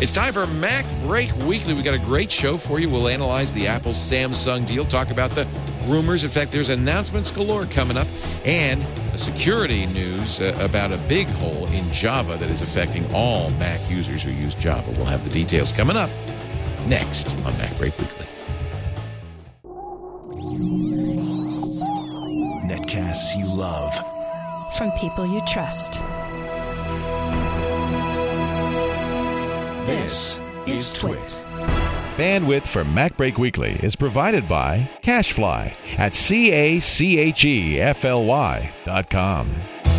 It's time for Mac Break Weekly. We got a great show for you. We'll analyze the Apple-Samsung deal, talk about the rumors. In fact, there's announcements galore coming up, and a security news about a big hole in Java that is affecting all Mac users who use Java. We'll have the details coming up next on Mac Break Weekly. Netcasts you love. From people you trust. This is Twit. Bandwidth for Mac Break Weekly is provided by CacheFly at CACHEFLY.com.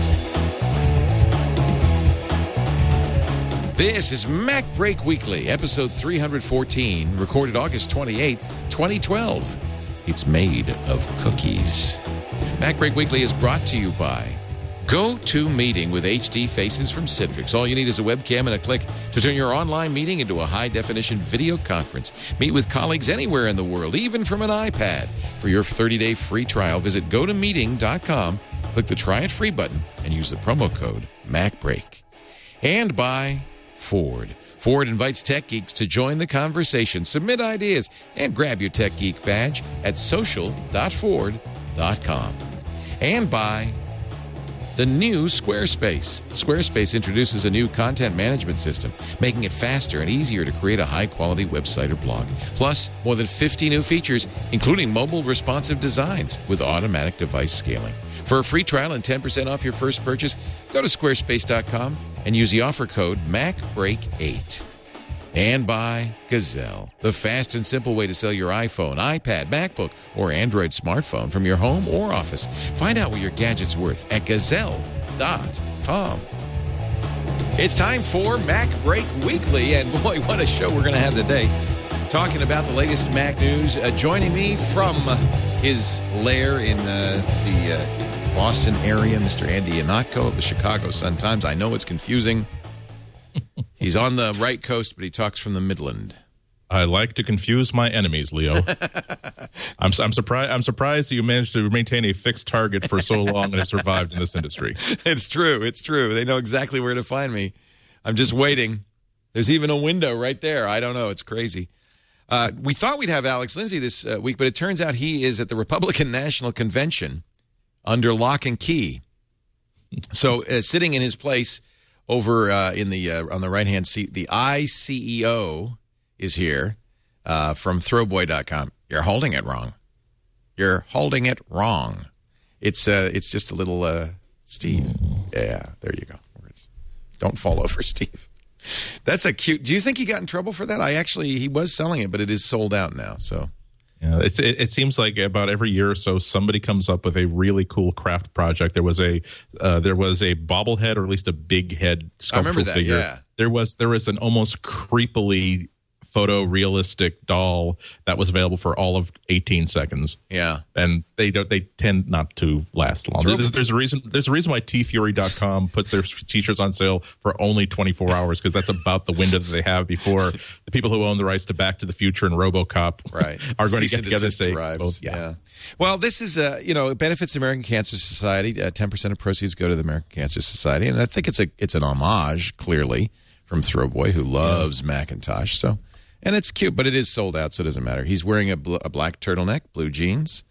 This is Mac Break Weekly, episode 314, recorded August 28th, 2012. It's made of cookies. Mac Break Weekly is brought to you by GoToMeeting with HD Faces from Citrix. All you need is a webcam and a click to turn your online meeting into a high-definition video conference. Meet with colleagues anywhere in the world, even from an iPad. For your 30-day free trial, visit GoToMeeting.com, click the Try It Free button, and use the promo code MacBreak. And by Ford. Ford invites tech geeks to join the conversation, submit ideas, and grab your Tech Geek badge at social.ford.com. And by the new Squarespace. Squarespace introduces a new content management system, making it faster and easier to create a high-quality website or blog. Plus, more than 50 new features, including mobile responsive designs with automatic device scaling. For a free trial and 10% off your first purchase, go to squarespace.com and use the offer code MacBreak8. And by Gazelle, the fast and simple way to sell your iPhone, iPad, MacBook, or Android smartphone from your home or office. Find out what your gadget's worth at Gazelle.com. It's time for Mac Break Weekly, and boy, what a show we're going to have today. Talking about the latest Mac news. Joining me from his lair in the Boston area, Mr. Andy Ihnatko of the Chicago Sun-Times. I know it's confusing. He's on the right coast, but he talks from the Midland. I like to confuse my enemies, Leo. I'm surprised you managed to maintain a fixed target for so long and have survived in this industry. It's true. It's true. They know exactly where to find me. I'm just waiting. There's even a window right there. I don't know. It's crazy. We thought we'd have Alex Lindsay this week, but it turns out he is at the Republican National Convention under lock and key. So sitting in his place over in the on the right-hand seat, the iCEO is here from Throwboy.com. You're holding it wrong. You're holding it wrong. It's just a little Steve. Yeah, there you go. Don't fall over, Steve. That's a cute. Do you think he got in trouble for that? He was selling it, but it is sold out now. So. Yeah, it seems like about every year or so somebody comes up with a really cool craft project. There was a bobblehead, or at least a big head sculptural figure. Yeah. There was an almost creepily photorealistic doll that was available for all of 18 seconds. Yeah, and they tend not to last long. There's a reason why tfury.com puts their t-shirts on sale for only 24 hours, because that's about the window that they have before the people who own the rights to Back to the Future and RoboCop are going to get together and say, yeah. Well, this is it benefits the American Cancer Society. 10% of proceeds go to the American Cancer Society, and I think it's an homage, clearly, from Throwboy, who loves Macintosh. So. And it's cute, but it is sold out, so it doesn't matter. He's wearing a black turtleneck, blue jeans,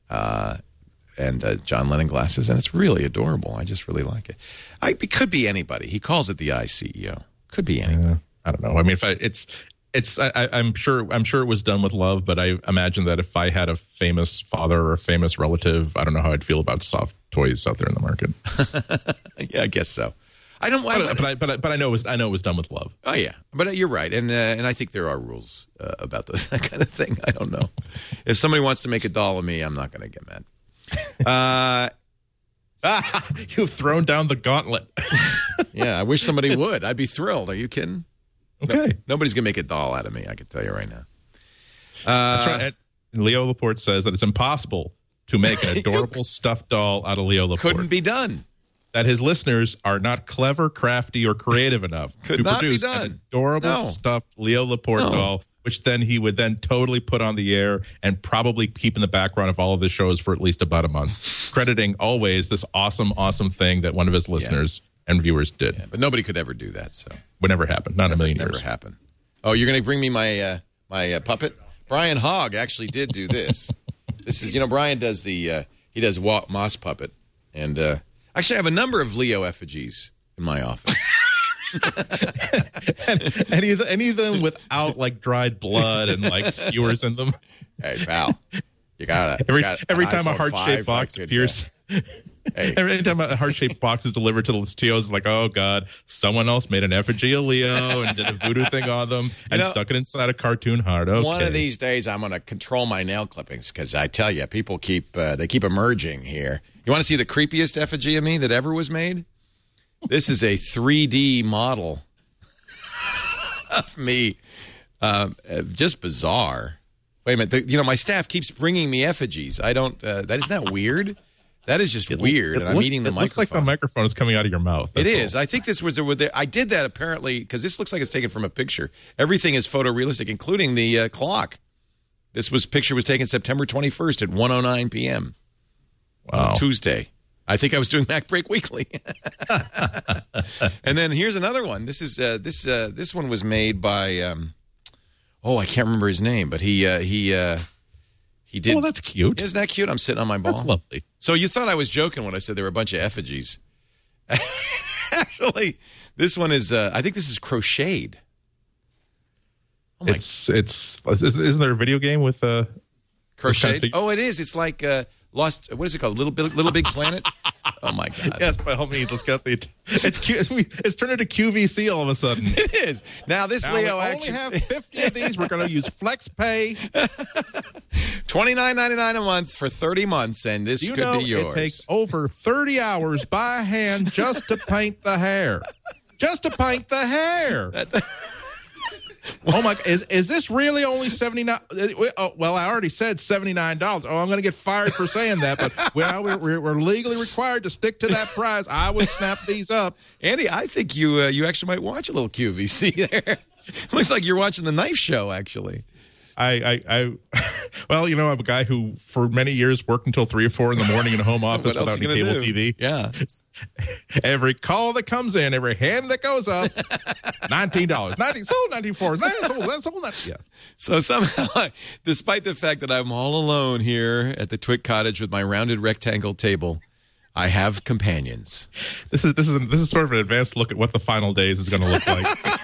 and John Lennon glasses, and it's really adorable. I just really like it. It could be anybody. He calls it the iCEO. Could be anybody. I don't know. I mean, I'm sure it was done with love, but I imagine that if I had a famous father or a famous relative, I don't know how I'd feel about soft toys out there in the market. Yeah, I guess so. I don't. But I know it was done with love. Oh yeah, but you're right, and I think there are rules about that kind of thing. I don't know. If somebody wants to make a doll of me, I'm not going to get mad. You've thrown down the gauntlet. Yeah, I wish somebody would. I'd be thrilled. Are you kidding? Okay, nobody's going to make a doll out of me. I can tell you right now. That's right. Leo Laporte says that it's impossible to make an adorable stuffed doll out of Leo Laporte. Couldn't be done. That his listeners are not clever, crafty, or creative enough to produce an adorable stuffed Leo Laporte doll, which then he would then totally put on the air and probably keep in the background of all of his shows for at least about a month, crediting always this awesome thing that one of his listeners and viewers did. Yeah, but nobody could ever do that. So would never happen. Not in a million never years. happen. Oh, you're going to bring me my my puppet? Brian Hogg actually did do this. This is, Brian does he does Moss puppet, and actually I have a number of Leo effigies in my office. and any of them without like dried blood and like skewers in them. Hey, pal, you gotta every time a heart-shaped box appears. Hey. Every time a heart-shaped box is delivered to the Latios, it's like, oh god, someone else made an effigy of Leo and did a voodoo thing on them and stuck it inside a cartoon heart. Okay. One of these days, I'm going to control my nail clippings because I tell you, people keep emerging here. You want to see the creepiest effigy of me that ever was made? This is a 3D model of me. Just bizarre. Wait a minute. My staff keeps bringing me effigies. I don't. Isn't that weird? That is just weird. And I'm eating the microphone. It looks like the microphone is coming out of your mouth. It is. I think this was. I did that apparently because this looks like it's taken from a picture. Everything is photorealistic, including the clock. Picture was taken September 21st at 1:09 p.m. Wow. Tuesday. I think I was doing Mac Break Weekly. And then here's another one. This is this one was made by I can't remember his name, but he did. Oh, that's cute. Isn't that cute? I'm sitting on my ball. That's lovely. So you thought I was joking when I said there were a bunch of effigies. Actually, this one is I think this is crocheted. Oh my. Isn't there a video game with crocheted? It is. It's like Lost, what is it called? Little Big Planet? Oh, my God. Yes, by all means, let's get it's turned into QVC all of a sudden. It is. Now, Leo actually... We only have 50 of these. We're going to use FlexPay. $29.99 a month for 30 months, and this could be yours. It takes over 30 hours by hand just to paint the hair. Just to paint the hair. Oh my! Is this really only $79? Well, I already said $79. Oh, I'm going to get fired for saying that, but we're legally required to stick to that price. I would snap these up. Andy, I think you actually might watch a little QVC there. Looks like you're watching the Knife Show, actually. Well, I'm a guy who for many years worked until 3 or 4 in the morning in a home office without any cable TV. Yeah. Every call that comes in, every hand that goes up, $19. Sold $19.4. Sold $19. Yeah. So somehow, despite the fact that I'm all alone here at the Twit Cottage with my rounded rectangle table, I have companions. This is sort of an advanced look at what the final days is going to look like.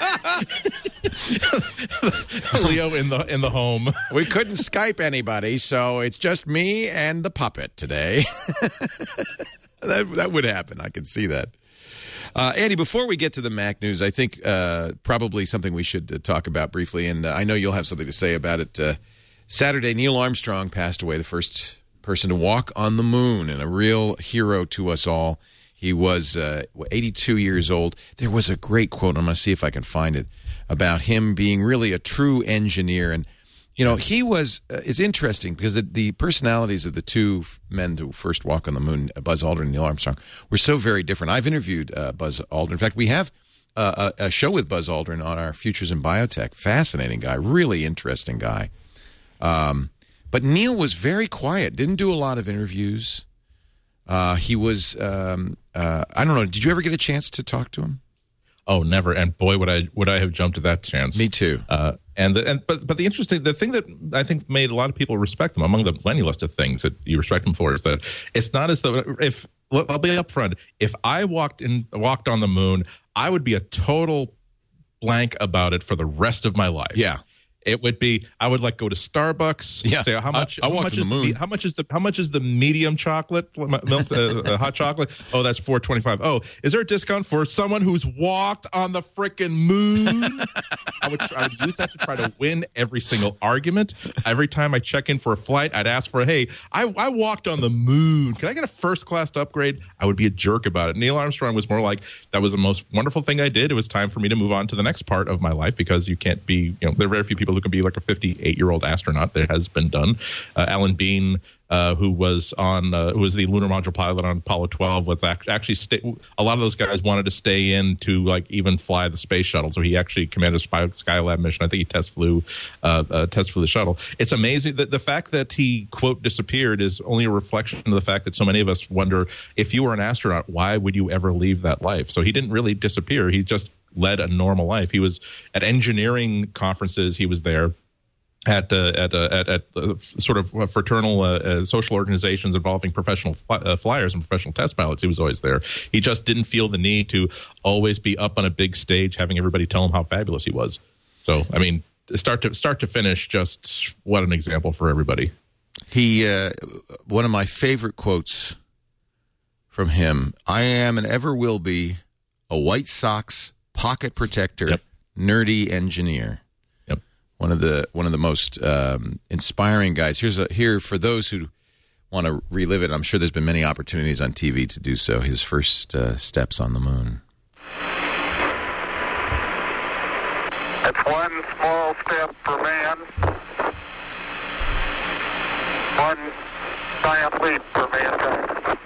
Leo in the home. We couldn't Skype anybody, so it's just me and the puppet today. That would happen. I can see that. Andy, before we get to the Mac news, I think probably something we should talk about briefly, and I know you'll have something to say about it. Saturday, Neil Armstrong passed away, the first person to walk on the moon, and a real hero to us all. He was 82 years old. There was a great quote, I'm going to see if I can find it, about him being really a true engineer. And, he was, it's interesting because the personalities of the two men who first walked on the moon, Buzz Aldrin and Neil Armstrong, were so very different. I've interviewed Buzz Aldrin. In fact, we have a show with Buzz Aldrin on our Futures in Biotech. Fascinating guy, really interesting guy. But Neil was very quiet, didn't do a lot of interviews. He was, I don't know, did you ever get a chance to talk to him? Oh, never. And boy, would I have jumped at that chance. Me too. But the thing that I think made a lot of people respect him, among the plenty list of things that you respect him for, is that it's not as though I'll be upfront. If I walked on the moon, I would be a total blank about it for the rest of my life. Yeah. It would be, I would go to Starbucks. Yeah. Say how much is the medium chocolate milk, hot chocolate? Oh, that's $4.25. Oh, is there a discount for someone who's walked on the frickin' moon? I would use that to try to win every single argument. Every time I check in for a flight, I'd ask for, hey, I walked on the moon. Can I get a first class upgrade? I would be a jerk about it. Neil Armstrong was more like, that was the most wonderful thing I did. It was time for me to move on to the next part of my life, because you can't be, there are very few people who can be like a 58-year-old astronaut. That has been done. Alan Bean who was the lunar module pilot on Apollo 12, was actually a lot of those guys wanted to stay in to like even fly the space shuttle. So he actually commanded a Skylab mission. I think he test flew the shuttle. It's amazing that the fact that he, quote, disappeared is only a reflection of the fact that so many of us wonder, if you were an astronaut, why would you ever leave that life? So he didn't really disappear. He just led a normal life. He was at engineering conferences. He was there. At sort of fraternal social organizations involving professional flyers and professional test pilots, he was always there. He just didn't feel the need to always be up on a big stage having everybody tell him how fabulous he was. So, I mean, start to finish, just what an example for everybody. He, one of my favorite quotes from him, "I am and ever will be a White Sox pocket protector, nerdy engineer." One of the most inspiring guys. Here for those who want to relive it. I'm sure there's been many opportunities on TV to do so. His first steps on the moon. It's one small step for man, one giant leap for mankind.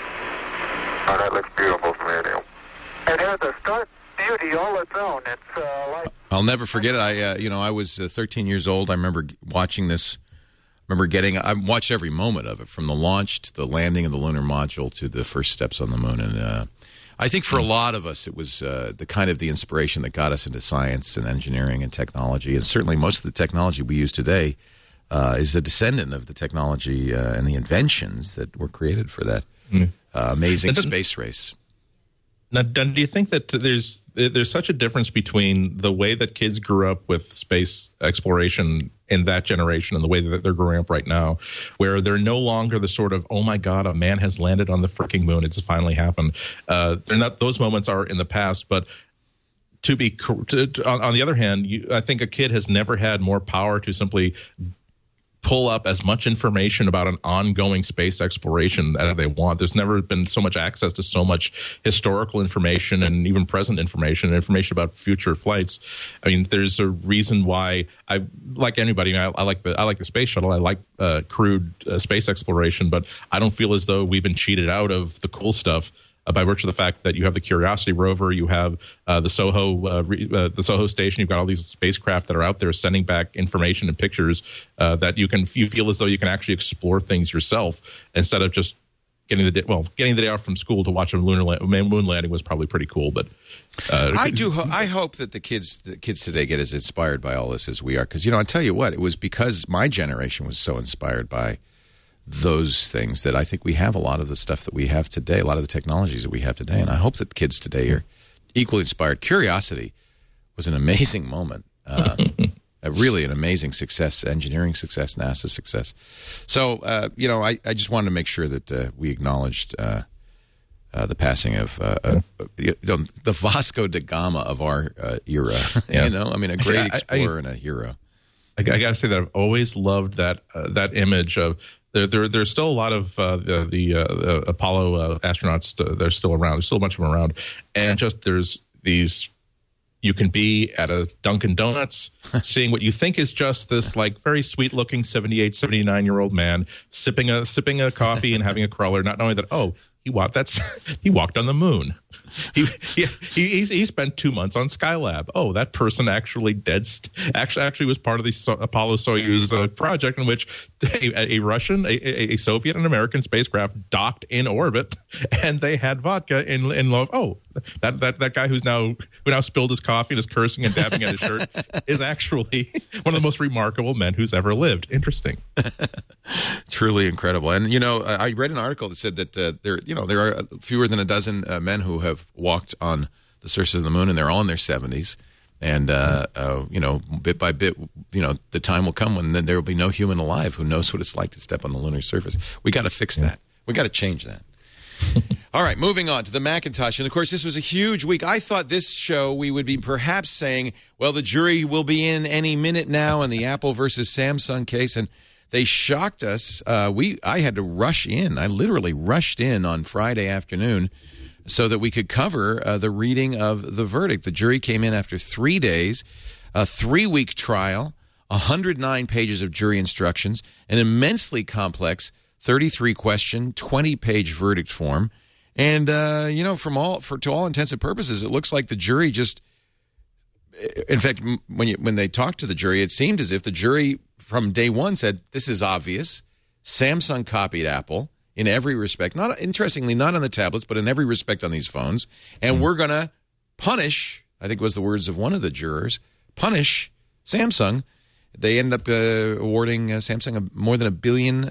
Oh, that looks beautiful from here, Neil. It has a stark beauty all its own. It's like... I'll never forget it. I was 13 years old. I remember watching this. I watched every moment of it, from the launch to the landing of the lunar module to the first steps on the moon. And I think for a lot of us, it was the kind of the inspiration that got us into science and engineering and technology. And certainly most of the technology we use today is a descendant of the technology and the inventions that were created for that amazing space race. Now, do you think that there's such a difference between the way that kids grew up with space exploration in that generation and the way that they're growing up right now, where they're no longer the sort of, oh my God, a man has landed on the freaking moon, it's finally happened. They're not; those moments are in the past, but on the other hand, I think a kid has never had more power to simply pull up as much information about an ongoing space exploration as they want. There's never been so much access to so much historical information and even present information about future flights. I mean, there's a reason why I like anybody. I like the space shuttle. I like crewed space exploration, but I don't feel as though we've been cheated out of the cool stuff by virtue of the fact that you have the Curiosity rover, you have the Soho station, you've got all these spacecraft that are out there sending back information and pictures that you feel as though you can actually explore things yourself instead of just getting the day off from school to watch a moon landing was probably pretty cool. But I hope that the kids today get as inspired by all this as we are, because I tell you what, it was because my generation was so inspired by those things that I think we have a lot of the stuff that we have today, a lot of the technologies that we have today, and I hope that the kids today are equally inspired. Curiosity was an amazing moment, really an amazing success, engineering success, NASA success. So, I just wanted to make sure that we acknowledged the passing of the Vasco da Gama of our era. Yeah. A great explorer and a hero. I got to say that I've always loved that image of. There's still a lot of the Apollo astronauts. They're still around. There's still a bunch of them around, and just there's these. You can be at a Dunkin' Donuts, seeing what you think is just this like very sweet looking 78, 79-year-old man sipping a coffee and having a cruller, not knowing that he walked on the moon. He spent 2 months on Skylab. Oh, that person actually was part of the Apollo Soyuz project in which a Russian, a Soviet, and American spacecraft docked in orbit, and they had vodka in love. Oh, that guy who now spilled his coffee and is cursing and dabbing at his shirt is actually one of the most remarkable men who's ever lived. Interesting. Truly incredible. And I read an article that said that there are fewer than a dozen men who have walked on the surface of the moon, and they're all in their 70s. And bit by bit, the time will come when there will be no human alive who knows what it's like to step on the lunar surface. We got to fix that. We got to change that. All right, moving on to the Macintosh. And, of course, this was a huge week. I thought this show we would be perhaps saying, well, the jury will be in any minute now in the Apple versus Samsung case. And they shocked us. I had to rush in. I literally rushed in on Friday afternoon so that we could cover the reading of the verdict. The jury came in after 3 days, a 3-week trial, 109 pages of jury instructions, an immensely complex 33-question, 20-page verdict form. And, to all intents and purposes, it looks like the jury just, in fact, when they talked to the jury, it seemed as if the jury from day one said, this is obvious. Samsung copied Apple in every respect. Not interestingly, not on the tablets, but in every respect on these phones. And we're going to punish, I think was the words of one of the jurors, punish Samsung. They end up awarding Samsung more than $1 billion.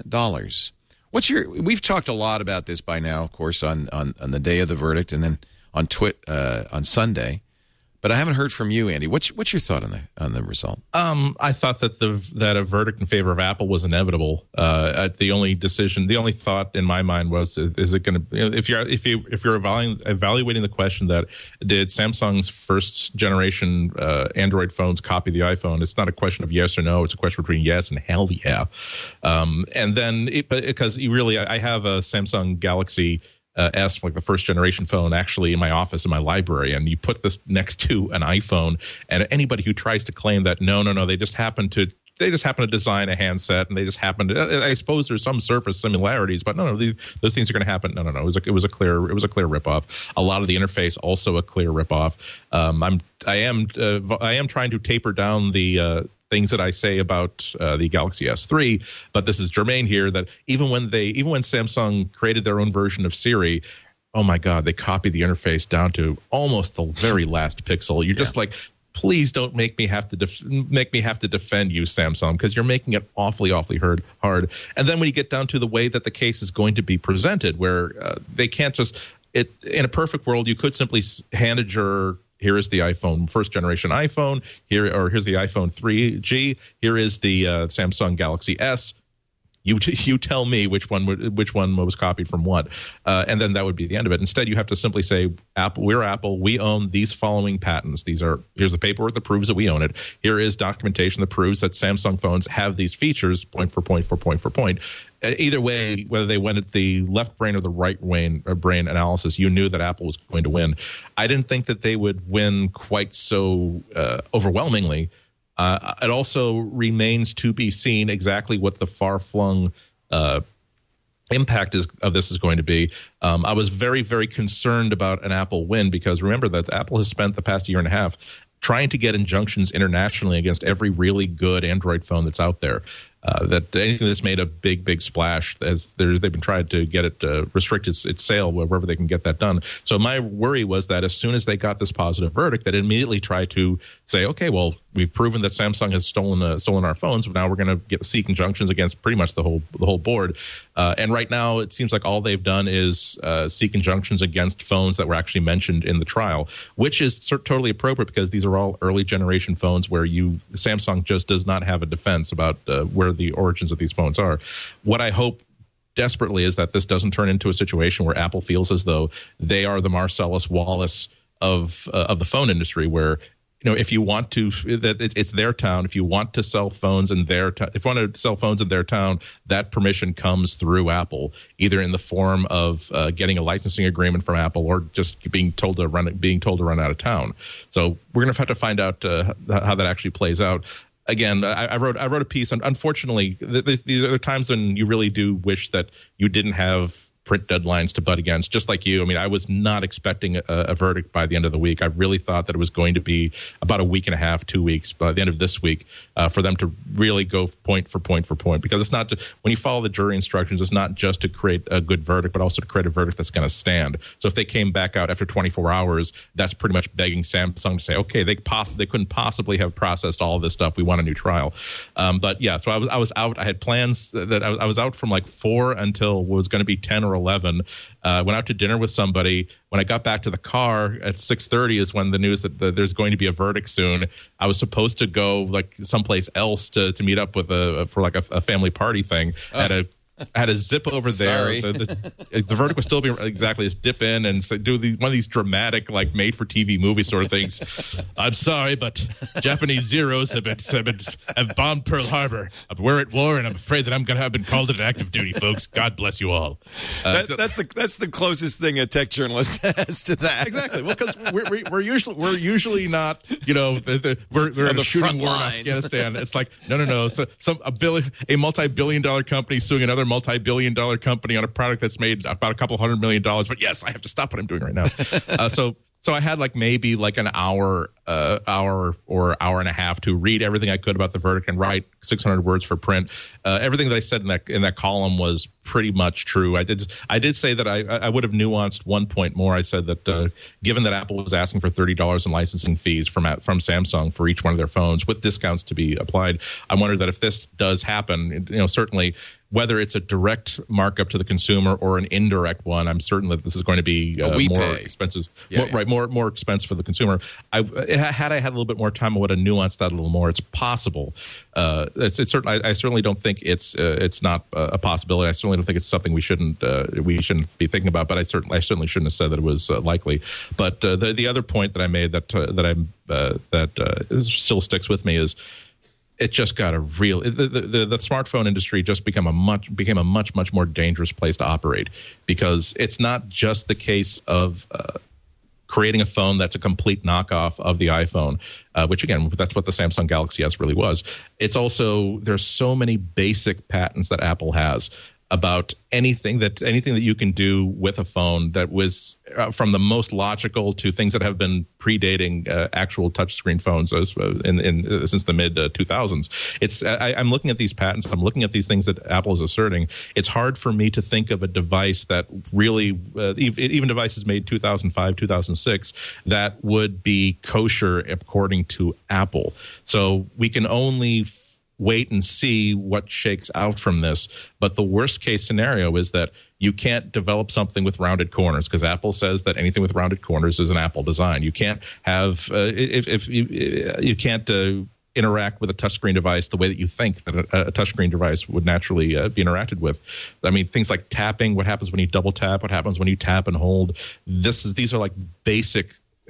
We've talked a lot about this by now, of course, on the day of the verdict and then on on Sunday. But I haven't heard from you, Andy. What's your thought on the result? I thought that a verdict in favor of Apple was inevitable. The only thought in my mind was, is it going to? If you're evaluating the question that did Samsung's first generation Android phones copy the iPhone, it's not a question of yes or no. It's a question between yes and hell yeah. And then because I have a Samsung Galaxy S, like the first generation phone, actually in my office in my library, and you put this next to an iPhone, and anybody who tries to claim that no, they just happen to design a handset, and they just happen to. I suppose there's some surface similarities, but no, those things are going to happen. No. It was a clear ripoff. A lot of the interface also a clear ripoff. I am trying to taper down the things that I say about the Galaxy S3, but this is germane here that even when Samsung created their own version of Siri, oh my God, they copied the interface down to almost the very last pixel. You're just like, please don't make me have to defend you, Samsung, because you're making it awfully hard. And then when you get down to the way that the case is going to be presented, where they can't just in a perfect world, you could simply hand a juror, here is the iPhone, first generation iPhone. Here's the iPhone 3G. Here is the Samsung Galaxy S. You tell me which one was copied from what, and then that would be the end of it. Instead, you have to simply say, we're Apple. We own these following patents. Here's the paperwork that proves that we own it. Here is documentation that proves that Samsung phones have these features, point for point for point for point. Either way, whether they went at the left brain or the right brain analysis, you knew that Apple was going to win. I didn't think that they would win quite so overwhelmingly. It also remains to be seen exactly what the far-flung impact of this is going to be. I was very, very concerned about an Apple win because remember that Apple has spent the past year and a half trying to get injunctions internationally against every really good Android phone that's out there. That anything that's made a big splash, as they've been trying to get it restrict its sale wherever they can get that done. So my worry was that as soon as they got this positive verdict, that immediately tried to say, okay, well, we've proven that Samsung has stolen our phones, but now we're going to seek injunctions against pretty much the whole board. And right now, it seems like all they've done is seek injunctions against phones that were actually mentioned in the trial, which is totally appropriate because these are all early generation phones where Samsung just does not have a defense about where the origins of these phones are. What I hope desperately is that this doesn't turn into a situation where Apple feels as though they are the Marcellus Wallace of the phone industry, where if you want to, it's their town. If you want to sell phones in their town, that permission comes through Apple, either in the form of getting a licensing agreement from Apple or just being told to run out of town. So we're going to have to find out how that actually plays out. Again, I wrote a piece. Unfortunately, these are times when you really do wish that you didn't have print deadlines to butt against, just like you. I mean, I was not expecting a verdict by the end of the week. I really thought that it was going to be about a week and a half, 2 weeks by the end of this week for them to really go point for point for point. Because it's not just, when you follow the jury instructions, it's not just to create a good verdict, but also to create a verdict that's going to stand. So if they came back out after 24 hours, that's pretty much begging Samsung to say, okay, they couldn't possibly have processed all of this stuff. We want a new trial. But yeah, so I was out. I had plans that I was out from like 4 until what was going to be 10 or 11. Went out to dinner with somebody. When I got back to the car at 6:30 is when the news that there's going to be a verdict soon. I was supposed to go like someplace else to meet up with for a family party thing. I had a zip over there. The verdict was still being exactly just dip in and do one of these dramatic, like made for TV movie sort of things. I'm sorry, but Japanese Zeros have bombed Pearl Harbor. We're at war, and I'm afraid that I'm going to have been called into active duty, folks. God bless you all. That's the closest thing a tech journalist has to that. Exactly. Well, because we're usually not, we're in a shooting war in Afghanistan. It's like no. So a multi-billion-dollar company suing another another multi-billion-dollar company on a product that's made about a couple $100 million. But yes, I have to stop what I'm doing right now. So I had maybe an hour or hour and a half to read everything I could about the verdict and write 600 words for print. Everything that I said in that column was pretty much true. I did say that I would have nuanced one point more. I said that given that Apple was asking for $30 in licensing fees from Samsung for each one of their phones with discounts to be applied, I wondered that if this does happen, certainly whether it's a direct markup to the consumer or an indirect one, I'm certain that this is going to be more expensive. More expense for the consumer. Had I had a little bit more time, I would have nuanced that a little more. It's possible. I certainly don't think it's not a possibility. I certainly don't think it's something we shouldn't be thinking about. But I certainly shouldn't have said that it was likely. But the other point that I made that still sticks with me is, it just got the smartphone industry just became a much more dangerous place to operate, because it's not just the case of creating a phone that's a complete knockoff of the iPhone, which again, that's what the Samsung Galaxy S really was. It's also, there's so many basic patents that Apple has about anything that you can do with a phone, that was from the most logical to things that have been predating actual touchscreen phones since the mid 2000s. I'm looking at these patents. I'm looking at these things that Apple is asserting. It's hard for me to think of a device that really, even devices made 2005, 2006, that would be kosher according to Apple. So we can only wait and see what shakes out from this. But the worst case scenario is that you can't develop something with rounded corners, because Apple says that anything with rounded corners is an Apple design. You can't have you can't interact with a touchscreen device the way that you think that a touchscreen device would naturally be interacted with. I mean, things like tapping, what happens when you double tap, what happens when you tap and hold. These are like basic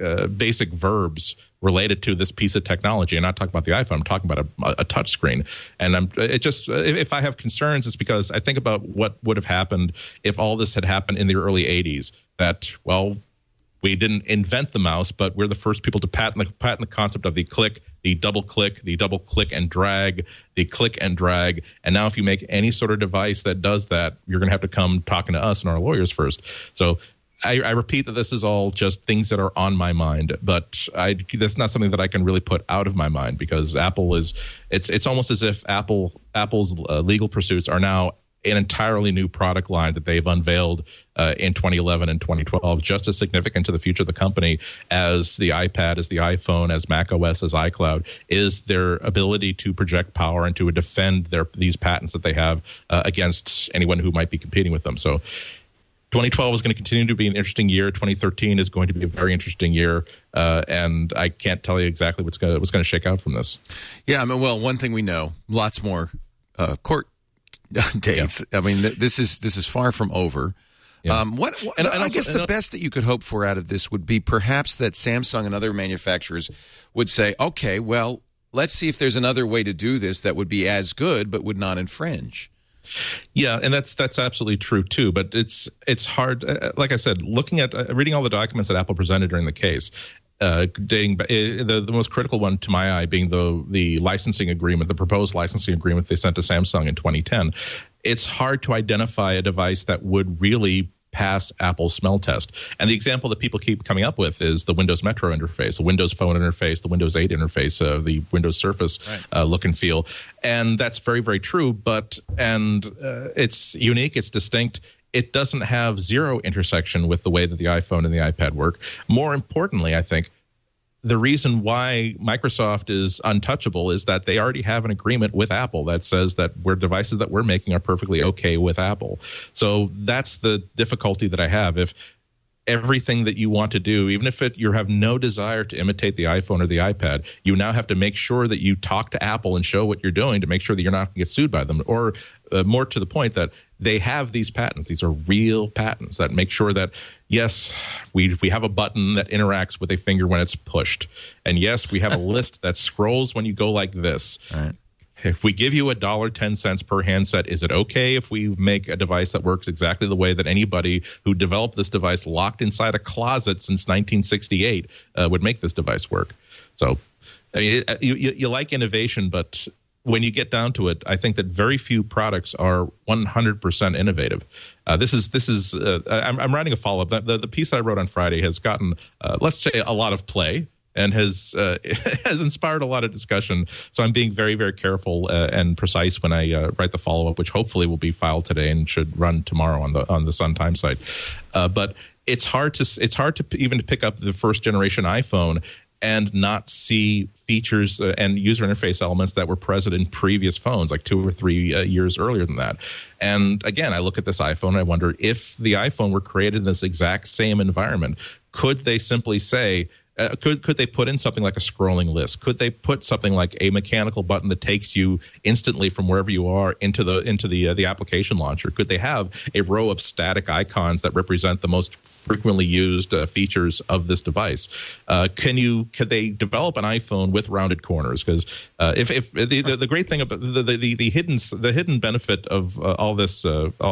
verbs related to this piece of technology. I'm not talking about the iPhone. I'm talking about a touch screen. And if I have concerns, it's because I think about what would have happened if all this had happened in the early 80s. That, well, we didn't invent the mouse, but we're the first people to patent the concept of the click, the double click and drag, the click and drag. And now if you make any sort of device that does that, you're going to have to come talking to us and our lawyers first. So I repeat that this is all just things that are on my mind, but that's not something that I can really put out of my mind, because Apple is, it's almost as if Apple's legal pursuits are now an entirely new product line that they've unveiled in 2011 and 2012, just as significant to the future of the company as the iPad, as the iPhone, as macOS, as iCloud, is their ability to project power and to defend these patents that they have against anyone who might be competing with them. So 2012 is going to continue to be an interesting year. 2013 is going to be a very interesting year, and I can't tell you exactly what's going to shake out from this. Yeah, I mean, well, one thing we know: lots more court dates. Yeah. I mean, this is far from over. Yeah. I guess the best that you could hope for out of this would be perhaps that Samsung and other manufacturers would say, "Okay, well, let's see if there's another way to do this that would be as good but would not infringe." Yeah, and that's absolutely true too. But it's hard. Like I said, reading all the documents that Apple presented during the case, the most critical one to my eye being the licensing agreement, the proposed licensing agreement they sent to Samsung in 2010. It's hard to identify a device that would really pass Apple's smell test. And the example that people keep coming up with is the Windows Metro interface, the Windows Phone interface, the Windows 8 interface, the Windows Surface look and feel. And that's very, very true. But it's unique, it's distinct. It doesn't have zero intersection with the way that the iPhone and the iPad work. More importantly, I think, the reason why Microsoft is untouchable is that they already have an agreement with Apple that says that devices that we're making are perfectly okay with Apple. So that's the difficulty that I have. If everything that you want to do, even if you have no desire to imitate the iPhone or the iPad, you now have to make sure that you talk to Apple and show what you're doing to make sure that you're not going to get sued by them. Or more to the point, that they have these patents. These are real patents that make sure that, yes, we have a button that interacts with a finger when it's pushed. And yes, we have a list that scrolls when you go like this. All right. If we give you $1.10 per handset, is it okay if we make a device that works exactly the way that anybody who developed this device locked inside a closet since 1968 would make this device work? So I mean, you like innovation, but when you get down to it, I think that very few products are 100% innovative. I'm writing a follow-up. The piece that I wrote on Friday has gotten, let's say, a lot of play and has inspired a lot of discussion. So I'm being very, very careful and precise when I write the follow-up, which hopefully will be filed today and should run tomorrow on the Sun Times site. But it's hard to even pick up the first generation iPhone and not see features and user interface elements that were present in previous phones, like 2 or 3 years earlier than that. And again, I look at this iPhone and I wonder if the iPhone were created in this exact same environment, could they simply say, could they put in something like a scrolling list? Could they put something like a mechanical button that takes you instantly from wherever you are into the application launcher? Could they have a row of static icons that represent the most frequently used features of this device? Could they develop an iPhone with rounded corners? Because if the great thing about the hidden benefit of all this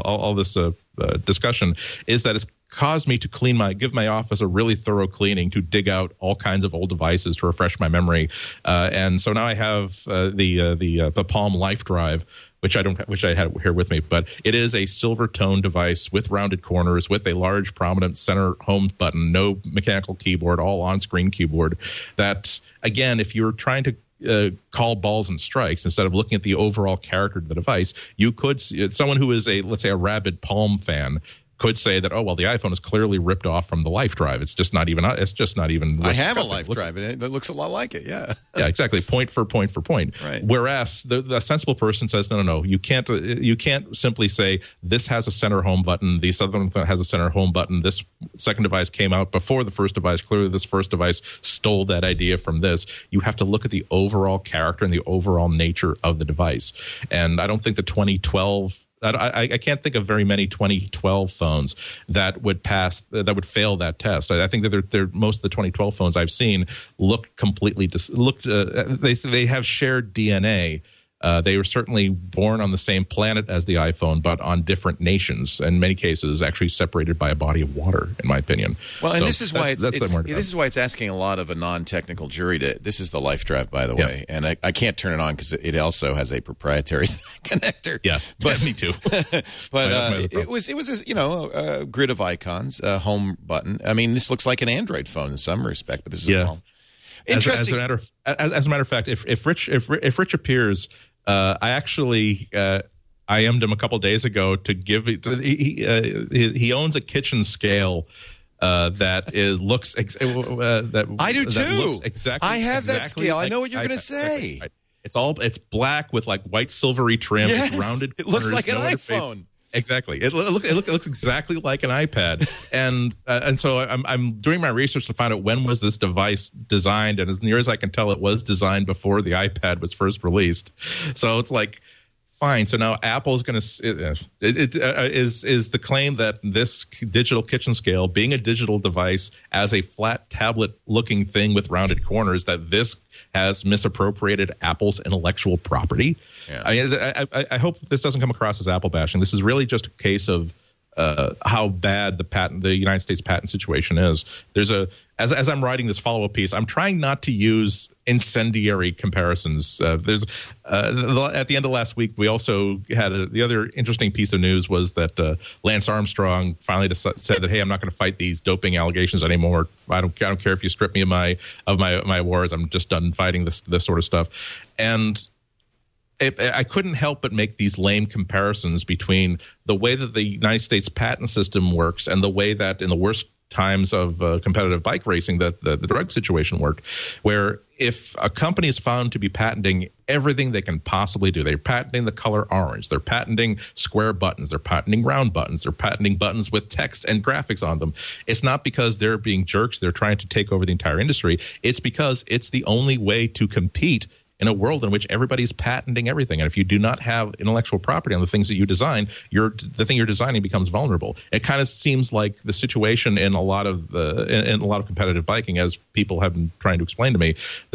discussion is that it's caused me to give my office a really thorough cleaning, to dig out all kinds of old devices to refresh my memory, and so now I have the Palm Life Drive, which I had here with me, but it is a silver tone device with rounded corners, with a large prominent center home button, no mechanical keyboard, all on-screen keyboard. That, again, if you're trying to call balls and strikes instead of looking at the overall character of the device, you could, someone who is let's say a rabid Palm fan could say that, oh, well, the iPhone is clearly ripped off from the Life Drive. It's just not even. I have a Life Drive, and it looks a lot like it. Yeah. Yeah, exactly. Point for point for point. Right. Whereas the sensible person says, no. You can't simply say this has a center home button. This other one has a center home button. This second device came out before the first device. Clearly, this first device stole that idea from this. You have to look at the overall character and the overall nature of the device. And I don't think the 2012. I can't think of very many 2012 phones that would fail that test. I think that most of the 2012 phones I've seen look completely they have shared DNA. They were certainly born on the same planet as the iPhone, but on different nations. In many cases, actually separated by a body of water, in my opinion. Well, and this is why it's asking a lot of a non-technical jury to. This is the Life Drive, by the way, and I can't turn it on because it also has a proprietary connector. Yeah, but me too. But it was a grid of icons, a home button. I mean, this looks like an Android phone in some respect, but this is a Palm. Interesting. As a matter of fact, if Rich appears. I actually IM'd him a couple days ago to give it. He owns a kitchen scale that looks that I do too. That looks exactly. I have that scale. Like I know what you're going to say. Right. It's black with like white silvery trim. Yes, it's rounded. It looks like an iPhone. Exactly. It looks exactly like an iPad, and so I'm doing my research to find out when was this device designed, and as near as I can tell, it was designed before the iPad was first released. So it's like, fine. So now Apple is going to is the claim that this digital kitchen scale, being a digital device as a flat tablet looking thing with rounded corners, that this has misappropriated Apple's intellectual property. Yeah. I hope this doesn't come across as Apple bashing. This is really just a case of how bad the United States patent situation is. As I'm writing this follow-up piece, I'm trying not to use incendiary comparisons. At the end of last week, we also had the other interesting piece of news was that Lance Armstrong finally said that, hey, I'm not going to fight these doping allegations anymore. I don't care if you strip me of my awards. I'm just done fighting this sort of stuff. And I couldn't help but make these lame comparisons between the way that the United States patent system works and the way that in the worst times of competitive bike racing that the drug situation worked, where if a company is found to be patenting everything they can possibly do, they're patenting the color orange, they're patenting square buttons, they're patenting round buttons, they're patenting buttons with text and graphics on them. It's not because they're being jerks, they're trying to take over the entire industry. It's because it's the only way to compete in a world in which everybody's patenting everything. And if you do not have intellectual property on the things that you design, the thing you're designing becomes vulnerable. It kind of seems like the situation in a lot of competitive biking, as people have been trying to explain to me, that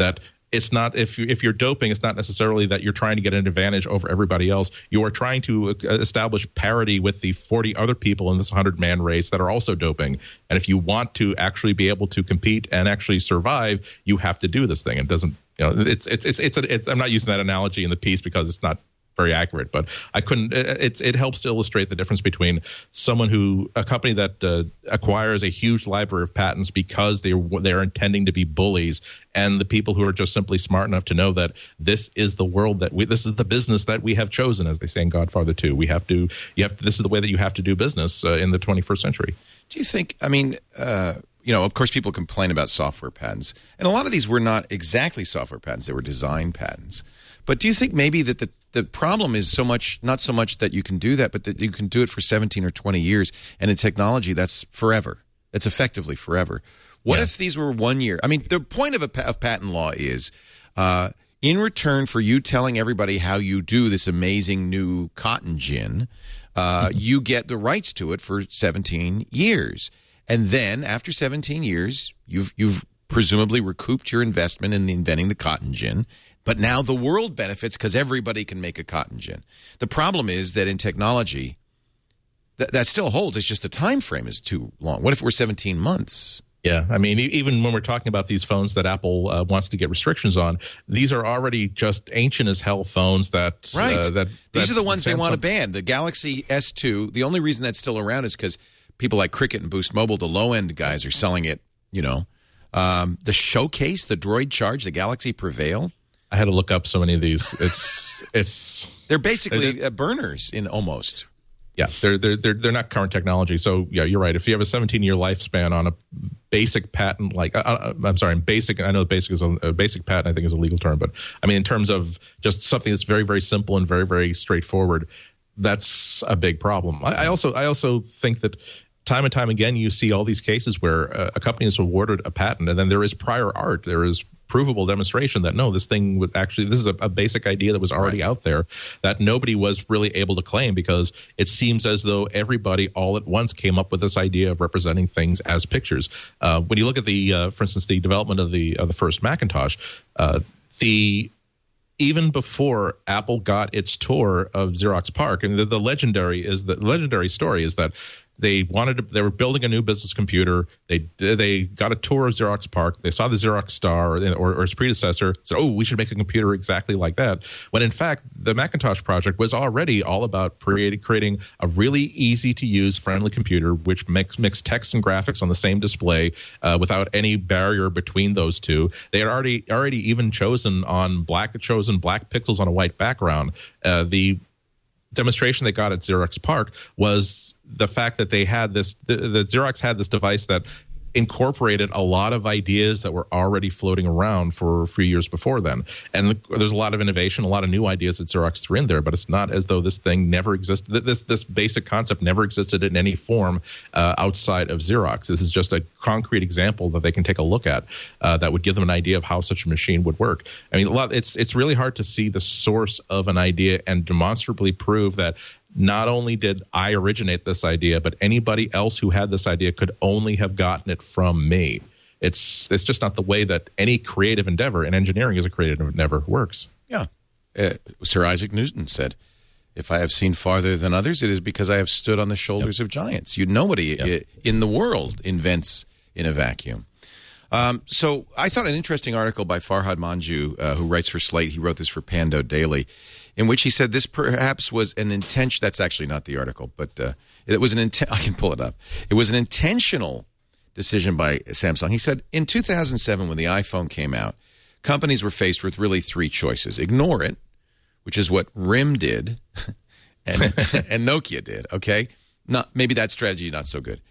it's not if you're doping, it's not necessarily that you're trying to get an advantage over everybody else. You are trying to establish parity with the 40 other people in this 100-man race that are also doping. And if you want to actually be able to compete and actually survive, you have to do this thing. It doesn't, it's I'm not using that analogy in the piece because it's not very accurate, but I couldn't. It helps to illustrate the difference between a company that acquires a huge library of patents because they're intending to be bullies, and the people who are just simply smart enough to know that this is the world this is the business that we have chosen, as they say in Godfather 2. This is the way that you have to do business in the 21st century. Do you think? I mean. Of course, people complain about software patents, and a lot of these were not exactly software patents; they were design patents. But do you think maybe that the problem is not so much that you can do that, but that you can do it for 17 or 20 years, and in technology, that's forever. It's effectively forever. What if these were 1 year? I mean, the point of patent law is, in return for you telling everybody how you do this amazing new cotton gin, you get the rights to it for 17 years. And then, after 17 years, you've presumably recouped your investment in inventing the cotton gin. But now the world benefits because everybody can make a cotton gin. The problem is that in technology, that still holds. It's just the time frame is too long. What if it were 17 months? Yeah, I mean, even when we're talking about these phones that Apple wants to get restrictions on, these are already just ancient as hell phones that... These are the ones they want to ban. The Galaxy S2, the only reason that's still around is because people like Cricket and Boost Mobile, the low-end guys, are selling it, the Showcase, the Droid Charge, the Galaxy Prevail. I had to look up so many of these. They're basically burners in almost. Yeah, they're not current technology. So yeah, you're right. If you have a 17-year lifespan on a basic patent, like basic. I know basic is a basic patent. I think is a legal term, but I mean in terms of just something that's very, very simple and very, very straightforward, that's a big problem. I also think that time and time again you see all these cases where a company is awarded a patent and then there is prior art. There is provable demonstration that no, this is a basic idea that was already out there that nobody was really able to claim because it seems as though everybody all at once came up with this idea of representing things as pictures. When you look at for instance, the development of the first Macintosh, even before Apple got its tour of Xerox PARC, and the legendary story is that they were building a new business computer. They got a tour of Xerox PARC. They saw the Xerox Star or its predecessor. Said, "Oh, we should make a computer exactly like that." When in fact, the Macintosh project was already all about creating a really easy to use, friendly computer which mixed text and graphics on the same display without any barrier between those two. They had already even chosen black pixels on a white background. The demonstration they got at Xerox PARC was the fact that they had the Xerox had this device that incorporated a lot of ideas that were already floating around for a few years before then. And there's a lot of innovation, a lot of new ideas that Xerox threw in there, but it's not as though this thing never existed. This basic concept never existed in any form outside of Xerox. This is just a concrete example that they can take a look at that would give them an idea of how such a machine would work. I mean, it's really hard to see the source of an idea and demonstrably prove that not only did I originate this idea, but anybody else who had this idea could only have gotten it from me. It's just not the way that any creative endeavor, and engineering is a creative endeavor, works. Yeah. Sir Isaac Newton said, "If I have seen farther than others, it is because I have stood on the shoulders of giants." Nobody in the world invents in a vacuum. So I thought an interesting article by Farhad Manjoo, who writes for Slate, he wrote this for Pando Daily, in which he said this perhaps was an intention. That's actually not the article, but it was I can pull it up. It was an intentional decision by Samsung. He said in 2007, when the iPhone came out, companies were faced with really three choices. Ignore it, which is what RIM did and Nokia did, okay? Maybe that strategy not so good.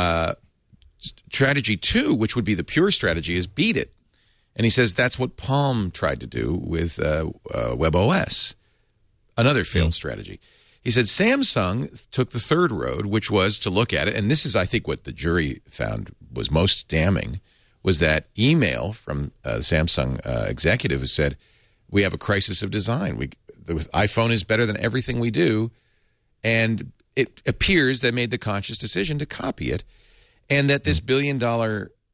Strategy 2, which would be the pure strategy, is beat it. And he says that's what Palm tried to do with WebOS, another failed strategy. He said Samsung took the third road, which was to look at it, and this is, I think, what the jury found was most damning, was that email from Samsung executive who said, we have a crisis of design. The iPhone is better than everything we do, and it appears they made the conscious decision to copy it, and that this $1 billion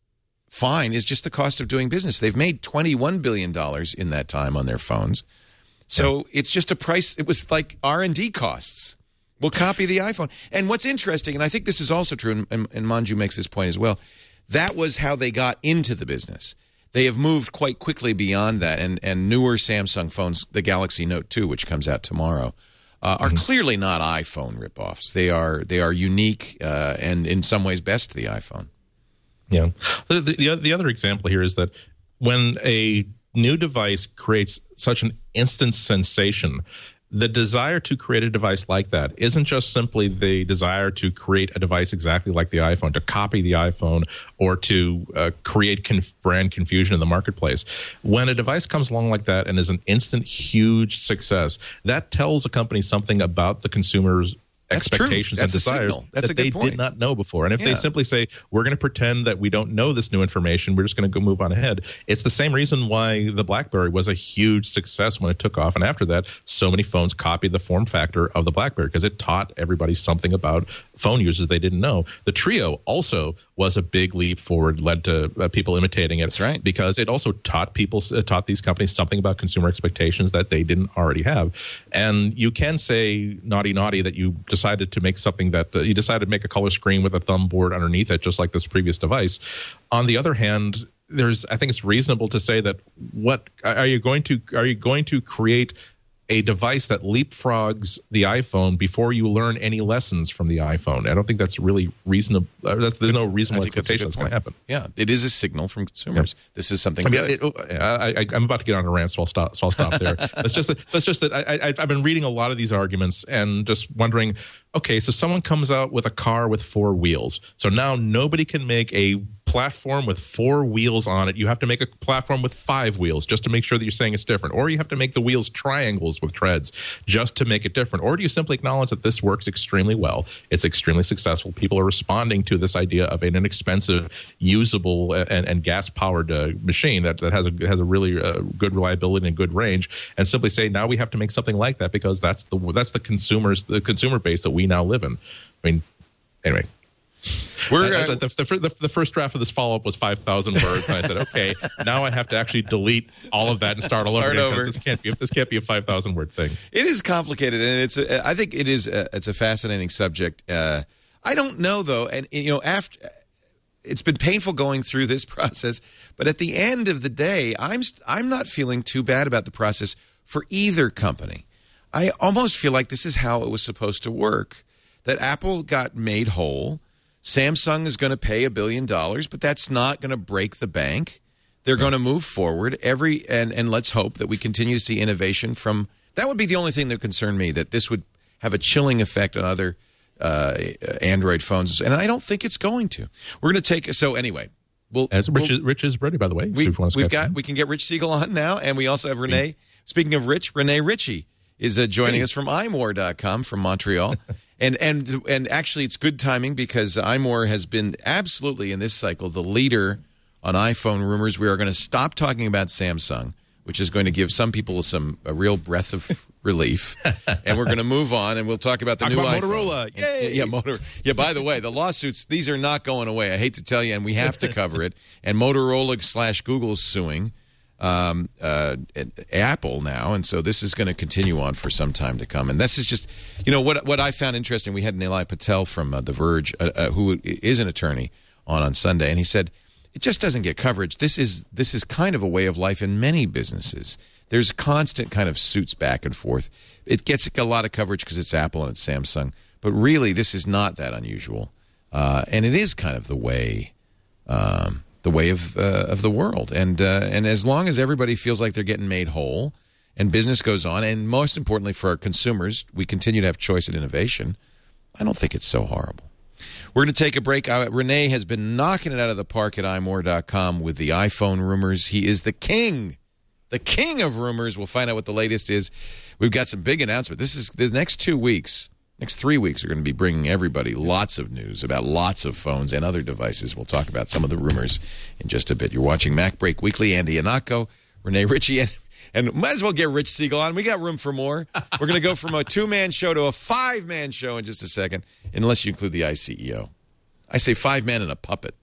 fine is just the cost of doing business. They've made $21 billion in that time on their phones. So it's just a price. It was like R&D costs. We'll copy the iPhone. And what's interesting, and I think this is also true, and Manju makes this point as well, that was how they got into the business. They have moved quite quickly beyond that, and newer Samsung phones, the Galaxy Note 2, which comes out tomorrow, are clearly not iPhone ripoffs. They are unique and in some ways best to the iPhone. Yeah. The other example here is that when a new device creates such an instant sensation, the desire to create a device like that isn't just simply the desire to create a device exactly like the iPhone, to copy the iPhone, or to create brand confusion in the marketplace. When a device comes along like that and is an instant, huge success, that tells a company something about the consumer's expectations and desires that they did not know before. And if they simply say, we're going to pretend that we don't know this new information, we're just going to go move on ahead. It's the same reason why the BlackBerry was a huge success when it took off. And after that, so many phones copied the form factor of the BlackBerry because it taught everybody something about phone users they didn't know. The Trio also was a big leap forward, led to people imitating it. That's right. Because it also taught these companies something about consumer expectations that they didn't already have. And you can say naughty that you decided to make something that you decided to make a color screen with a thumb board underneath it, just like this previous device. On the other hand, I think it's reasonable to say that are you going to create a device that leapfrogs the iPhone before you learn any lessons from the iPhone? I don't think that's really reasonable. There's no reasonable expectation that's going to happen. Yeah, it is a signal from consumers. Yeah. This is something. I'm about to get on a rant, so I'll stop there. It's just that I've been reading a lot of these arguments and just wondering. Okay, so someone comes out with a car with 4 wheels. So now nobody can make a platform with 4 wheels on it. You have to make a platform with 5 wheels just to make sure that you're saying it's different. Or you have to make the wheels triangles with treads just to make it different. Or do you simply acknowledge that this works extremely well? It's extremely successful. People are responding to this idea of an inexpensive, usable, and gas-powered machine that has a really good reliability and good range, and simply say, now we have to make something like that because that's the consumer base that we now live in. I mean, anyway. The first draft of this follow-up was 5,000 words, and I said, okay, now I have to actually delete all of that and start all over again. This can't be a 5,000 word thing. It is complicated, and I think it is. It's a fascinating subject. I don't know though, and after. It's been painful going through this process, but at the end of the day, I'm not feeling too bad about the process for either company. I almost feel like this is how it was supposed to work, that Apple got made whole. Samsung is going to pay $1 billion, but that's not going to break the bank. They're going to move forward and let's hope that we continue to see innovation from. That would be the only thing that concerned me, that this would have a chilling effect on other Android phones, and I don't think it's going to. We're going to take anyway. Rich is ready, by the way. We can get Rich Siegel on now, and we also have Renee. Speaking of Rich, Renee Ritchie is joining us from iMore.com from Montreal, and actually it's good timing because iMore has been absolutely in this cycle the leader on iPhone rumors. We are going to stop talking about Samsung, which is going to give some people a real breath of relief, and we're going to move on, and we'll talk about the new iPhone. Motorola, yay! Yeah, by the way, the lawsuits, these are not going away. I hate to tell you, and we have to cover it. And Motorola/Google is suing Apple now, and so this is going to continue on for some time to come. And this is just, what I found interesting. We had Nilay Patel from The Verge, who is an attorney, on Sunday, and he said, it just doesn't get coverage. This is kind of a way of life in many businesses. There's constant kind of suits back and forth. It gets a lot of coverage because it's Apple and it's Samsung, but really this is not that unusual, and it is kind of the way of the world. And as long as everybody feels like they're getting made whole, and business goes on, and most importantly for our consumers, we continue to have choice and innovation. I don't think it's so horrible. We're going to take a break. Renee has been knocking it out of the park at iMore.com with the iPhone rumors. He is the king of rumors. We'll find out what the latest is. We've got some big announcements. This is the next 2 weeks. Next 3 weeks are going to be bringing everybody lots of news about lots of phones and other devices. We'll talk about some of the rumors in just a bit. You're watching Mac Break Weekly. Andy Ihnatko, Renee Ritchie, and might as well get Rich Siegel on. We got room for more. We're going to go from a 2-man show to a 5-man show in just a second, unless you include the ICEO. I say 5 men and a puppet.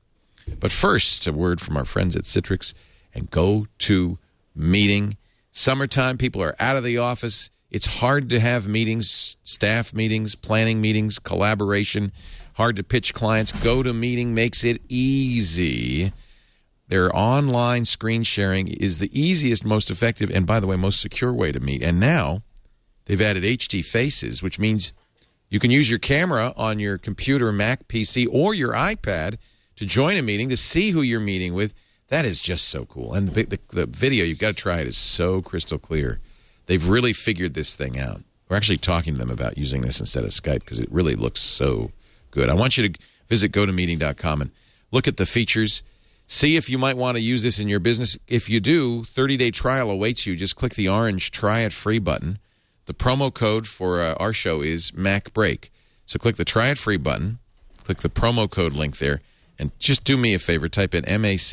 But first, a word from our friends at Citrix and GoToMeeting. Summertime, people are out of the office. It's hard to have meetings, staff meetings, planning meetings, collaboration. Hard to pitch clients. GoToMeeting makes it easy. Their online screen sharing is the easiest, most effective, and by the way, most secure way to meet. And now they've added HD Faces, which means you can use your camera on your computer, Mac, PC, or your iPad to join a meeting, to see who you're meeting with. That is just so cool. And the video, you've got to try it, is so crystal clear. They've really figured this thing out. We're actually talking to them about using this instead of Skype because it really looks so good. I want you to visit GoToMeeting.com and look at the features. See if you might want to use this in your business. If you do, 30-day trial awaits you. Just click the orange Try It Free button. The promo code for our show is MacBreak. So click the Try It Free button. Click the promo code link there. And just do me a favor. Type in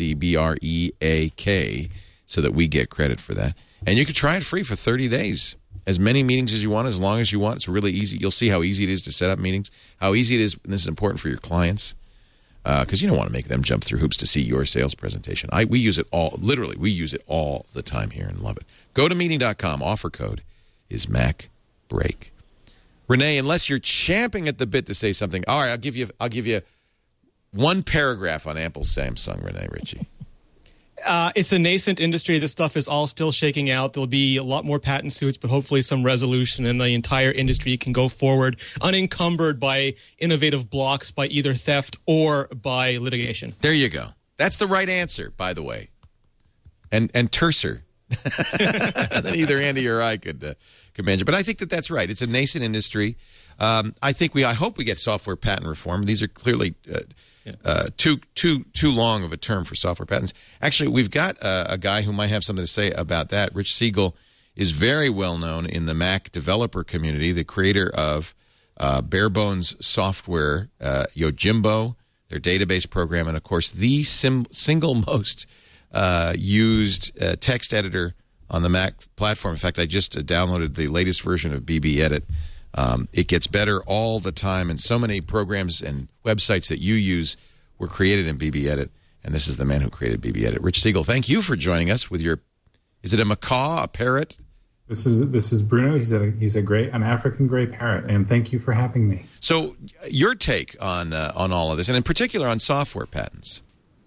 MACBREAK so that we get credit for that. And you can try it free for 30 days. As many meetings as you want, as long as you want. It's really easy. You'll see how easy it is to set up meetings, how easy it is, and this is important for your clients, because you don't want to make them jump through hoops to see your sales presentation. We use it all, literally, we use it all the time here and love it. GoToMeeting.com, offer code is MacBreak. Renee, unless you're champing at the bit to say something, all right, I'll give you one paragraph on Apple Samsung, Renee Ritchie. It's a nascent industry. This stuff is all still shaking out. There'll be a lot more patent suits, but hopefully some resolution, and the entire industry can go forward unencumbered by innovative blocks, by either theft or by litigation. There you go. That's the right answer, by the way. And terser. Then either Andy or I could mention. But I think that's right. It's a nascent industry. I hope we get software patent reform. These are clearly too long of a term for software patents. Actually, we've got a guy who might have something to say about that. Rich Siegel is very well known in the Mac developer community, the creator of bare bones software, Yojimbo, their database program, and of course the single most used text editor on the Mac platform. In fact, I just downloaded the latest version of BB Edit. It gets better all the time, and so many programs and websites that you use were created in BB Edit, and this is the man who created BB Edit. Rich Siegel, thank you for joining us with your, is it a macaw, a parrot? This is Bruno. He's an African gray parrot, and thank you for having me. So your take on all of this, and in particular on software patents.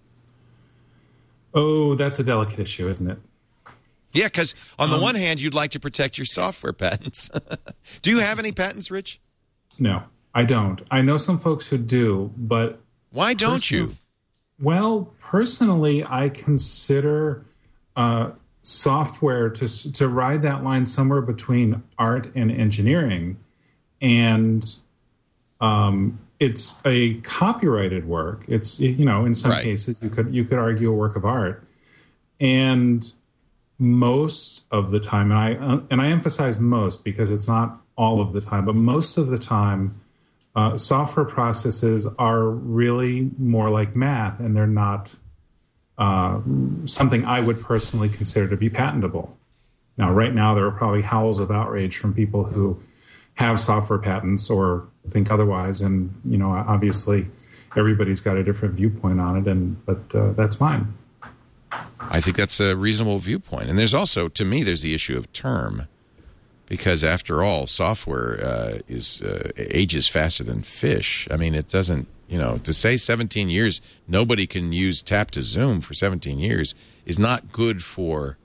Oh, that's a delicate issue, isn't it? Yeah, because on the one hand, you'd like to protect your software patents. Do you have any patents, Rich? No, I don't. I know some folks who do, but... Why don't you? Well, personally, I consider software to ride that line somewhere between art and engineering. And it's a copyrighted work. It's, in some cases, you could argue a work of art. And... most of the time, and I emphasize most because it's not all of the time, but most of the time, software processes are really more like math, and they're not something I would personally consider to be patentable. Now, right now, there are probably howls of outrage from people who have software patents or think otherwise, and obviously, everybody's got a different viewpoint on it, but that's mine. I think that's a reasonable viewpoint. And there's also, to me, there's the issue of term. Because after all, software ages faster than fish. I mean, it doesn't, to say 17 years, nobody can use Tap to Zoom for 17 years is not good for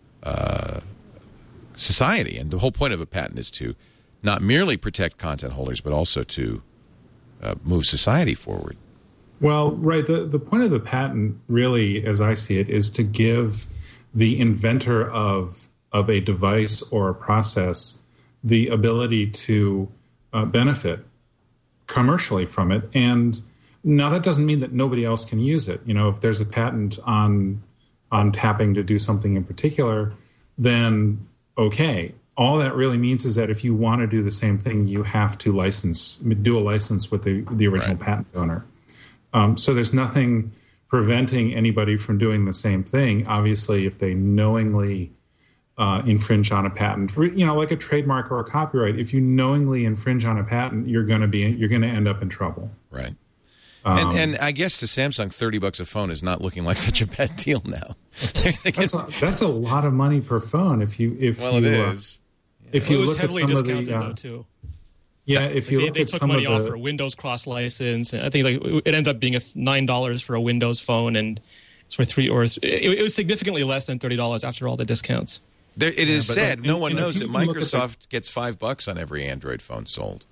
society. And the whole point of a patent is to not merely protect content holders, but also to move society forward. Well, right. The point of the patent, really, as I see it, is to give the inventor of a device or a process the ability to benefit commercially from it. And now that doesn't mean that nobody else can use it. If there's a patent on tapping to do something in particular, then okay. All that really means is that if you want to do the same thing, you have to do a license with the original patent owner. So there's nothing preventing anybody from doing the same thing. Obviously, if they knowingly infringe on a patent, like a trademark or a copyright, if you knowingly infringe on a patent, you're going to end up in trouble. Right. And I guess to Samsung, $30 a phone is not looking like such a bad deal now. That's a lot of money per phone. If you it is. If you it was look heavily at some discounted of the though too. yeah, if you look they at took some money of off the for a Windows cross license, and I think it ended up being $9 for a Windows phone, and it's for it was significantly less than $30 after all the discounts. It is said. No one and knows if that you look at Microsoft gets $5 on every Android phone sold.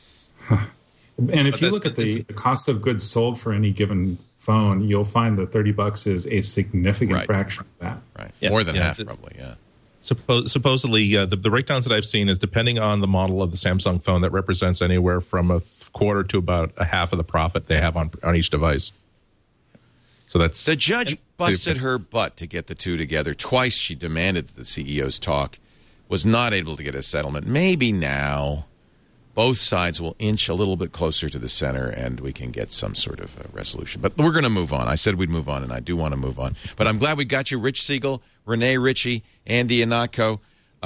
And if you look at the cost of goods sold for any given phone, you'll find that $30 is a significant fraction of that. Right, more than half probably. Yeah. Supposedly, the breakdowns that I've seen is depending on the model of the Samsung phone, that represents anywhere from a quarter to about a half of the profit they have on each device. So that's the judge busted her butt to get the two together. Twice she demanded that the CEOs talk, was not able to get a settlement. Maybe now both sides will inch a little bit closer to the center and we can get some sort of a resolution. But we're going to move on. I said we'd move on, and I do want to move on. But I'm glad we got you, Rich Siegel, Renee Ritchie, Andy Ihnatko.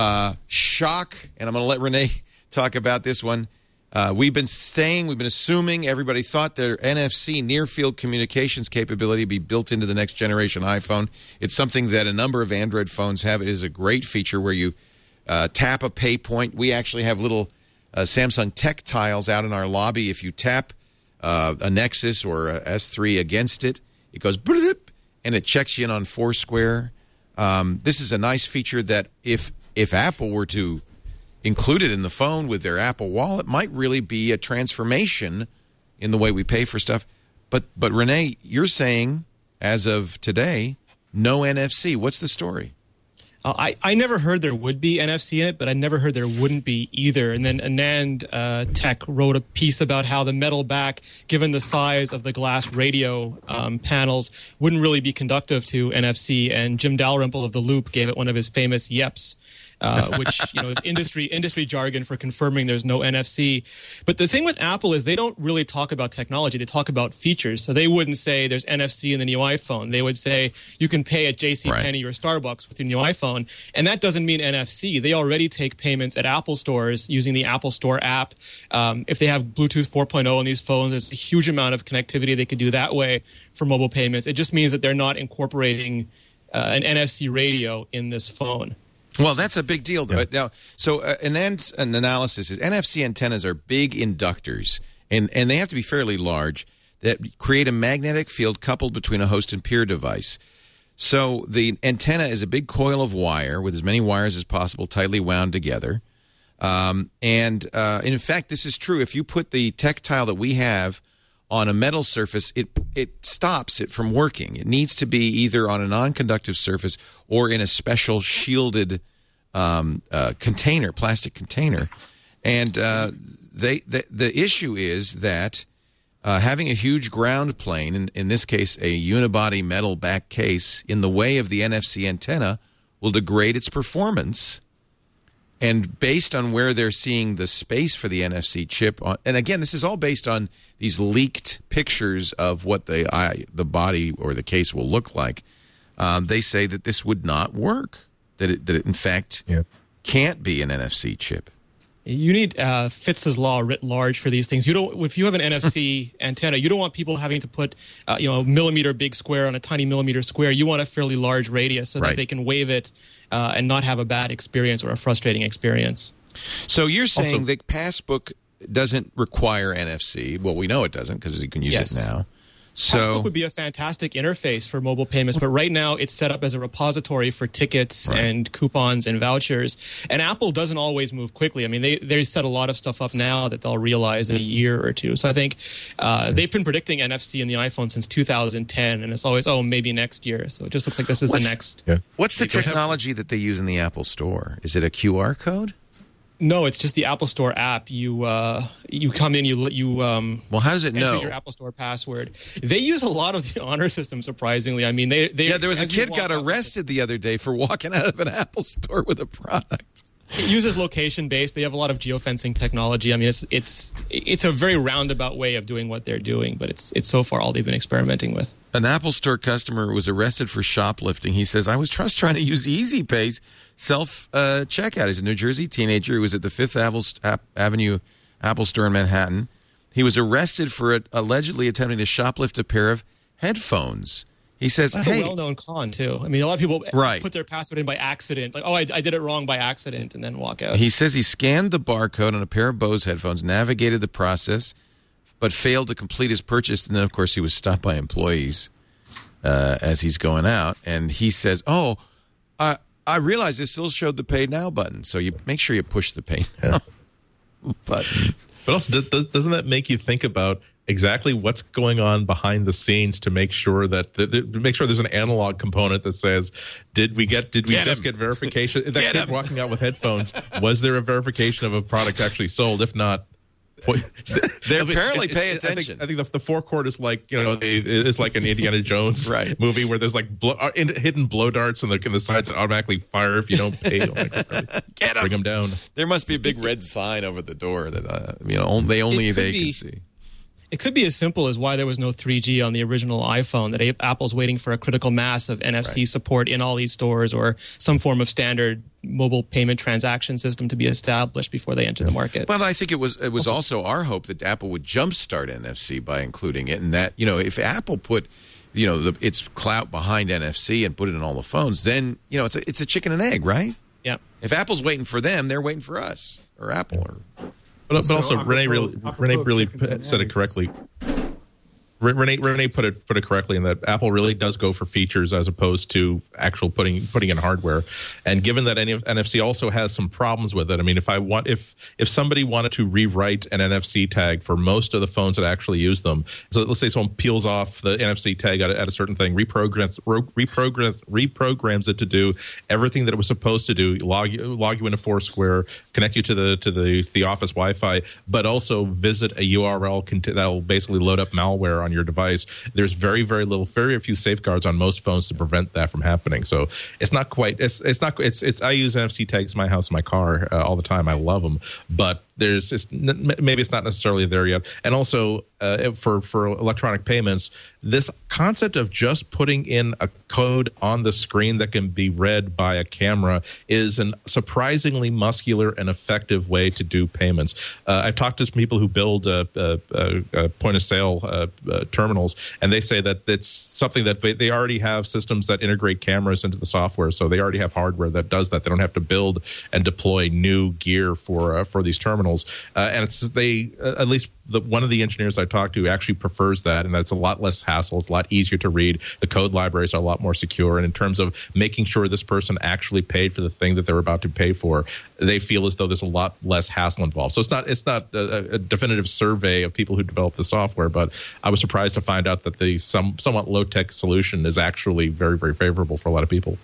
Shock, and I'm going to let Renee talk about this one. We've been assuming everybody thought their NFC near-field communications capability would be built into the next generation iPhone. It's something that a number of Android phones have. It is a great feature where you tap a pay point. We actually have little Samsung Tech tiles out in our lobby. If you tap a Nexus or a S3 against it, it goes bloop, and it checks you in on Foursquare. This is a nice feature that if Apple were to include it in the phone with their Apple Wallet, might really be a transformation in the way we pay for stuff. But Renee, you're saying, as of today, no NFC. What's the story? I never heard there would be NFC in it, but I never heard there wouldn't be either. And then Anand Tech wrote a piece about how the metal back, given the size of the glass radio panels, wouldn't really be conductive to NFC. And Jim Dalrymple of The Loop gave it one of his famous yeps. Which is industry jargon for confirming there's no NFC. But the thing with Apple is they don't really talk about technology. They talk about features. So they wouldn't say there's NFC in the new iPhone. They would say you can pay at JCPenney or Starbucks with your new iPhone. And that doesn't mean NFC. They already take payments at Apple stores using the Apple Store app. If they have Bluetooth 4.0 on these phones, there's a huge amount of connectivity they could do that way for mobile payments. It just means that they're not incorporating an NFC radio in this phone. Well, that's a big deal. Yeah. Now, so an analysis is NFC antennas are big inductors, and they have to be fairly large, that create a magnetic field coupled between a host and peer device. So the antenna is a big coil of wire with as many wires as possible tightly wound together. In fact, this is true. If you put the Tech tile that we have on a metal surface, it stops it from working. It needs to be either on a non-conductive surface or in a special shielded container, plastic container. And the issue is that having a huge ground plane, in this case a unibody metal back case, in the way of the NFC antenna will degrade its performance. And based on where they're seeing the space for the NFC chip, and again, this is all based on these leaked pictures of what the body or the case will look like, they say that this would not work, that it in fact can't be an NFC chip. You need Fitz's law writ large for these things. If you have an NFC antenna, you don't want people having to put a millimeter big square on a tiny millimeter square. You want a fairly large radius so that they can wave it and not have a bad experience or a frustrating experience. So you're saying that Passbook doesn't require NFC. Well, we know it doesn't because you can use it now. Passbook would be a fantastic interface for mobile payments, but right now it's set up as a repository for tickets and coupons and vouchers. And Apple doesn't always move quickly. I mean, they set a lot of stuff up now that they'll realize in a year or two. So I think they've been predicting NFC in the iPhone since 2010, and it's always, maybe next year. So it just looks like this is the next. Yeah. What's the technology that they use in the Apple Store? Is it a QR code? No, it's just the Apple Store app. You come in, well, how does it enter know your Apple Store password? They use a lot of the honor system, surprisingly. I mean, there was a kid got arrested the other day for walking out of an Apple Store with a product. It uses location-based. They have a lot of geofencing technology. I mean, it's a very roundabout way of doing what they're doing, but it's so far all they've been experimenting with. An Apple Store customer was arrested for shoplifting. He says, I was just trying to use EasyPay's self-checkout. He's a New Jersey teenager who was at the Fifth Avenue Apple Store in Manhattan. He was arrested for allegedly attempting to shoplift a pair of headphones. He says, that's a well-known con, too. I mean, a lot of people put their password in by accident. Like, I did it wrong by accident, and then walk out. He says he scanned the barcode on a pair of Bose headphones, navigated the process, but failed to complete his purchase. And then, of course, he was stopped by employees as he's going out. And he says, I realized it still showed the Pay Now button. So you make sure you push the Pay Now button. But also, doesn't that make you think about exactly what's going on behind the scenes to make sure that there's an analog component that says, did we just get verification? That kid walking out with headphones, was there a verification of a product actually sold? If not, they apparently pay attention. I think the forecourt is like, it's like an Indiana Jones movie where there's like hidden blow darts in the sides that automatically fire if you don't pay. Bring them down. There must be a big red sign over the door that they can see. It could be as simple as why there was no 3G on the original iPhone, that Apple's waiting for a critical mass of NFC support in all these stores, or some form of standard mobile payment transaction system to be established before they enter the market. Well, I think it was also our hope that Apple would jumpstart NFC by including it, and that, if Apple put its clout behind NFC and put it in all the phones, then it's a chicken and egg, right? Yeah. If Apple's waiting for them, they're waiting for us or Apple or. But also, Renee really said it correctly. Renee put it correctly in that Apple really does go for features as opposed to actual putting in hardware. And given that NFC also has some problems with it, I mean, if somebody wanted to rewrite an NFC tag for most of the phones that actually use them, so let's say someone peels off the NFC tag at a certain thing, reprograms it to do everything that it was supposed to do, log you into Foursquare, connect you to the office Wi-Fi, but also visit a URL that'll basically load up malware on your device. There's very few safeguards on most phones to prevent that from happening. So it's not quite. I use NFC tags in my house and my car all the time. I love them, but maybe it's not necessarily there yet. And also for electronic payments, this concept of just putting in a code on the screen that can be read by a camera is a surprisingly muscular and effective way to do payments. I've talked to some people who build point of sale terminals, and they say that it's something that they already have systems that integrate cameras into the software, so they already have hardware that does that. They don't have to build and deploy new gear for these terminals. And at least one of the engineers I talked to actually prefers that, and that it's a lot less hassle. It's a lot easier to read. The code libraries are a lot more secure. And in terms of making sure this person actually paid for the thing that they're about to pay for, they feel as though there's a lot less hassle involved. So it's not a definitive survey of people who develop the software, but I was surprised to find out that the somewhat low-tech solution is actually very, very favorable for a lot of people.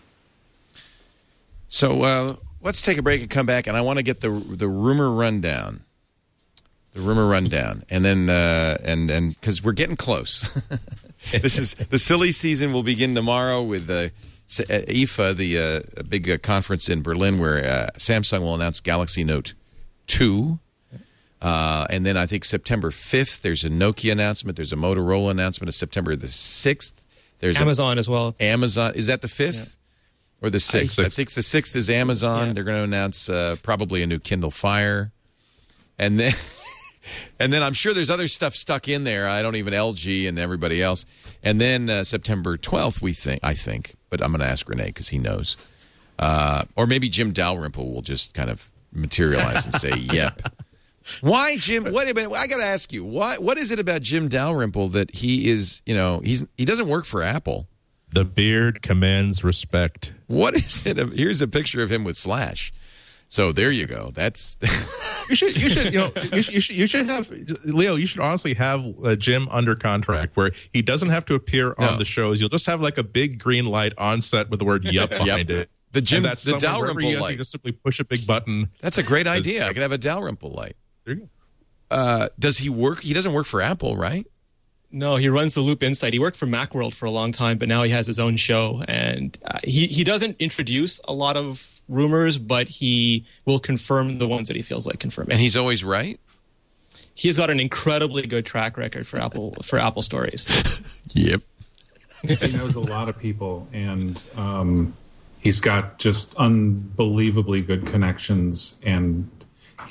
So let's take a break and come back, and I want to get the rumor rundown. The rumor rundown, and then and because we're getting close. This is the silly season will begin tomorrow with IFA, the big conference in Berlin, where Samsung will announce Galaxy Note 2. And then I think September 5th, there's a Nokia announcement. There's a Motorola announcement. It's September the 6th. There's Amazon as well. Amazon. Is that the 5th? Yeah. Or the 6th? I think the 6th is Amazon. Yeah. They're going to announce probably a new Kindle Fire. And then... And then I'm sure there's other stuff stuck in there. LG and everybody else. And then September 12th, I think. But I'm going to ask Renee because he knows. Or maybe Jim Dalrymple will just kind of materialize and say, yep. Why, Jim? Wait a minute. I got to ask you. What is it about Jim Dalrymple that he is, he doesn't work for Apple? The beard commands respect. What is it? Here's a picture of him with Slash. So there you go. That's you should have Leo. You should honestly have Jim under contract where he doesn't have to appear on the shows. You'll just have like a big green light on set with the word "yup" behind it. The Dalrymple light. You just simply push a big button. That's a great idea. I could have a Dalrymple light. There you go. Does he work? He doesn't work for Apple, right? No, he runs the Loop Insight. He worked for Macworld for a long time, but now he has his own show, and he doesn't introduce a lot of rumors, but he will confirm the ones that he feels like confirming. And he's always right? He's got an incredibly good track record for Apple stories. Yep. He knows a lot of people, and he's got just unbelievably good connections, and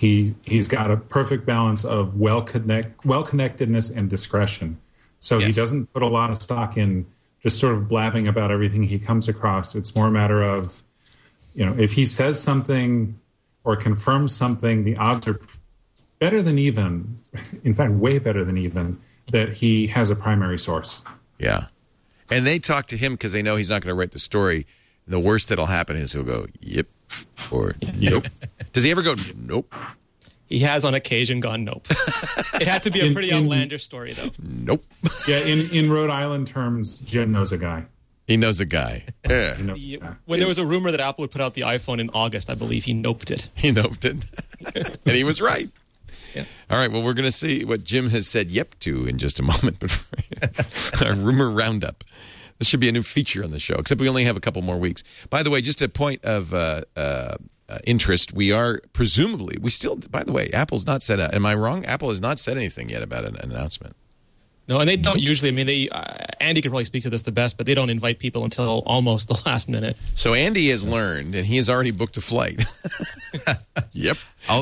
He's got a perfect balance of well-connectedness and discretion. So he doesn't put a lot of stock in just sort of blabbing about everything he comes across. It's more a matter of, if he says something or confirms something, the odds are better than even, in fact, way better than even, that he has a primary source. Yeah. And they talk to him because they know he's not going to write the story. The worst that'll happen is he'll go, yep, or nope. Does he ever go, nope? He has on occasion gone nope. It had to be a pretty outlandish story, though. Nope. Yeah, in Rhode Island terms, Jim knows a guy. He knows a guy. Yeah. He knows a guy. When there was a rumor that Apple would put out the iPhone in August, I believe he noped it. He noped it. And he was right. Yeah. All right, well, we're going to see what Jim has said yep to in just a moment. But our rumor roundup. This should be a new feature on the show, except we only have a couple more weeks. By the way, just a point of interest, we are presumably, by the way, Apple's not said, am I wrong? Apple has not said anything yet about an announcement. No, and they don't usually. I mean, Andy could probably speak to this the best, but they don't invite people until almost the last minute. So Andy has learned, and he has already booked a flight. Yep.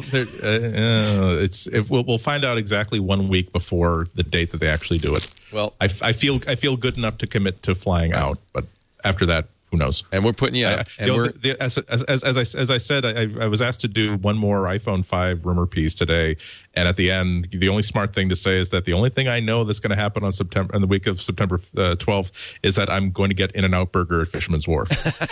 We'll find out exactly 1 week before the date that they actually do it. Well, I feel good enough to commit to flying out, but after that, who knows? And we're putting you up. As I said, I was asked to do one more iPhone 5 rumor piece today, and at the end, the only smart thing to say is that the only thing I know that's going to happen on the week of September 12th is that I'm going to get In-N-Out Burger at Fisherman's Wharf.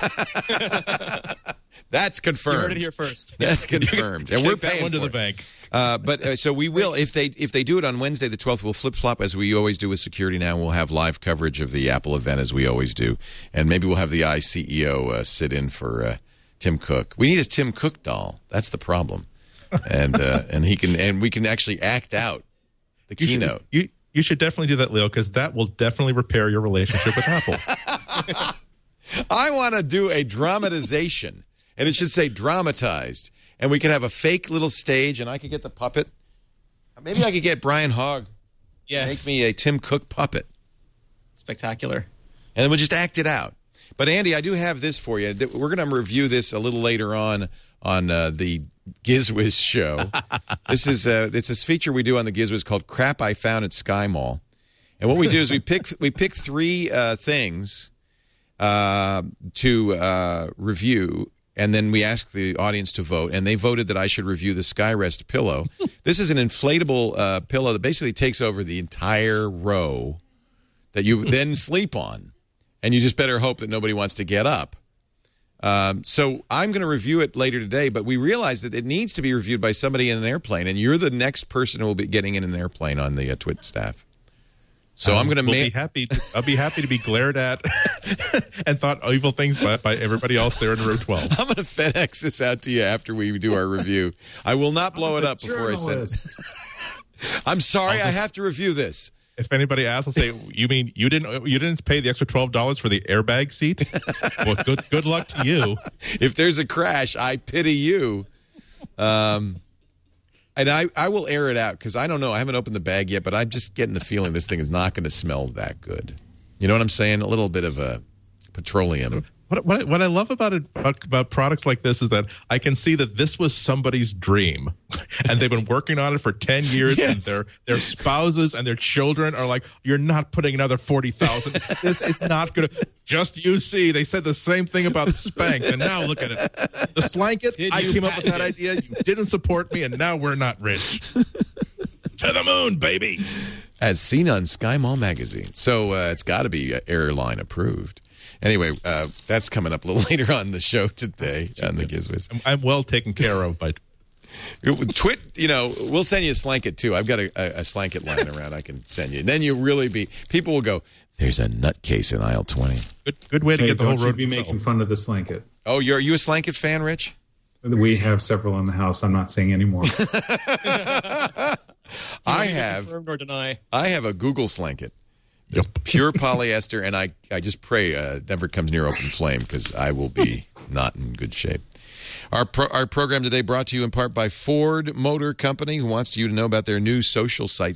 That's confirmed. You heard it here first. That's confirmed, and we're paying that one to for the it. bank. So we will, if they do it on Wednesday the 12th, we'll flip-flop as we always do with Security Now. We'll have live coverage of the Apple event as we always do. And maybe we'll have the iCEO sit in for Tim Cook. We need a Tim Cook doll. That's the problem. And we can actually act out the keynote. You should definitely do that, Leo, because that will definitely repair your relationship with Apple. I want to do a dramatization, and it should say dramatized. And we could have a fake little stage, and I could get the puppet. Maybe I could get Brian Hogg. Yes. Make me a Tim Cook puppet. Spectacular. And then we'll just act it out. But, Andy, I do have this for you. We're going to review this a little later on the GizWiz show. It's this feature we do on the GizWiz called Crap I Found at Sky Mall. And what we do is we pick three things to review. And then we asked the audience to vote, and they voted that I should review the Skyrest pillow. This is an inflatable pillow that basically takes over the entire row that you then sleep on, and you just better hope that nobody wants to get up. So I'm going to review it later today, but we realized that it needs to be reviewed by somebody in an airplane, and you're the next person who will be getting in an airplane on the Twit staff. So I'm going to I'll be happy to be glared at and thought evil things by everybody else there in row 12. I'm going to FedEx this out to you after we do our review. I will not blow it up before I send it. I'm sorry, I have to review this. If anybody asks, I'll say, "You mean you didn't pay the extra $12 for the airbag seat?" Well, good luck to you. If there's a crash, I pity you. And I will air it out because I don't know. I haven't opened the bag yet, but I'm just getting the feeling this thing is not going to smell that good. You know what I'm saying? A little bit of a petroleum. What I love about products like this is that I can see that this was somebody's dream, and they've been working on it for 10 years, Yes. and their spouses and their children are like, "You're not putting another 40,000. This is not going to." Just you see, they said the same thing about Spanx, and now look at it. The Slanket, I came up with that idea. You didn't support me, and now we're not rich. To the moon, baby. As seen on Sky Mall magazine. So it's got to be airline approved. Anyway, that's coming up a little later on the show today on the GizWiz. I'm well taken care of by Twit, we'll send you a Slanket too. I've got a Slanket lying around I can send you. And then people will go, there's a nutcase in aisle 20. Good way to get the whole road. Be making fun of the Slanket. Oh, are you a Slanket fan, Rich? We have several in the house. I'm not saying anymore. I have. Confirm or deny. I have a Google Slanket. It's pure polyester, and I just pray it never comes near open flame because I will be not in good shape. Our program today brought to you in part by Ford Motor Company, who wants you to know about their new social site,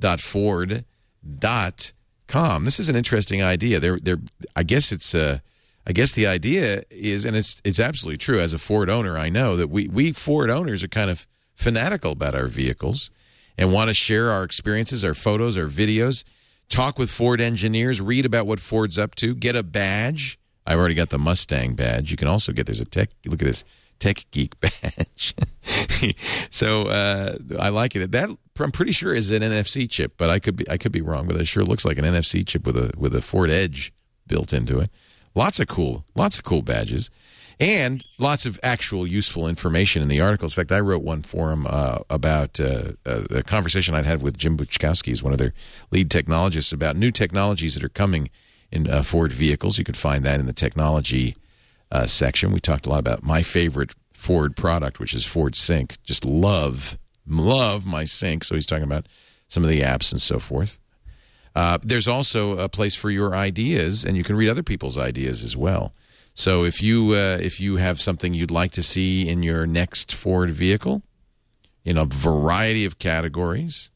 social.ford.com. This is an interesting idea. I guess it's I guess the idea is, and it's absolutely true, as a Ford owner, I know that we Ford owners are kind of fanatical about our vehicles and want to share our experiences, our photos, our videos, talk with Ford engineers, read about what Ford's up to, get a badge. I've already got the Mustang badge. You can also get, look at this, Tech Geek badge. So I like it. That, I'm pretty sure, is an NFC chip, but I could be wrong, but it sure looks like an NFC chip with a Ford Edge built into it. Lots of cool badges, and lots of actual useful information in the articles. In fact, I wrote one for them about a conversation I'd had with Jim Buczkowski, who's one of their lead technologists, about new technologies that are coming in Ford vehicles. You could find that in the technology section. We talked a lot about my favorite Ford product, which is Ford Sync. Just love my Sync. So he's talking about some of the apps and so forth. There's also a place for your ideas, and you can read other people's ideas as well. So if you have something you'd like to see in your next Ford vehicle, in a variety of categories,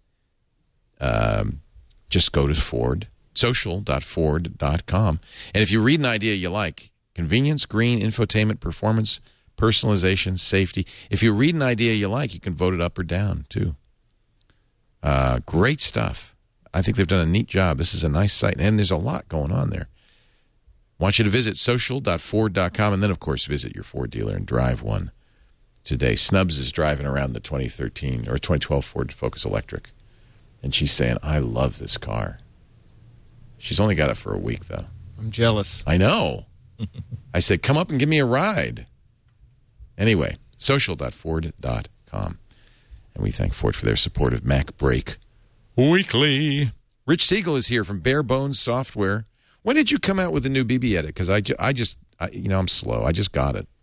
just go to Ford, social.ford.com. And if you read an idea you like, convenience, green, infotainment, performance, personalization, safety, if you read an idea you like, you can vote it up or down, too. Great stuff. I think they've done a neat job. This is a nice site, and there's a lot going on there. I want you to visit social.ford.com, and then, of course, visit your Ford dealer and drive one today. Snubs is driving around the 2012 Ford Focus Electric, and she's saying, I love this car. She's only got it for a week, though. I'm jealous. I know. I said, come up and give me a ride. Anyway, social.ford.com. And we thank Ford for their support of Mac Break Weekly. Rich Siegel is here from Bare Bones Software. When did you come out with the new BB Edit? Because I'm slow. I just got it,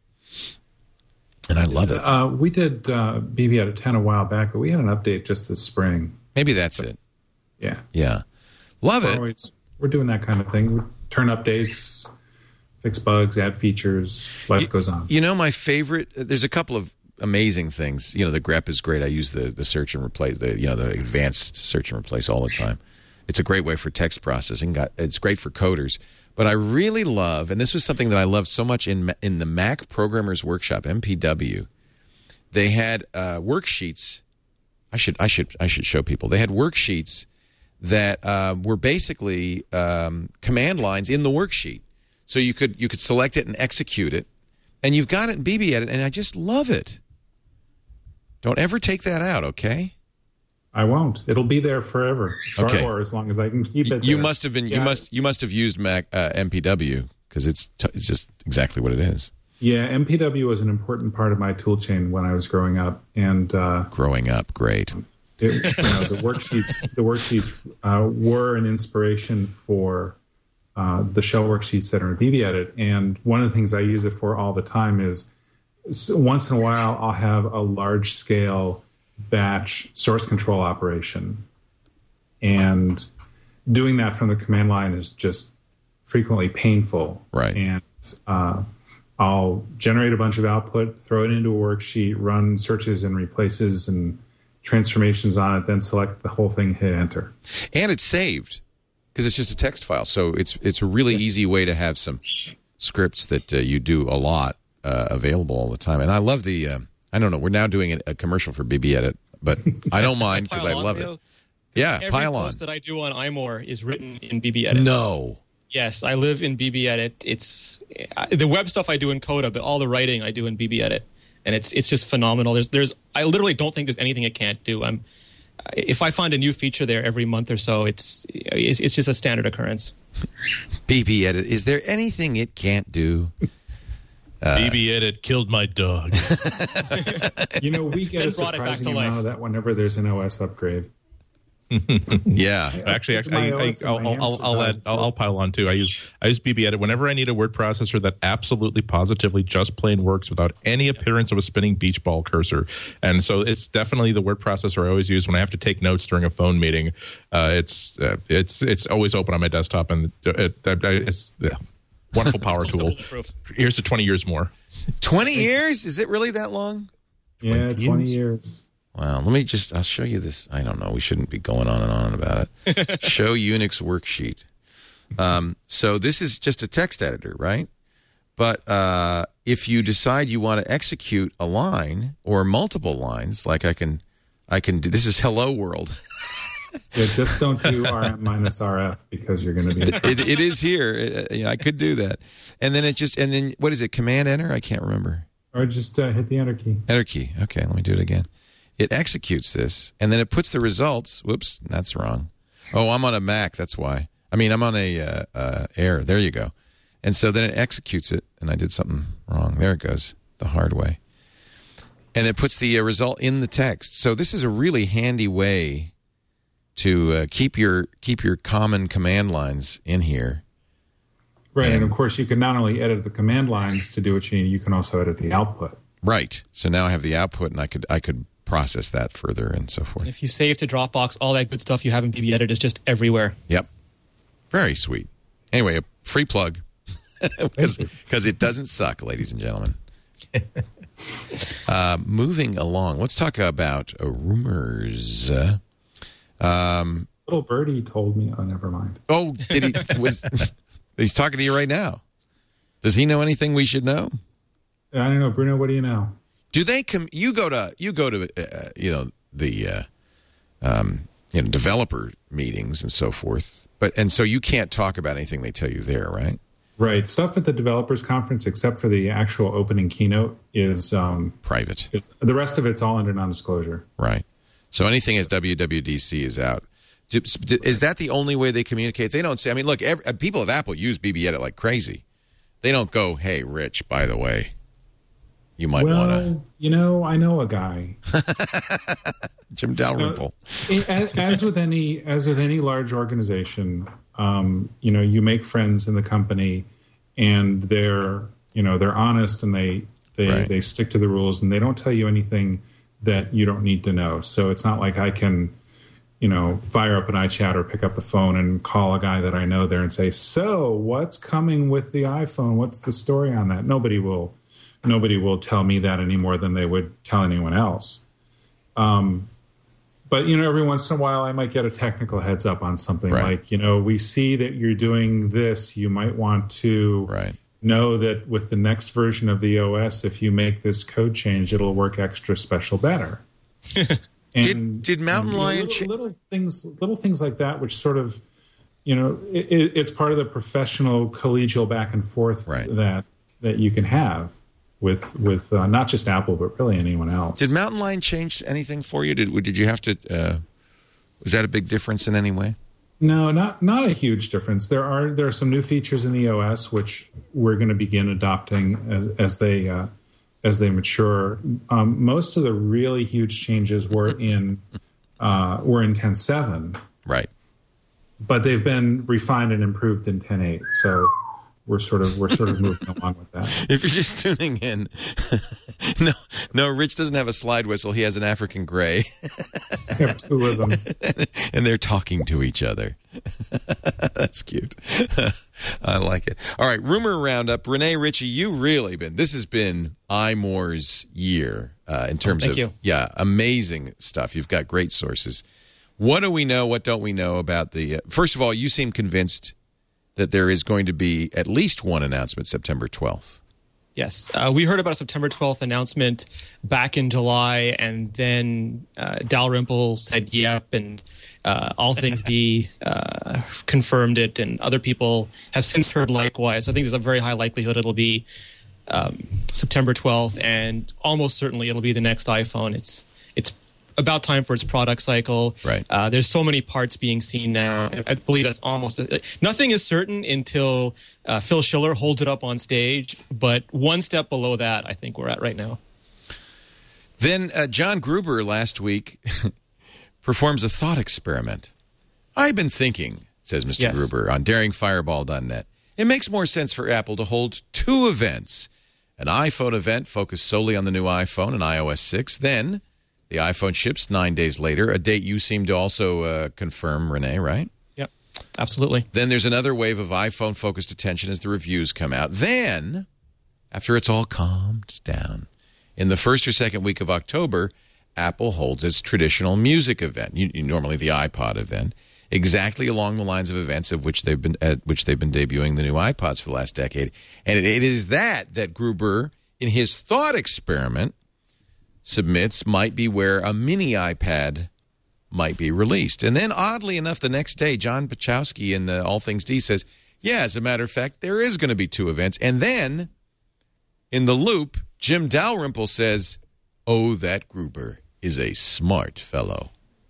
and I love it. We did BB Edit 10 a while back, but we had an update just this spring. Maybe that's it. Yeah. Love it. We're doing that kind of thing. We turn updates, fix bugs, add features. Life goes on. You know, my favorite. There's a couple of amazing things. You know, the grep is great. I use the search and replace, the advanced search and replace all the time. It's a great way for text processing. It's great for coders. But I really love, and this was something that I loved so much in the Mac Programmers Workshop, MPW. They had worksheets. I should show people. They had worksheets that were basically command lines in the worksheet. So you could select it and execute it, and you've got it in BB Edit, and I just love it. Don't ever take that out, okay? I won't. It'll be there forever, or as long as I can keep it. You must have been. Yeah. You must have used Mac MPW, because it's just exactly what it is. Yeah, MPW was an important part of my tool chain when I was growing up, and growing up, great. The worksheets were an inspiration for the shell worksheets that are in BB Edit, and one of the things I use it for all the time is once in a while I'll have a large scale batch source control operation, and doing that from the command line is just frequently painful. Right. And I'll generate a bunch of output, throw it into a worksheet, run searches and replaces and transformations on it, then select the whole thing, hit enter. And it's saved because it's just a text file. So it's a really easy way to have some scripts that you do a lot available all the time. And I love the, I don't know, we're now doing a commercial for BB Edit, but I don't mind because I love it. Yeah, Pylon. Every post that I do on iMore is written in BB Edit. No. Yes, I live in BB Edit. It's the web stuff I do in Coda, but all the writing I do in BB Edit, and it's just phenomenal. I literally don't think there's anything it can't do. If I find a new feature there every month or so, it's just a standard occurrence. BB Edit, is there anything it can't do? BB Edit killed my dog. We get a surprising amount of that whenever there's an OS upgrade. Yeah, actually, I'll pile on too. I use BB Edit whenever I need a word processor that absolutely positively just plain works without any appearance of a spinning beach ball cursor. And so it's definitely the word processor I always use when I have to take notes during a phone meeting. It's always open on my desktop, and it's wonderful power tool. Here's to 20 years more. 20 years? Is it really that long? Yeah, 20 years. Wow, I'll show you this. I don't know. We shouldn't be going on and on about it. Show Unix worksheet. So this is just a text editor, right? But if you decide you want to execute a line or multiple lines, like I can do. This is Hello World. Yeah, just don't do RM minus RF because you're going to be. It is here. I could do that, and then what is it? Command Enter? I can't remember. Or just hit the Enter key. Enter key. Okay, let me do it again. It executes this, and then it puts the results. Whoops, that's wrong. Oh, I'm on a Mac. That's why. I mean, I'm on a Air. There you go. And so then it executes it, and I did something wrong. There it goes, the hard way. And it puts the result in the text. So this is a really handy way to keep your common command lines in here. Right, and of course you can not only edit the command lines to do what you need, you can also edit the output. Right. So now I have the output, and I could process that further and so forth. And if you save to Dropbox, all that good stuff you have in BB Edit is just everywhere. Yep. Very sweet. Anyway, a free plug. Because it doesn't suck, ladies and gentlemen. Moving along, let's talk about rumors. Little birdie told me. Oh, never mind. Oh, did he? He's talking to you right now. Does he know anything we should know? I don't know, Bruno. What do you know? Do they you go to the developer meetings and so forth, and so you can't talk about anything they tell you there, right? Right. Stuff at the developers conference, except for the actual opening keynote, is private. The rest of it's all under non-disclosure. Right. So anything as WWDC is out. Is that the only way they communicate? They don't say, I mean, look, people at Apple use BB Edit like crazy. They don't go, hey, Rich, by the way, you might want to. I know a guy. Jim Dalrymple. As with any large organization, you make friends in the company, and they're honest, and they stick to the rules, and they don't tell you anything that you don't need to know. So it's not like I can, fire up an iChat or pick up the phone and call a guy that I know there and say, so what's coming with the iPhone? What's the story on that? Nobody will tell me that any more than they would tell anyone else. But, every once in a while I might get a technical heads up on something like, we see that you're doing this. You might want to know that with the next version of the OS, if you make this code change, it'll work extra special better. And, did Mountain Lion little things like that, which sort of, it's part of the professional collegial back and forth that you can have with not just Apple, but really anyone else. Did Mountain Lion change anything for you? Did you have to? Was that a big difference in any way? No, not a huge difference. There are some new features in the OS which we're going to begin adopting as they mature. Most of the really huge changes were in 10.7, right? But they've been refined and improved in 10.8. So we're sort of moving along with that. If you're just tuning in, no, Rich doesn't have a slide whistle. He has an African gray. I have two of them, and they're talking to each other. That's cute. I like it. All right, rumor roundup. Renee, Richie, this has been iMore's year in terms of amazing stuff. You've got great sources. What do we know? What don't we know about the? First of all, you seem convinced that there is going to be at least one announcement September 12th. Yes. We heard about a September 12th announcement back in July, and then Dalrymple said yep, and All Things D confirmed it, and other people have since heard likewise. I think there's a very high likelihood it'll be September 12th, and almost certainly it'll be the next iPhone. It's about time for its product cycle. Right. There's so many parts being seen now. I believe that's almost nothing is certain until Phil Schiller holds it up on stage. But one step below that, I think we're at right now. Then John Gruber last week performs a thought experiment. I've been thinking, says Mr. Gruber on daringfireball.net, it makes more sense for Apple to hold two events. An iPhone event focused solely on the new iPhone and iOS 6, then the iPhone ships 9 days later, a date you seem to also confirm, Renee, right? Yep, absolutely. Then there's another wave of iPhone-focused attention as the reviews come out. Then, after it's all calmed down, in the first or second week of October, Apple holds its traditional music event, normally the iPod event. exactly along the lines of events at which they've been debuting the new iPods for the last decade. And it is that Gruber, in his thought experiment, submits might be where a mini iPad might be released. And then, oddly enough, the next day, John Pachowski in All Things D says, yeah, as a matter of fact, there is going to be 2 events. And then, in the loop, Jim Dalrymple says, oh, that Gruber is a smart fellow.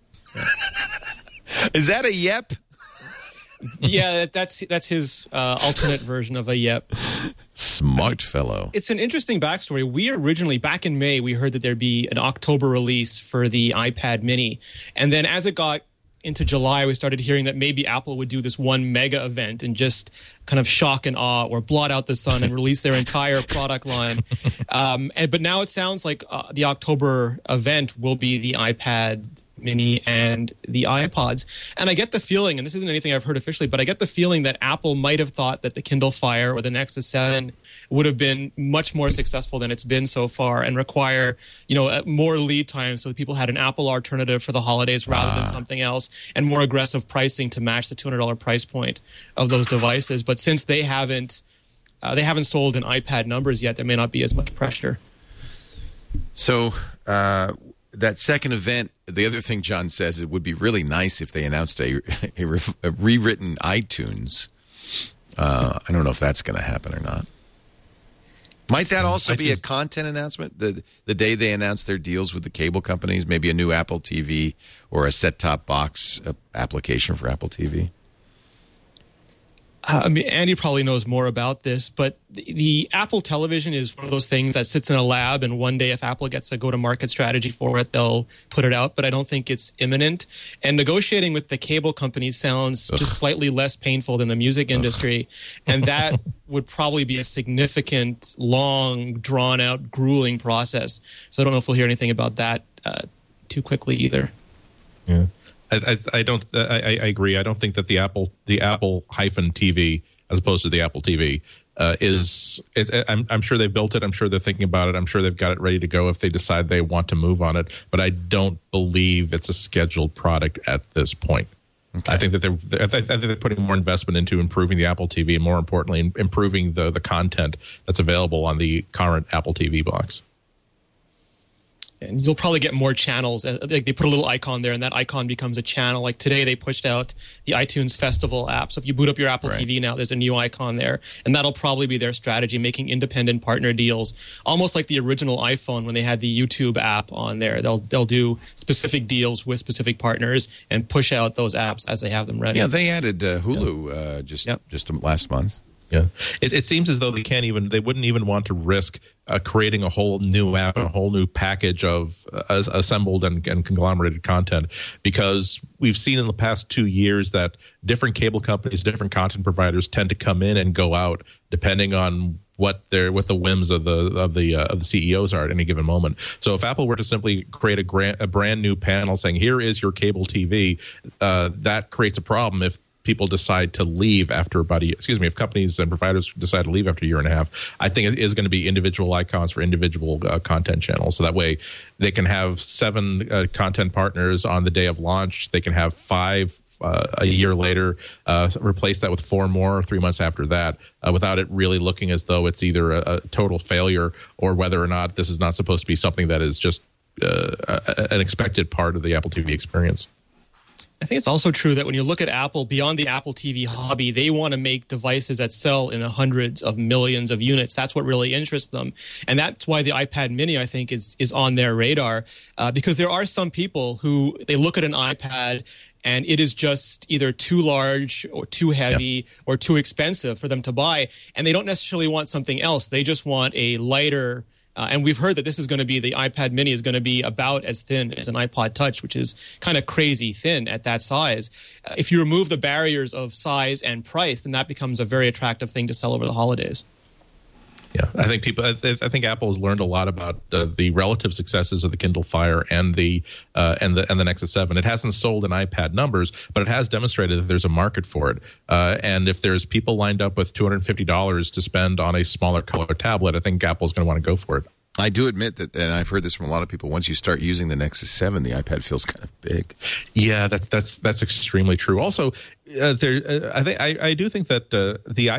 Is that a yep? Yeah, that's his alternate version of a yep. Smart fellow. It's an interesting backstory. We originally, back in May, we heard that there'd be an October release for the iPad mini. And then as it got into July, we started hearing that maybe Apple would do this one mega event and just kind of shock and awe or blot out the sun and release their entire product line. But now it sounds like the October event will be the iPad mini and the iPods. And I get the feeling, and this isn't anything I've heard officially, but I get the feeling that Apple might have thought that the Kindle Fire or the Nexus 7 would have been much more successful than it's been so far and require, more lead time so that people had an Apple alternative for the holidays rather than something else, and more aggressive pricing to match the $200 price point of those devices. But since they haven't sold in iPad numbers yet, there may not be as much pressure. So that second event, the other thing John says, it would be really nice if they announced a rewritten iTunes. I don't know if that's going to happen or not. Might that also be a content announcement? The day they announce their deals with the cable companies, maybe a new Apple TV or a set-top box application for Apple TV? Andy probably knows more about this, but the Apple television is one of those things that sits in a lab, and one day if Apple gets a go-to-market strategy for it, they'll put it out, but I don't think it's imminent. And negotiating with the cable companies sounds just slightly less painful than the music industry, and that would probably be a significant, long, drawn-out, grueling process. So I don't know if we'll hear anything about that too quickly either. Yeah. I agree. I don't think that the Apple -TV as opposed to the Apple TV I'm sure they've built it. I'm sure they're thinking about it. I'm sure they've got it ready to go if they decide they want to move on it. But I don't believe it's a scheduled product at this point. Okay. I think that they're putting more investment into improving the Apple TV, and more importantly, improving the content that's available on the current Apple TV box. And you'll probably get more channels. Like they put a little icon there, and that icon becomes a channel. Like today, they pushed out the iTunes Festival app. So if you boot up your Apple TV now, there's a new icon there. And that'll probably be their strategy, making independent partner deals, almost like the original iPhone when they had the YouTube app on there. They'll do specific deals with specific partners and push out those apps as they have them ready. Yeah, they added Hulu just last month. Yeah, it seems as though they wouldn't even want to risk creating a whole new app, a whole new package of assembled and conglomerated content, because we've seen in the past 2 years that different cable companies, different content providers tend to come in and go out depending on what the whims of the CEOs are at any given moment. So if Apple were to simply create a brand new panel saying, here is your cable TV, that creates a problem if people decide to leave after if companies and providers decide to leave after a year and a half. I think it is going to be individual icons for individual content channels. So that way they can have 7 content partners on the day of launch. They can have 5 a year later, replace that with 4 more 3 months after that, without it really looking as though it's either a total failure or whether or not this is not supposed to be something that is just an expected part of the Apple TV experience. I think it's also true that when you look at Apple, beyond the Apple TV hobby, they want to make devices that sell in the hundreds of millions of units. That's what really interests them. And that's why the iPad mini, I think, is on their radar, because there are some people who they look at an iPad and it is just either too large or too heavy or too expensive for them to buy. And they don't necessarily want something else. They just want a lighter. And we've heard that this is going to be, the iPad mini is going to be about as thin as an iPod Touch, which is kind of crazy thin at that size. If you remove the barriers of size and price, then that becomes a very attractive thing to sell over the holidays. Yeah, I think Apple has learned a lot about the relative successes of the Kindle Fire and the Nexus 7. It hasn't sold in iPad numbers, but it has demonstrated that there's a market for it. And if there's people lined up with $250 to spend on a smaller color tablet, I think Apple's going to want to go for it. I do admit that, and I've heard this from a lot of people, once you start using the Nexus 7, the iPad feels kind of big. Yeah, that's extremely true. Also, I do think that the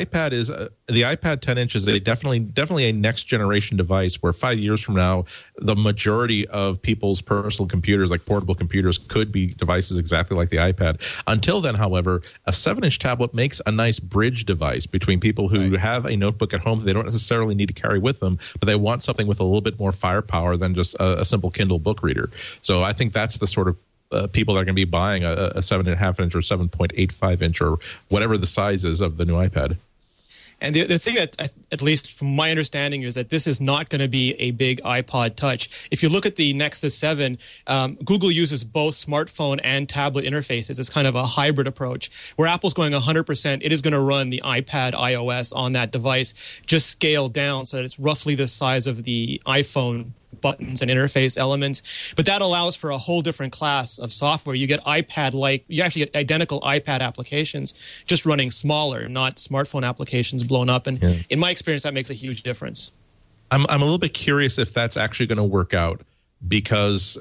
iPad 10 inch is definitely a next generation device where 5 years from now, the majority of people's personal computers, like portable computers, could be devices exactly like the iPad. Until then, however, a 7-inch tablet makes a nice bridge device between people who have a notebook at home that they don't necessarily need to carry with them, but they want something with a little bit more firepower than just a simple Kindle book reader. So I think that's the sort of people that are going to be buying a 7.5 inch or 7.85 inch or whatever the size is of the new iPad. And the thing that, at least from my understanding, is that this is not going to be a big iPod Touch. If you look at the Nexus 7, Google uses both smartphone and tablet interfaces. It's kind of a hybrid approach. Where Apple's going 100%, it is going to run the iPad iOS on that device, just scaled down so that it's roughly the size of the iPhone buttons and interface elements. But that allows for a whole different class of software. You get iPad-like, you actually get identical iPad applications just running smaller, not smartphone applications blown up. And in my experience, that makes a huge difference. I'm a little bit curious if that's actually going to work out, because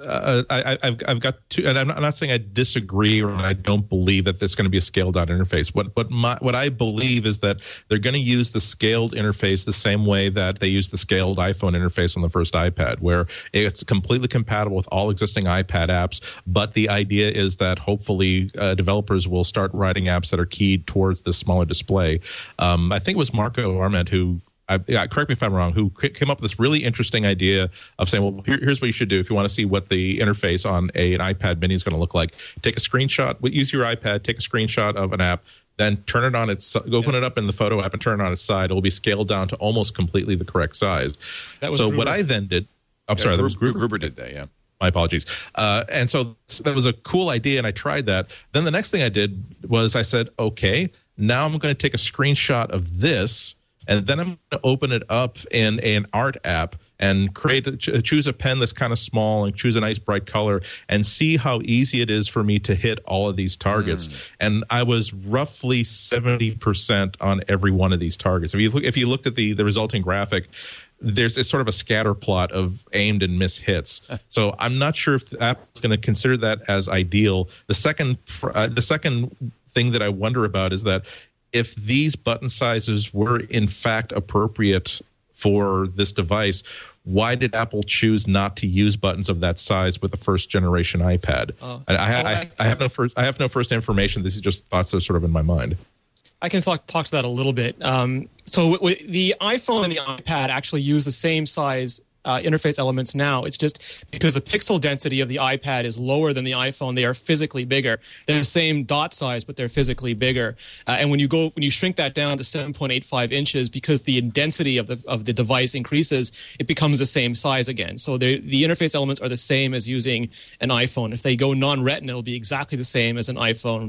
I've got two, and I'm not saying I disagree or I don't believe that there's going to be a scaled down interface. What I believe is that they're going to use the scaled interface the same way that they used the scaled iPhone interface on the first iPad, where it's completely compatible with all existing iPad apps. But the idea is that hopefully developers will start writing apps that are keyed towards this smaller display. I think it was Marco Arment who, correct me if I'm wrong, who came up with this really interesting idea of saying, well, here's what you should do if you want to see what the interface on an iPad mini is going to look like. Take a screenshot, use your iPad, take a screenshot of an app, then turn it on its, go open it up in the photo app and turn it on its side. It will be scaled down to almost completely the correct size. So Gruber. What I then did, sorry, that was Gruber. Gruber did that, yeah. My apologies. And so that was a cool idea, and I tried that. Then the next thing I did was I said, okay, now I'm going to take a screenshot of this, and then I'm going to open it up in an art app and choose a pen that's kind of small and choose a nice bright color and see how easy it is for me to hit all of these targets. And I was roughly 70% on every one of these targets. If you looked at the resulting graphic, it's sort of a scatter plot of aimed and missed hits. So I'm not sure if Apple's going to consider that as ideal. The second thing that I wonder about is that if these button sizes were in fact appropriate for this device, why did Apple choose not to use buttons of that size with the first generation iPad? I have no first information. This is just thoughts that are sort of in my mind. I can talk to that a little bit. So the iPhone and the iPad actually use the same size interface elements now. It's just because the pixel density of the iPad is lower than the iPhone, they are physically bigger. They're the same dot size, but they're physically bigger. And when you shrink that down to 7.85 inches, because the density of the device increases, it becomes the same size again. So the interface elements are the same as using an iPhone. If they go non-retina, it'll be exactly the same as an iPhone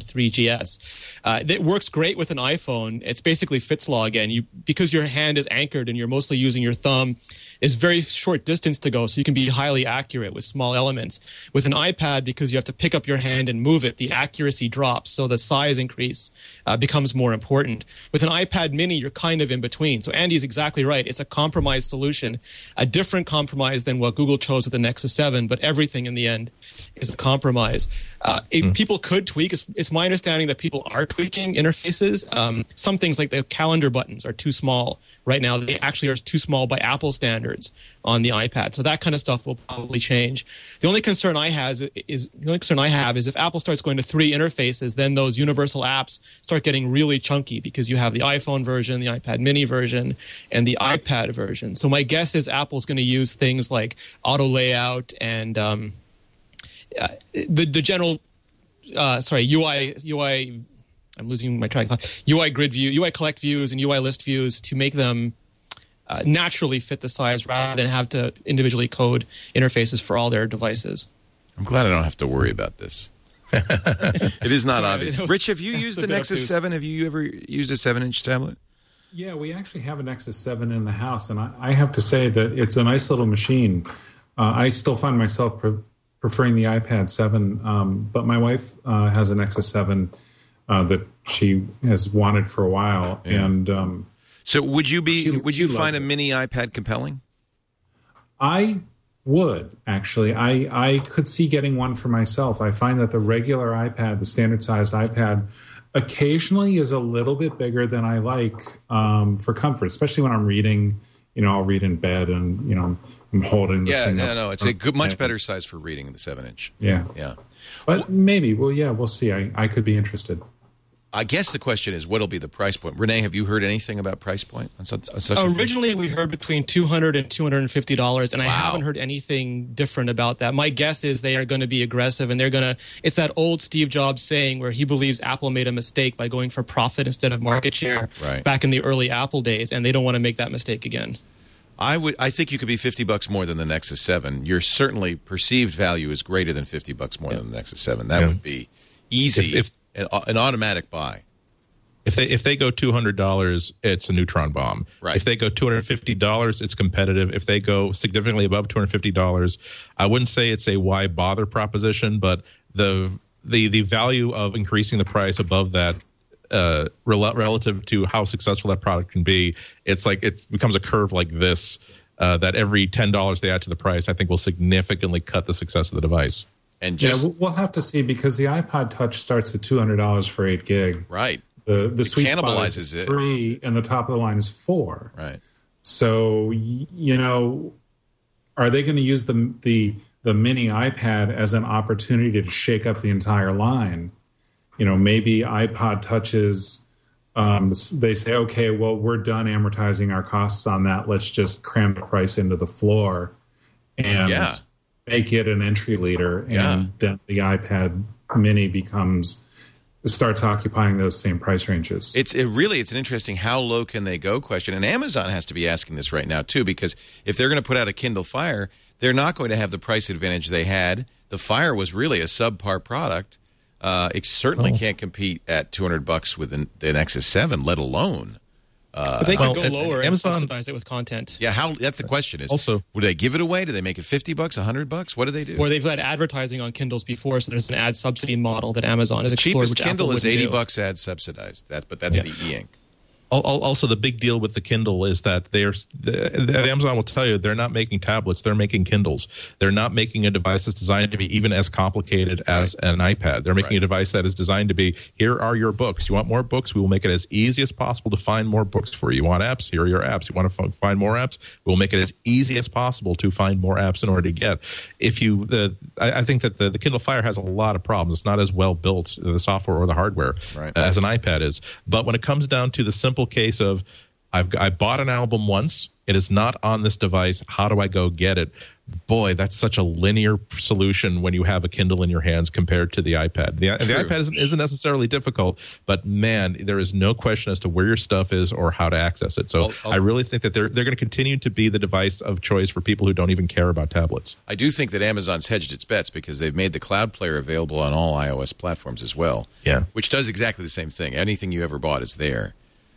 3GS. It works great with an iPhone. It's basically Fitts law again. Because your hand is anchored and you're mostly using your thumb, it's very short distance to go, so you can be highly accurate with small elements. With an iPad, because you have to pick up your hand and move it, the accuracy drops, so the size increase becomes more important. With an iPad mini, you're kind of in between. So Andy's exactly right. It's a compromise solution, a different compromise than what Google chose with the Nexus 7, but everything in the end is a compromise. People could tweak. It's my understanding that people are tweaking interfaces. Some things like the calendar buttons are too small right now. They actually are too small by Apple standards on the iPad. So that kind of stuff will probably change. The only concern I have is if Apple starts going to 3 interfaces, then those universal apps start getting really chunky because you have the iPhone version, the iPad mini version, and the iPad version. So my guess is Apple's going to use things like auto layout and the general UI. I'm losing my track of thought. UI grid view, UI collect views, and UI list views to make them naturally fit the size rather than have to individually code interfaces for all their devices. I'm glad I don't have to worry about this. It is not obvious. Rich, have you used the Nexus 7? Have you ever used a 7-inch tablet? Yeah, we actually have a Nexus 7 in the house, and I have to say that it's a nice little machine. I still find myself preferring the iPad 7, but my wife has a Nexus 7 that she has wanted for a while, and so would you find a mini iPad compelling? I would, actually. I could see getting one for myself. I find that the regular iPad, the standard-sized iPad, occasionally is a little bit bigger than I like for comfort, especially when I'm reading. I'll read in bed and, I'm holding the thing up. No, it's a good, much better size for reading the 7-inch. Yeah. But maybe, we'll see. I could be interested. I guess the question is, what'll be the price point? Renee, have you heard anything about price point on such a thing? Originally, we heard between $200 and $250, and I haven't heard anything different about that. My guess is they are going to be aggressive, and it's that old Steve Jobs saying where he believes Apple made a mistake by going for profit instead of market share back in the early Apple days, and they don't want to make that mistake again. I think you could be $50 more than the Nexus 7. Your certainly perceived value is greater than $50 more than the Nexus 7. That would be easy. An automatic buy. If they go $200, it's a neutron bomb. Right. If they go $250, it's competitive. If they go significantly above $250, I wouldn't say it's a why bother proposition, but the value of increasing the price above that relative to how successful that product can be, it's like it becomes a curve like this that every $10 they add to the price, I think, will significantly cut the success of the device. And we'll have to see, because the iPod Touch starts at $200 for 8 gig. Right. The sweet spot is it. 3, and the top of the line is 4. Right. So are they going to use the mini iPad as an opportunity to shake up the entire line? Maybe iPod Touches. They say, okay, well, we're done amortizing our costs on that. Let's just cram the price into the floor and make it an entry leader, and then the iPad Mini starts occupying those same price ranges. It's an interesting how low can they go question, and Amazon has to be asking this right now too, because if they're going to put out a Kindle Fire, they're not going to have the price advantage they had. The Fire was really a subpar product. It certainly can't compete at $200 with the Nexus 7, let alone. But they could go lower and subsidize it with content. Yeah, that's the question. Is also, would they give it away? Do they make it $50, $100? What do they do? Or they've had advertising on Kindles before, so there's an ad subsidy model that Amazon has explored. Cheapest Kindle is $80 ad subsidized. But that's the e-ink. Also, the big deal with the Kindle is that that Amazon will tell you they're not making tablets; they're making Kindles. They're not making a device that's designed to be even as complicated as an iPad. They're making a device that is designed to be: here are your books. You want more books? We will make it as easy as possible to find more books for you. You want apps? Here are your apps. You want to find more apps? We will make it as easy as possible to find more apps in order to get. I think that the Kindle Fire has a lot of problems. It's not as well built, the software or the hardware, as an iPad is. But when it comes down to the simple case of I bought an album once, it is not on this device, how do I go get it? Boy, that's such a linear solution when you have a Kindle in your hands compared to the iPad. The iPad isn't necessarily difficult, but man, there is no question as to where your stuff is or how to access it. So I really think that they're going to continue to be the device of choice for people who don't even care about tablets. I do think that Amazon's hedged its bets because they've made the Cloud Player available on all iOS platforms as well. Yeah, which does exactly the same thing. Anything you ever bought is there.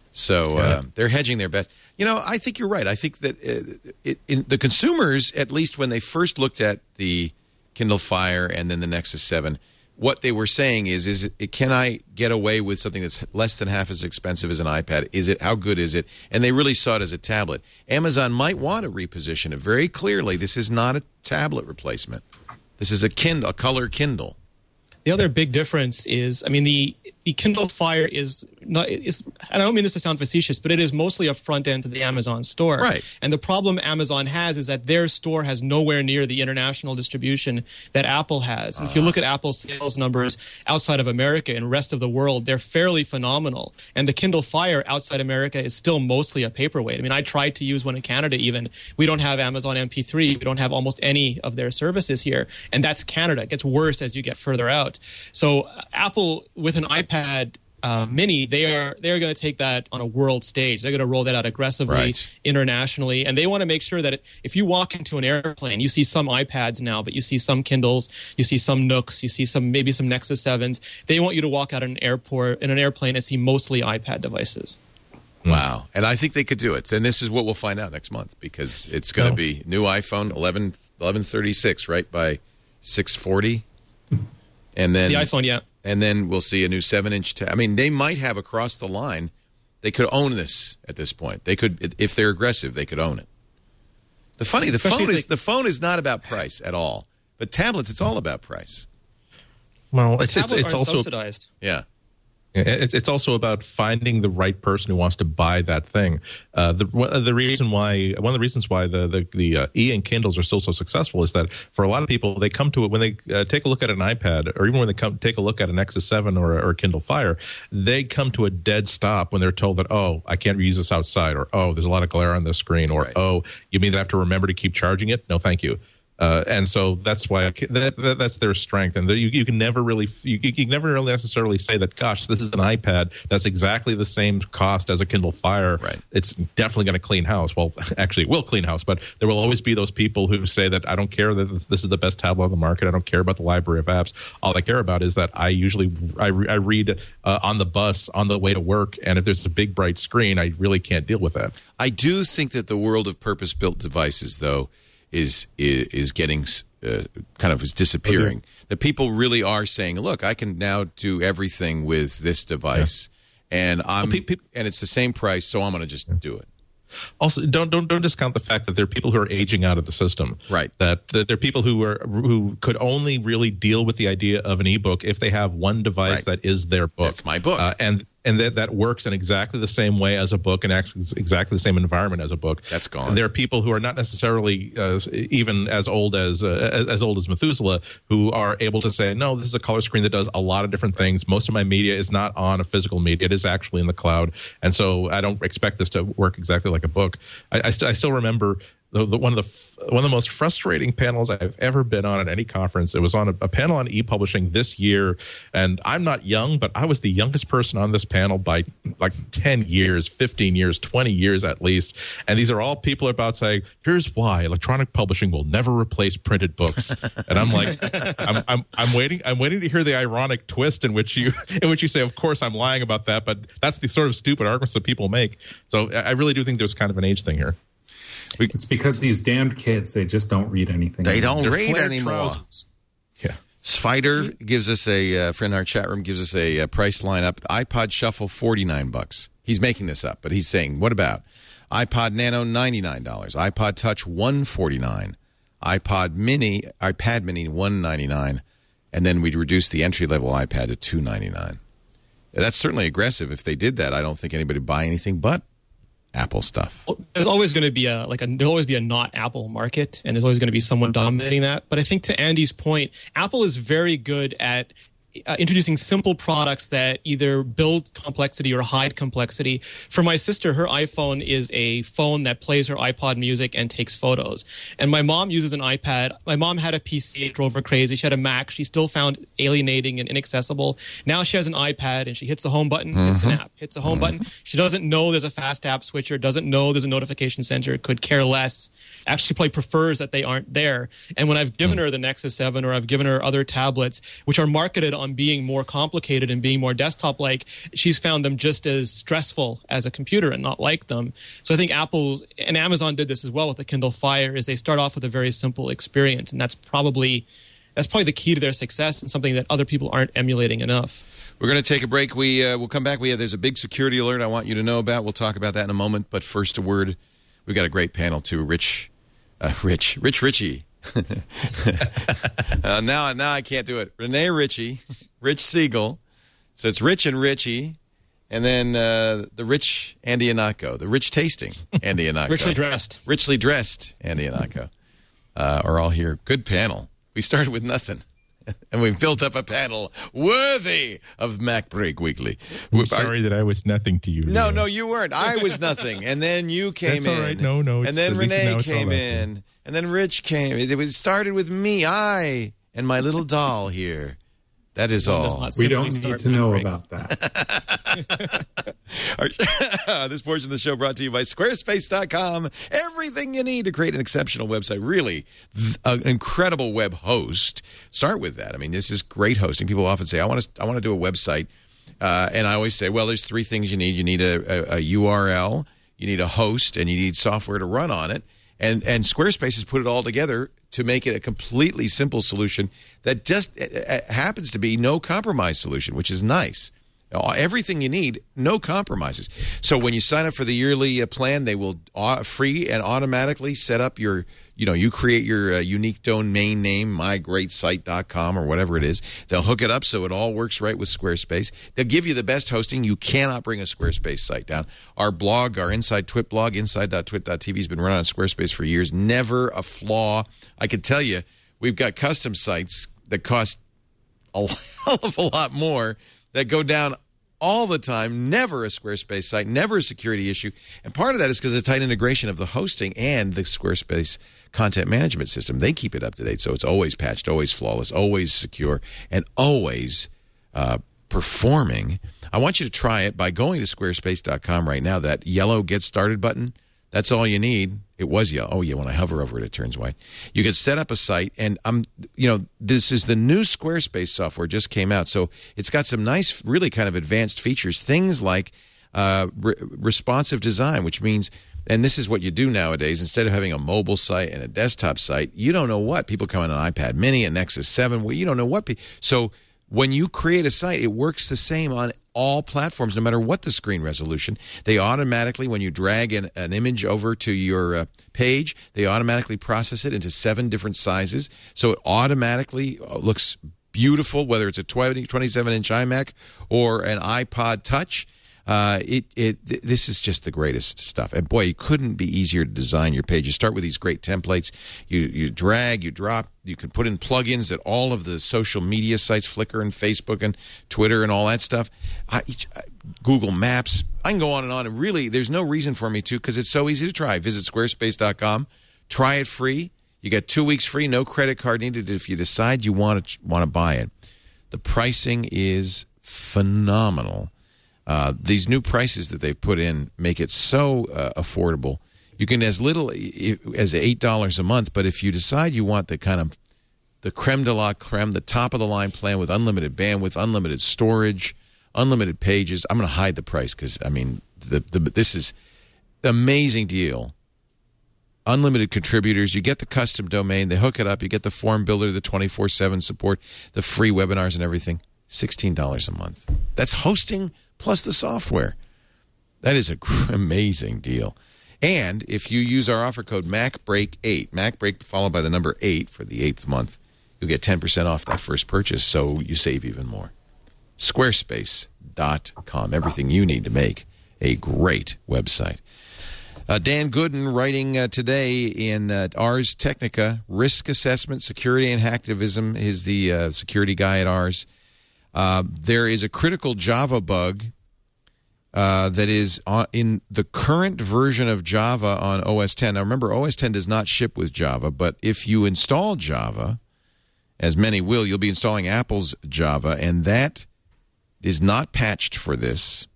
So they're hedging their bets. I think you're right. I think that the consumers, at least when they first looked at the Kindle Fire and then the Nexus 7, what they were saying is can I get away with something that's less than half as expensive as an iPad? How good is it? And they really saw it as a tablet. Amazon might want to reposition it very clearly. This is not a tablet replacement. This is a color Kindle. The other big difference is, the Kindle Fire is not. I don't mean this to sound facetious, but it is mostly a front end to the Amazon store. Right. And the problem Amazon has is that their store has nowhere near the international distribution that Apple has. And if you look at Apple's sales numbers outside of America and rest of the world, they're fairly phenomenal. And the Kindle Fire outside America is still mostly a paperweight. I tried to use one in Canada even. We don't have Amazon MP3. We don't have almost any of their services here. And that's Canada. It gets worse as you get further out. So Apple, with an iPad Mini, they are going to take that on a world stage. They're going to roll that out aggressively internationally, and they want to make sure that if you walk into an airplane, you see some iPads now, but you see some Kindles, you see some Nooks, you see maybe some Nexus 7s. They want you to walk out in an airplane and see mostly iPad devices. Wow. And I think they could do it. And this is what we'll find out next month, because it's going to be new iPhone 1136, right, by 640. And then the iPhone, and then we'll see a new 7-inch. They might have across the line. They could own this at this point. They could, if they're aggressive, they could own it. The phone is not about price at all. But tablets, it's all about price. Well, it's also subsidized. Yeah. It's also about finding the right person who wants to buy that thing. One of the reasons why the e-Kindles are still so successful is that for a lot of people, they come to it when they take a look at an iPad, or even when they take a look at an Nexus 7 or a Kindle Fire, they come to a dead stop when they're told that, oh, I can't use this outside, or oh, there's a lot of glare on the screen, or oh, you mean that I have to remember to keep charging it? No, thank you. And so that's why that's their strength, and you can never really necessarily say that. Gosh, this is an iPad that's exactly the same cost as a Kindle Fire. Right. It's definitely going to clean house. Well, actually, it will clean house, but there will always be those people who say that I don't care that this is the best tablet on the market. I don't care about the library of apps. All I care about is that I read on the bus on the way to work, and if there's a big bright screen, I really can't deal with that. I do think that the world of purpose-built devices, though, is getting kind of is disappearing. That people really are saying, look, I can now do everything with this device, and and it's the same price, so I'm going to just do it. Also, don't discount the fact that there are people who are aging out of the system. Right. That there are people who could only really deal with the idea of an ebook if they have one device that is their book. That's my book. And that works in exactly the same way as a book and exactly the same environment as a book. That's gone. And there are people who are not necessarily even as old as Methuselah who are able to say, no, this is a color screen that does a lot of different things. Most of my media is not on a physical media; it is actually in the cloud, and so I don't expect this to work exactly like a book. I still remember. One of the most frustrating panels I've ever been on at any conference. It was on a panel on e-publishing this year, and I'm not young, but I was the youngest person on this panel by like 10 years, 15 years, 20 years at least. And these are all people about saying, "Here's why electronic publishing will never replace printed books." And I'm like, I'm waiting to hear the ironic twist in which you say, "Of course, I'm lying about that," but that's the sort of stupid arguments that people make. So I really do think there's kind of an age thing here. It's because these damned kids, they just don't read anything. They don't read anymore. Yeah. Spider gives us a friend in our chat room gives us a price lineup. iPod Shuffle $49. He's making this up, but he's saying, what about iPod Nano $99, iPod Touch $149, iPad Mini $199, and then we'd reduce the entry level iPad to $299. That's certainly aggressive. If they did that, I don't think anybody would buy anything but Apple stuff. Well, there's always going to be there'll always be a not Apple market, and there's always going to be someone dominating that. But I think to Andy's point, Apple is very good at introducing simple products that either build complexity or hide complexity. For my sister, her iPhone is a phone that plays her iPod music and takes photos. And my mom uses an iPad. My mom had a PC, it drove her crazy. She had a Mac. She still found alienating and inaccessible. Now she has an iPad and she hits the home button, hits an app, hits the home button. She doesn't know there's a fast app switcher, doesn't know there's a notification center, could care less. Actually probably prefers that they aren't there. And when I've given her the Nexus 7 or I've given her other tablets, which are marketed on being more complicated and being more desktop-like, she's found them just as stressful as a computer and not like them. So I think Apple and Amazon did this as well with the Kindle Fire, is they start off with a very simple experience, and that's probably the key to their success and something that other people aren't emulating enough. We're going to take a break. We'll come back. There's a big security alert I want you to know about. We'll talk about that in a moment. But first, a word. We've got a great panel, too. Rich Ritchie. Now I can't do it. Renee Ritchie, Rich Siegel. So it's Rich and Richie, and then the Rich Andy Ihnatko, the rich tasting Andy Ihnatko. Richly dressed Andy Ihnatko are all here. Good panel. We started with nothing, and we've built up a panel worthy of Mac Break Weekly. I'm sorry that I was nothing to you. No, you weren't. I was nothing, and then you came That's in. All right. No. And then Renee came in. And then Rich came. It started with me, I, and my little doll here. That is all. We don't need to know about that. This portion of the show brought to you by Squarespace.com. Everything you need to create an exceptional website. Really, an incredible web host. Start with that. I mean, this is great hosting. People often say, I want to do a website. And I always say, well, there's three things you need. You need a URL, you need a host, and you need software to run on it. And Squarespace has put it all together to make it a completely simple solution that just happens to be no compromise solution, which is nice. Everything you need, no compromises. So when you sign up for the yearly plan, they will free and automatically set up your, you create your unique domain name, mygreatsite.com or whatever it is. They'll hook it up so it all works right with Squarespace. They'll give you the best hosting. You cannot bring a Squarespace site down. Our blog, our Inside Twit blog, inside.twit.tv, has been run on Squarespace for years. Never a flaw. I can tell you, we've got custom sites that cost a hell of a lot more that go down all the time. Never a Squarespace site, never a security issue. And part of that is because of the tight integration of the hosting and the Squarespace content management system. They keep it up to date, so it's always patched, always flawless, always secure, and always performing. I want you to try it by going to squarespace.com right now. That yellow Get Started button, that's all you need. It was yellow. Oh, yeah, when I hover over it, it turns white. You can set up a site, and this is the new Squarespace software, just came out. So it's got some nice, really kind of advanced features, things like responsive design, which means, and this is what you do nowadays, instead of having a mobile site and a desktop site, you don't know what. People come on an iPad Mini, a Nexus 7, well, you don't know what. So when you create a site, it works the same on all platforms, no matter what the screen resolution. They automatically, when you drag an image over to your page, they automatically process it into 7 different sizes. So it automatically looks beautiful, whether it's a 27-inch iMac or an iPod Touch. This is just the greatest stuff. And boy, it couldn't be easier to design your page. You start with these great templates. You drag, you drop. You can put in plugins at all of the social media sites, Flickr and Facebook and Twitter and all that stuff. Google Maps. I can go on. And really, there's no reason for me to, because it's so easy to try. Visit squarespace.com. Try it free. You get 2 weeks free, no credit card needed if you decide you want to buy it. The pricing is phenomenal. These new prices that they've put in make it so affordable. You can as little as $8 a month, but if you decide you want the kind of the creme de la creme, the top of the line plan with unlimited bandwidth, unlimited storage, unlimited pages, I'm going to hide the price because this is an amazing deal. Unlimited contributors, you get the custom domain, they hook it up, you get the form builder, the 24/7 support, the free webinars and everything. $16 a month. That's hosting plus the software. That is an amazing deal. And if you use our offer code MacBreak8, MacBreak followed by the number 8 for the 8th month, you'll get 10% off that first purchase, so you save even more. Squarespace.com, everything you need to make a great website. Dan Gooden writing today in Ars Technica, Risk Assessment, Security and Hacktivism is the security guy at Ars. There is a critical Java bug that is in the current version of Java on OS X. Now, remember, OS X does not ship with Java, but if you install Java, as many will, you'll be installing Apple's Java, and that is not patched for this.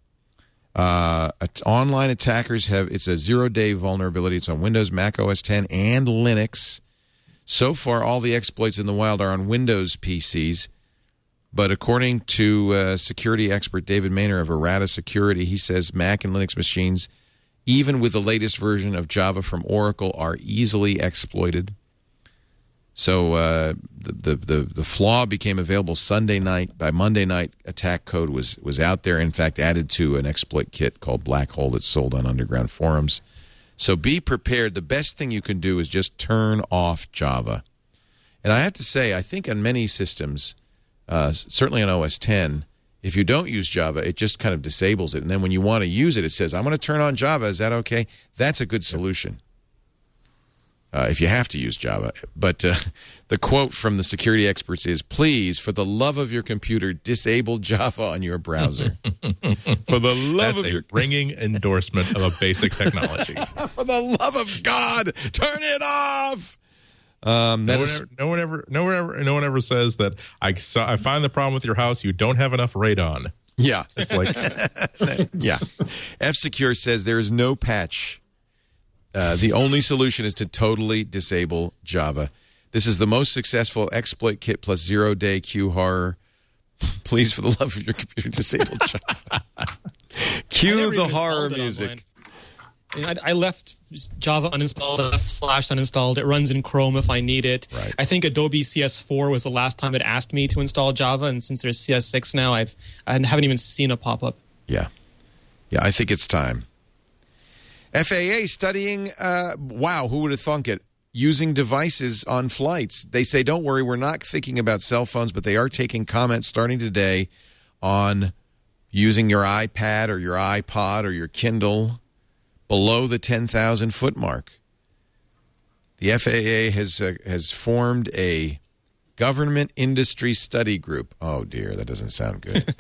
Online attackers it's a 0-day vulnerability. It's on Windows, Mac OS X, and Linux. So far, all the exploits in the wild are on Windows PCs. But according to security expert David Maynor of Errata Security, he says Mac and Linux machines, even with the latest version of Java from Oracle, are easily exploited. So the flaw became available Sunday night. By Monday night, attack code was out there, in fact, added to an exploit kit called Black Hole that's sold on underground forums. So be prepared. The best thing you can do is just turn off Java. And I have to say, I think on many systems, certainly on OS X, if you don't use Java, it just kind of disables it. And then when you want to use it, it says, I'm going to turn on Java. Is that okay? That's a good solution if you have to use Java. But the quote from the security experts is, please, for the love of your computer, disable Java on your browser. For the love of your... ringing endorsement of a basic technology. For the love of God, turn it off! No one ever says that I find the problem with your house. You don't have enough radon. Yeah, it's like yeah. F-Secure says there is no patch. The only solution is to totally disable Java. This is the most successful exploit kit plus 0-day Q horror. Please, for the love of your computer, disable Java. Cue the horror music. I left Java uninstalled, I left Flash uninstalled. It runs in Chrome if I need it. Right. I think Adobe CS4 was the last time it asked me to install Java, and since there's CS6 now, I haven't even seen a pop-up. Yeah, I think it's time. FAA studying, wow, who would have thunk it, using devices on flights. They say, don't worry, we're not thinking about cell phones, but they are taking comments starting today on using your iPad or your iPod or your Kindle below the 10,000-foot mark. The FAA has formed a government industry study group. Oh, dear, that doesn't sound good.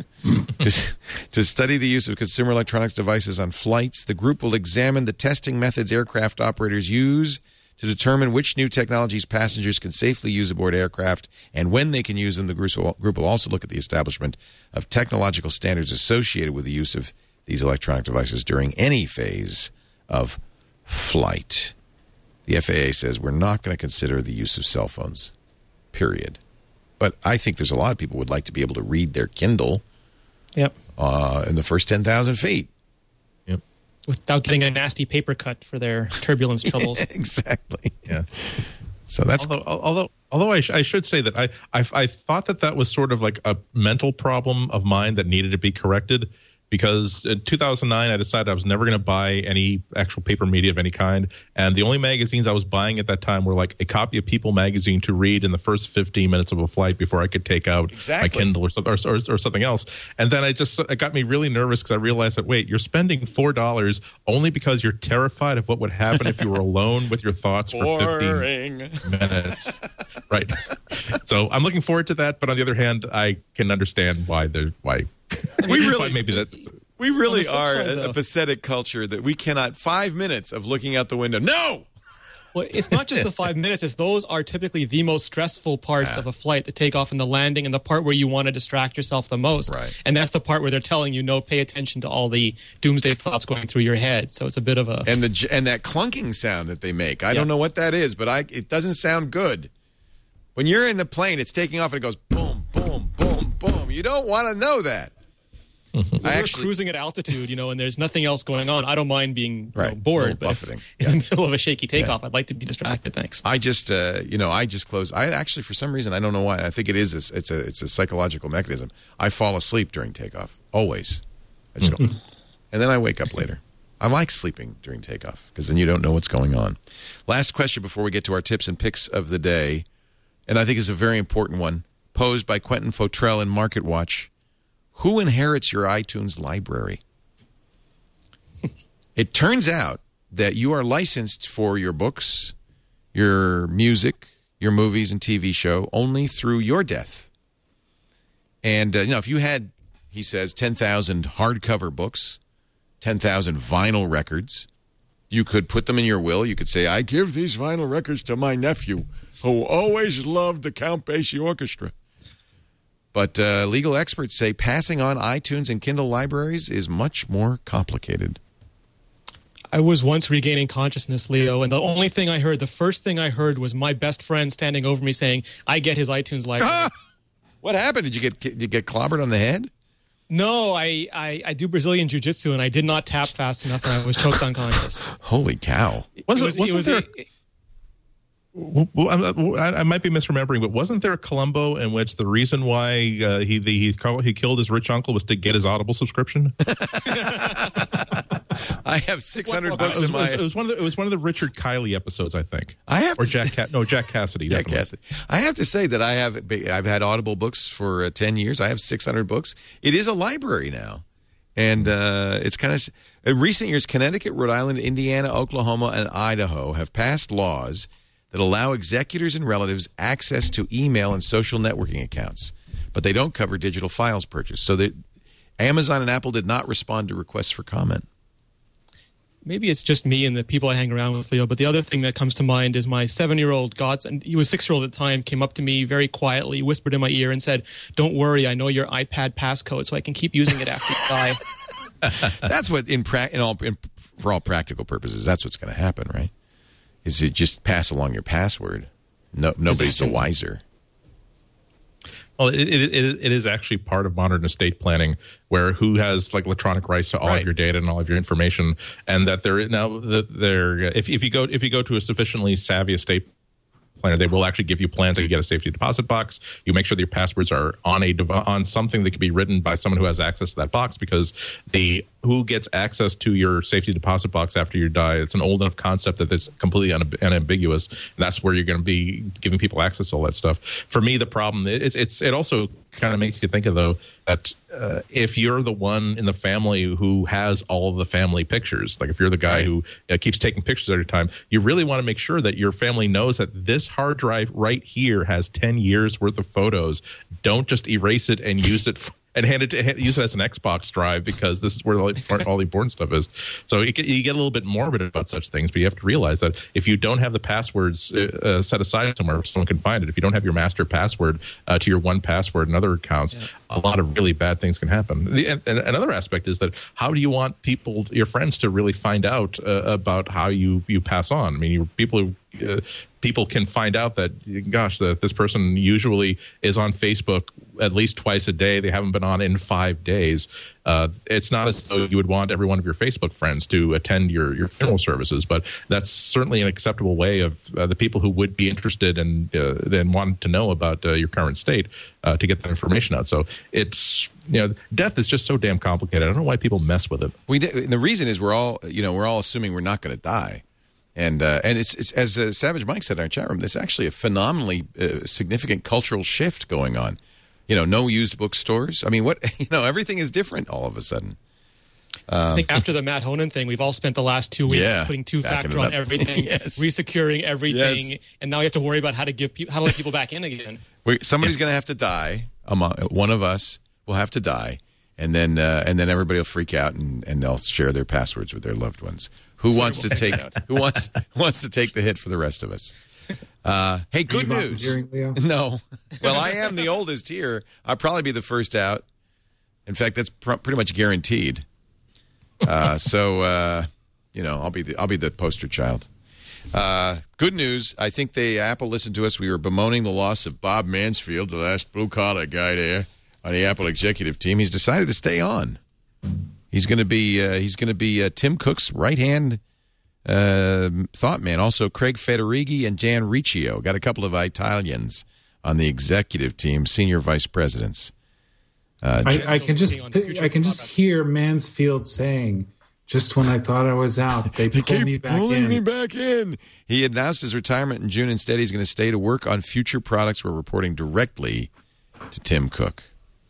to study the use of consumer electronics devices on flights. The group will examine the testing methods aircraft operators use to determine which new technologies passengers can safely use aboard aircraft and when they can use them. The group will also look at the establishment of technological standards associated with the use of these electronic devices during any phase of flight. The FAA says we're not going to consider the use of cell phones, period. But I think there's a lot of people who would like to be able to read their Kindle in the first 10,000 feet. Yep. Without getting a nasty paper cut for their turbulence troubles. Exactly. Yeah. So that's although I should say that I thought that was sort of like a mental problem of mine that needed to be corrected, because in 2009 I decided I was never going to buy any actual paper media of any kind, and the only magazines I was buying at that time were like a copy of People magazine to read in the first 15 minutes of a flight before I could take out my Kindle or something else. And then it got me really nervous because I realized that, wait, you're spending $4 only because you're terrified of what would happen if you were alone with your thoughts for 15 minutes. Right. So I'm looking forward to that, but on the other hand, I can understand why. We really are a pathetic culture that we cannot 5 minutes of looking out the window. No! Well, it's not just the 5 minutes. It's those are typically the most stressful parts of a flight, the takeoff and the landing, and the part where you want to distract yourself the most. Right. And that's the part where they're telling you, no, pay attention to all the doomsday thoughts going through your head. So it's a bit of a... And that clunking sound that they make. I don't know what that is, but it doesn't sound good. When you're in the plane, it's taking off and it goes boom, boom, boom, boom. You don't want to know that. We're cruising at altitude, and there's nothing else going on. I don't mind being bored, but if in the middle of a shaky takeoff, I'd like to be distracted. Thanks. I just close. I actually, for some reason, I don't know why. I think it is. It's a psychological mechanism. I fall asleep during takeoff always. I just go, and then I wake up later. I like sleeping during takeoff because then you don't know what's going on. Last question before we get to our tips and picks of the day, and I think is a very important one, posed by Quentin Fautrell in MarketWatch. Who inherits your iTunes library? It turns out that you are licensed for your books, your music, your movies and TV show only through your death. And, if you had, he says, 10,000 hardcover books, 10,000 vinyl records, you could put them in your will. You could say, I give these vinyl records to my nephew who always loved the Count Basie Orchestra. But legal experts say passing on iTunes and Kindle libraries is much more complicated. I was once regaining consciousness, Leo, and the first thing I heard was my best friend standing over me saying, I get his iTunes library. What happened? Did you get clobbered on the head? No, I do Brazilian Jiu-Jitsu, and I did not tap fast enough, and I was choked unconscious. Holy cow. I might be misremembering, but wasn't there a Columbo in which the reason why he killed his rich uncle was to get his Audible subscription? I have 600 books in my... It was one of the Richard Kiley episodes, I think. Jack Cassidy. Jack Cassidy. I have to say that I've had Audible books for 10 years. I have 600 books. It is a library now. And it's kind of... In recent years, Connecticut, Rhode Island, Indiana, Oklahoma, and Idaho have passed laws that allow executors and relatives access to email and social networking accounts, but they don't cover digital files purchased. So that Amazon and Apple did not respond to requests for comment. Maybe it's just me and the people I hang around with, Leo, but the other thing that comes to mind is my 7-year-old godson. He was 6-year-old at the time, came up to me very quietly, whispered in my ear and said, don't worry, I know your iPad passcode so I can keep using it after you die. That's what, for all practical purposes, that's what's going to happen, right? Is you just pass along your password. Nobody's the wiser. Well, it is actually part of modern estate planning, where who has like electronic rights to all of your data and all of your information, and that if you go to a sufficiently savvy estate planner, they will actually give you plans that you get a safety deposit box. You make sure that your passwords are on something that can be written by someone who has access to that box, because who gets access to your safety deposit box after you die, it's an old enough concept that it's completely unambiguous. And that's where you're going to be giving people access to all that stuff. For me, the problem it also kind of makes you think of, though, that if you're the one in the family who has all of the family pictures, like if you're the guy who keeps taking pictures every time, you really want to make sure that your family knows that this hard drive right here has 10 years worth of photos. Don't just erase it and use it and use it as an Xbox drive, because this is where all the important stuff is. So you get a little bit morbid about such things, but you have to realize that if you don't have the passwords set aside somewhere, someone can find it. If you don't have your master password to your 1Password and other accounts, a lot of really bad things can happen. And another aspect is that how do you want your friends to really find out about how you pass on? I mean, people can find out that, gosh, that this person usually is on Facebook at least twice a day. They haven't been on in 5 days. It's not as though you would want every one of your Facebook friends to attend your funeral services, but that's certainly an acceptable way of the people who would be interested and want to know about your current state to get that information out. So it's, death is just so damn complicated. I don't know why people mess with it. The reason is we're all assuming we're not going to die. And it's as Savage Mike said in our chat room, there's actually a phenomenally significant cultural shift going on. No used bookstores. I mean, everything is different all of a sudden. I think after the Matt Honan thing, we've all spent the last 2 weeks putting two-factor on everything, resecuring everything, and now you have to worry about how to let people back in again. Somebody's going to have to die. One of us will have to die, and then everybody will freak out and they'll share their passwords with their loved ones. Who wants to take the hit for the rest of us? Hey, good news. No. Well, I am the oldest here. I'll probably be the first out. In fact, that's pretty much guaranteed. So I'll be the poster child. Good news. I think Apple listened to us. We were bemoaning the loss of Bob Mansfield, the last blue-collar guy there on the Apple executive team. He's decided to stay on. He's going to be Tim Cook's right-hand thought man. Also, Craig Federighi and Dan Riccio. Got a couple of Italians on the executive team, senior vice presidents. I can just hear Mansfield saying, "Just when I thought I was out, they pulled me back in." He announced his retirement in June. Instead, he's going to stay to work on future products. We're reporting directly to Tim Cook.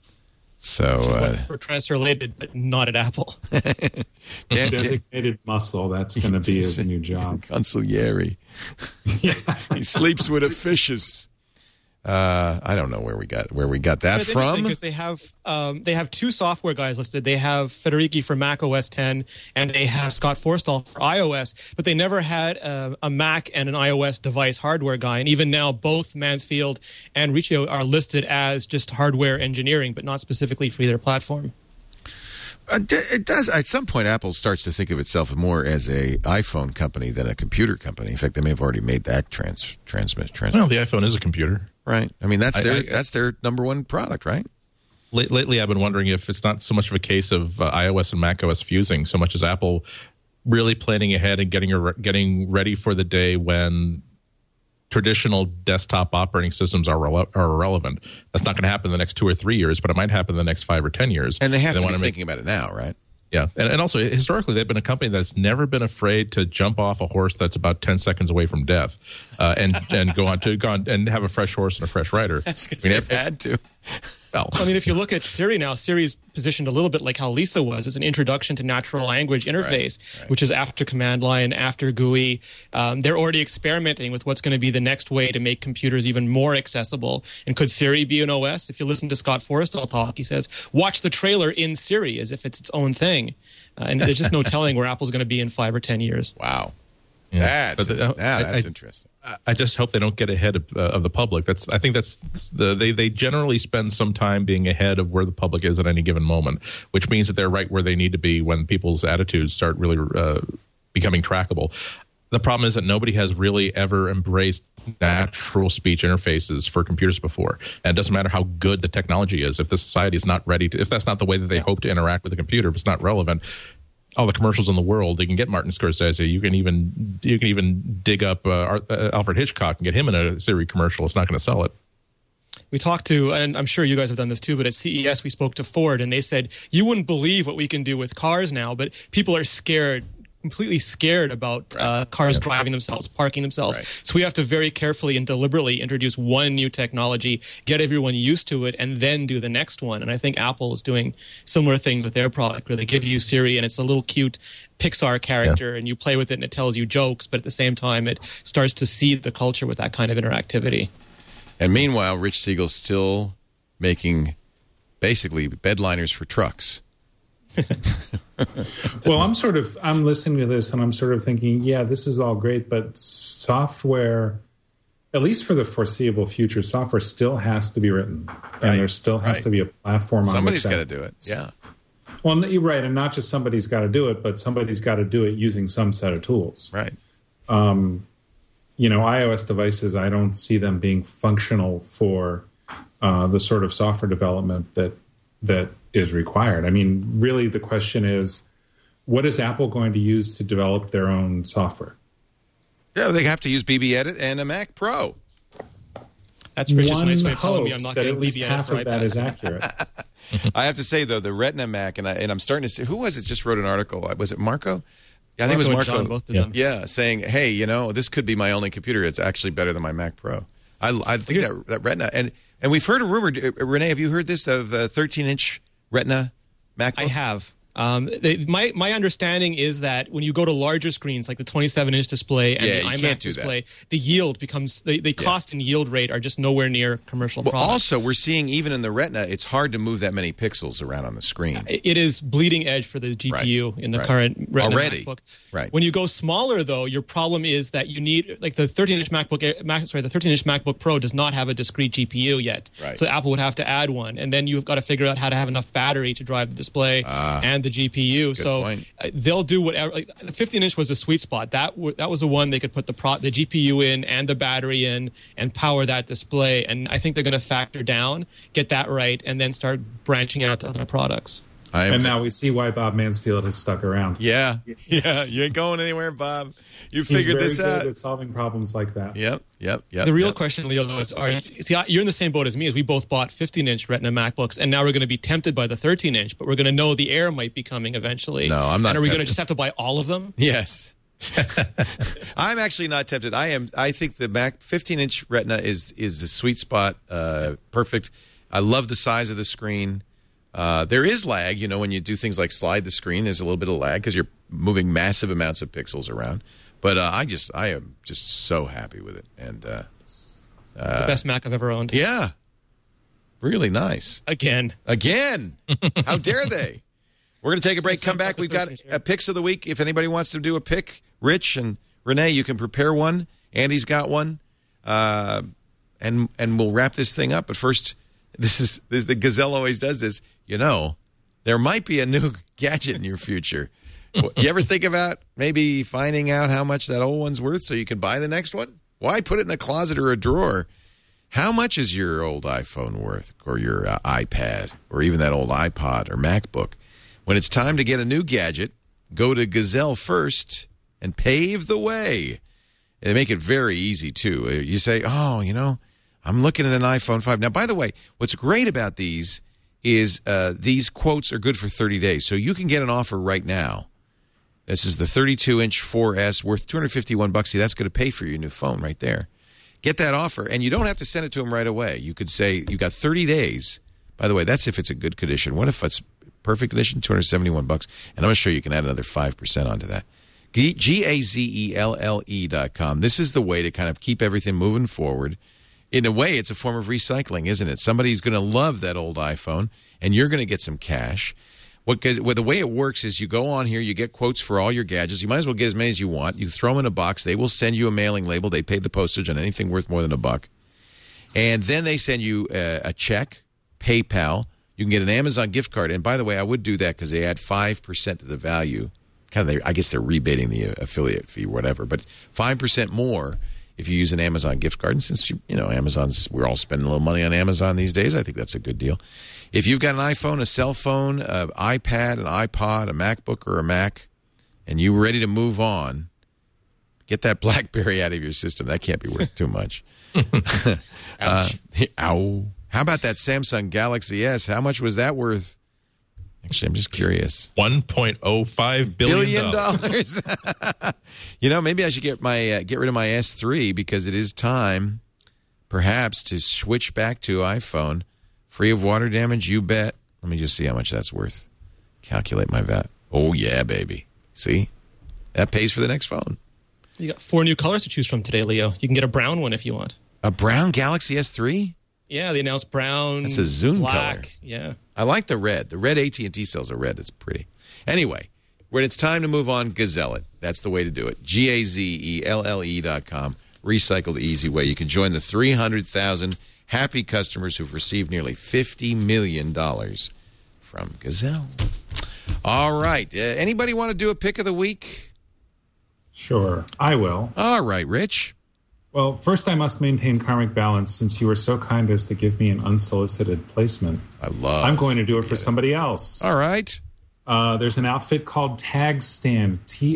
So transfer related, but not at Apple. Designated muscle. That's going to be his new job. Consigliere. He sleeps with a fishes. I don't know where we got that from. Because they have two software guys listed. They have Federighi for Mac OS X, and they have Scott Forstall for iOS. But they never had a Mac and an iOS device hardware guy. And even now, both Mansfield and Riccio are listed as just hardware engineering, but not specifically for either platform. It does. At some point, Apple starts to think of itself more as a iPhone company than a computer company. In fact, they may have already made that transmission. Well, the iPhone is a computer. Right. I mean, that's their number one product, right? Lately, I've been wondering if it's not so much of a case of iOS and macOS fusing, so much as Apple really planning ahead and getting ready for the day when traditional desktop operating systems are irrelevant. That's not going to happen in the next 2 or 3 years, but it might happen in the next 5 or 10 years. And they have to be thinking about it now, right? Yeah, and also historically they've been a company that's never been afraid to jump off a horse that's about 10 seconds away from death, and go on and have a fresh horse and a fresh rider. They've had to. Well, I mean, if you look at Siri now, Siri's positioned a little bit like how Lisa was as an introduction to natural language interface, which is after command line, after GUI. They're already experimenting with what's going to be the next way to make computers even more accessible. And could Siri be an OS? If you listen to Scott Forstall talk, he says, watch the trailer in Siri as if it's its own thing. And there's just no telling where Apple's going to be in 5 or 10 years. Wow. Yeah. That's interesting. I just hope they don't get ahead of the public. I think they generally spend some time being ahead of where the public is at any given moment, which means that they're right where they need to be when people's attitudes start really becoming trackable. The problem is that nobody has really ever embraced natural speech interfaces for computers before. And it doesn't matter how good the technology is. If the society is not ready to, if that's not the way that they hope to interact with the computer, if it's not relevant, all the commercials in the world, they can get Martin Scorsese. You can even dig up Alfred Hitchcock and get him in a Siri commercial. It's not going to sell it. We talked to, and I'm sure you guys have done this too, but at CES we spoke to Ford, and they said, you wouldn't believe what we can do with cars now, but people are scared, completely scared about cars driving themselves, parking themselves. Right. So we have to very carefully and deliberately introduce one new technology, get everyone used to it, and then do the next one. And I think Apple is doing similar things with their product, where they give you Siri, and it's a little cute Pixar character, and you play with it, and it tells you jokes, but at the same time, it starts to seed the culture with that kind of interactivity. And meanwhile, Rich Siegel's still making basically bedliners for trucks. Well, I'm listening to this and I'm sort of thinking, yeah, this is all great, but software, at least for the foreseeable future, software still has to be written. And there still has to be a platform on Somebody's got to do it. Yeah. Well, you're right. And not just somebody's got to do it, but somebody's got to do it using some set of tools. Right. iOS devices, I don't see them being functional for the sort of software development that is required. I mean, really the question is, what is Apple going to use to develop their own software? Yeah, they have to use BB-Edit and a Mac Pro. That's Rich's nice way of telling me I'm not getting at least BB-Edit half for of that iPad. is accurate. I have to say, though, the Retina Mac, and I'm starting to see, who was it just wrote an article? Was it Marco? Yeah, I think it was Marco. John, both of them. Yeah, saying, hey, this could be my only computer. It's actually better than my Mac Pro. I think that Retina, and we've heard a rumor, Renee, have you heard this, of a 13-inch Retina MacBook? I have. My understanding is that when you go to larger screens like the 27-inch display and the iMac display, the yield becomes the cost and yield rate are just nowhere near commercial products. Also, we're seeing even in the Retina, it's hard to move that many pixels around on the screen. It is bleeding edge for the GPU in the current Retina MacBook. Right. When you go smaller, though, your problem is that you need, like the 13-inch the 13-inch MacBook Pro does not have a discrete GPU yet. Right. So Apple would have to add one, and then you've got to figure out how to have enough battery to drive the display and the GPU. So they'll do whatever. Like, the 15-inch was a sweet spot. That was the one they could put the GPU in and the battery in and power that display. And I think they're going to factor down, get that right, and then start branching out to other products. And now we see why Bob Mansfield has stuck around. Yeah, you ain't going anywhere, Bob. You figured this out. He's very good at solving problems like that. Yep. The real question, Leo, though, is you're in the same boat as me, as we both bought 15-inch Retina MacBooks, and now we're going to be tempted by the 13-inch, but we're going to know the Air might be coming eventually. No, I'm not. And are we going to just have to buy all of them? Yes. I'm actually not tempted. I think the Mac 15-inch Retina is the sweet spot. Perfect. I love the size of the screen. There is lag, when you do things like slide the screen, there's a little bit of lag because you're moving massive amounts of pixels around. But I am just so happy with it. And the best Mac I've ever owned. Yeah. Really nice. Again. How dare they? We're going to take a break, come back. We've got picks of the week. If anybody wants to do a pick, Rich and Renee, you can prepare one. Andy's got one. And we'll wrap this thing up. But first, this is the Gazelle always does this. There might be a new gadget in your future. You ever think about maybe finding out how much that old one's worth so you can buy the next one? Why put it in a closet or a drawer? How much is your old iPhone worth, or your iPad, or even that old iPod or MacBook? When it's time to get a new gadget, go to Gazelle first and pave the way. They make it very easy, too. You say, I'm looking at an iPhone 5. Now, by the way, what's great about these is these quotes are good for 30 days. So you can get an offer right now. This is the 32-inch 4S worth $251. See, that's going to pay for your new phone right there. Get that offer, and you don't have to send it to them right away. You could say you got 30 days. By the way, that's if it's a good condition. What if it's perfect condition? $271. And I'm going to show you can add another 5% onto that. GAZELLE.com. This is the way to kind of keep everything moving forward. In a way, it's a form of recycling, isn't it? Somebody's going to love that old iPhone, and you're going to get some cash. The way it works is you go on here, you get quotes for all your gadgets. You might as well get as many as you want. You throw them in a box. They will send you a mailing label. They pay the postage on anything worth more than $1. And then they send you a check, PayPal. You can get an Amazon gift card. And by the way, I would do that because they add 5% to the value. I guess they're rebating the affiliate fee or whatever. But 5% more if you use an Amazon gift card. And since, we're all spending a little money on Amazon these days, I think that's a good deal. If you've got an iPhone, a cell phone, an iPad, an iPod, a MacBook, or a Mac, and you're ready to move on, get that BlackBerry out of your system. That can't be worth too much. Ow. How about that Samsung Galaxy S? How much was that worth? Actually, I'm just curious. $1.05 billion. Maybe I should get rid of my S3 because it is time, perhaps, to switch back to iPhone. Free of water damage, you bet. Let me just see how much that's worth. Calculate my VAT. Oh, yeah, baby. See? That pays for the next phone. You got 4 new colors to choose from today, Leo. You can get a brown one if you want. A brown Galaxy S3? Yeah, they announced brown. That's a Zune black color. Yeah. I like the red. The red AT&T cells are red. It's pretty. Anyway, when it's time to move on, Gazelle it. That's the way to do it. GAZELLE.com. Recycle the easy way. You can join the 300,000 happy customers who've received nearly $50 million from Gazelle. All right. Anybody want to do a pick of the week? Sure, I will. All right, Rich. Well, first I must maintain karmic balance since you were so kind as to give me an unsolicited placement. I'm going to do it for somebody else. All right. There's an outfit called Tagstand,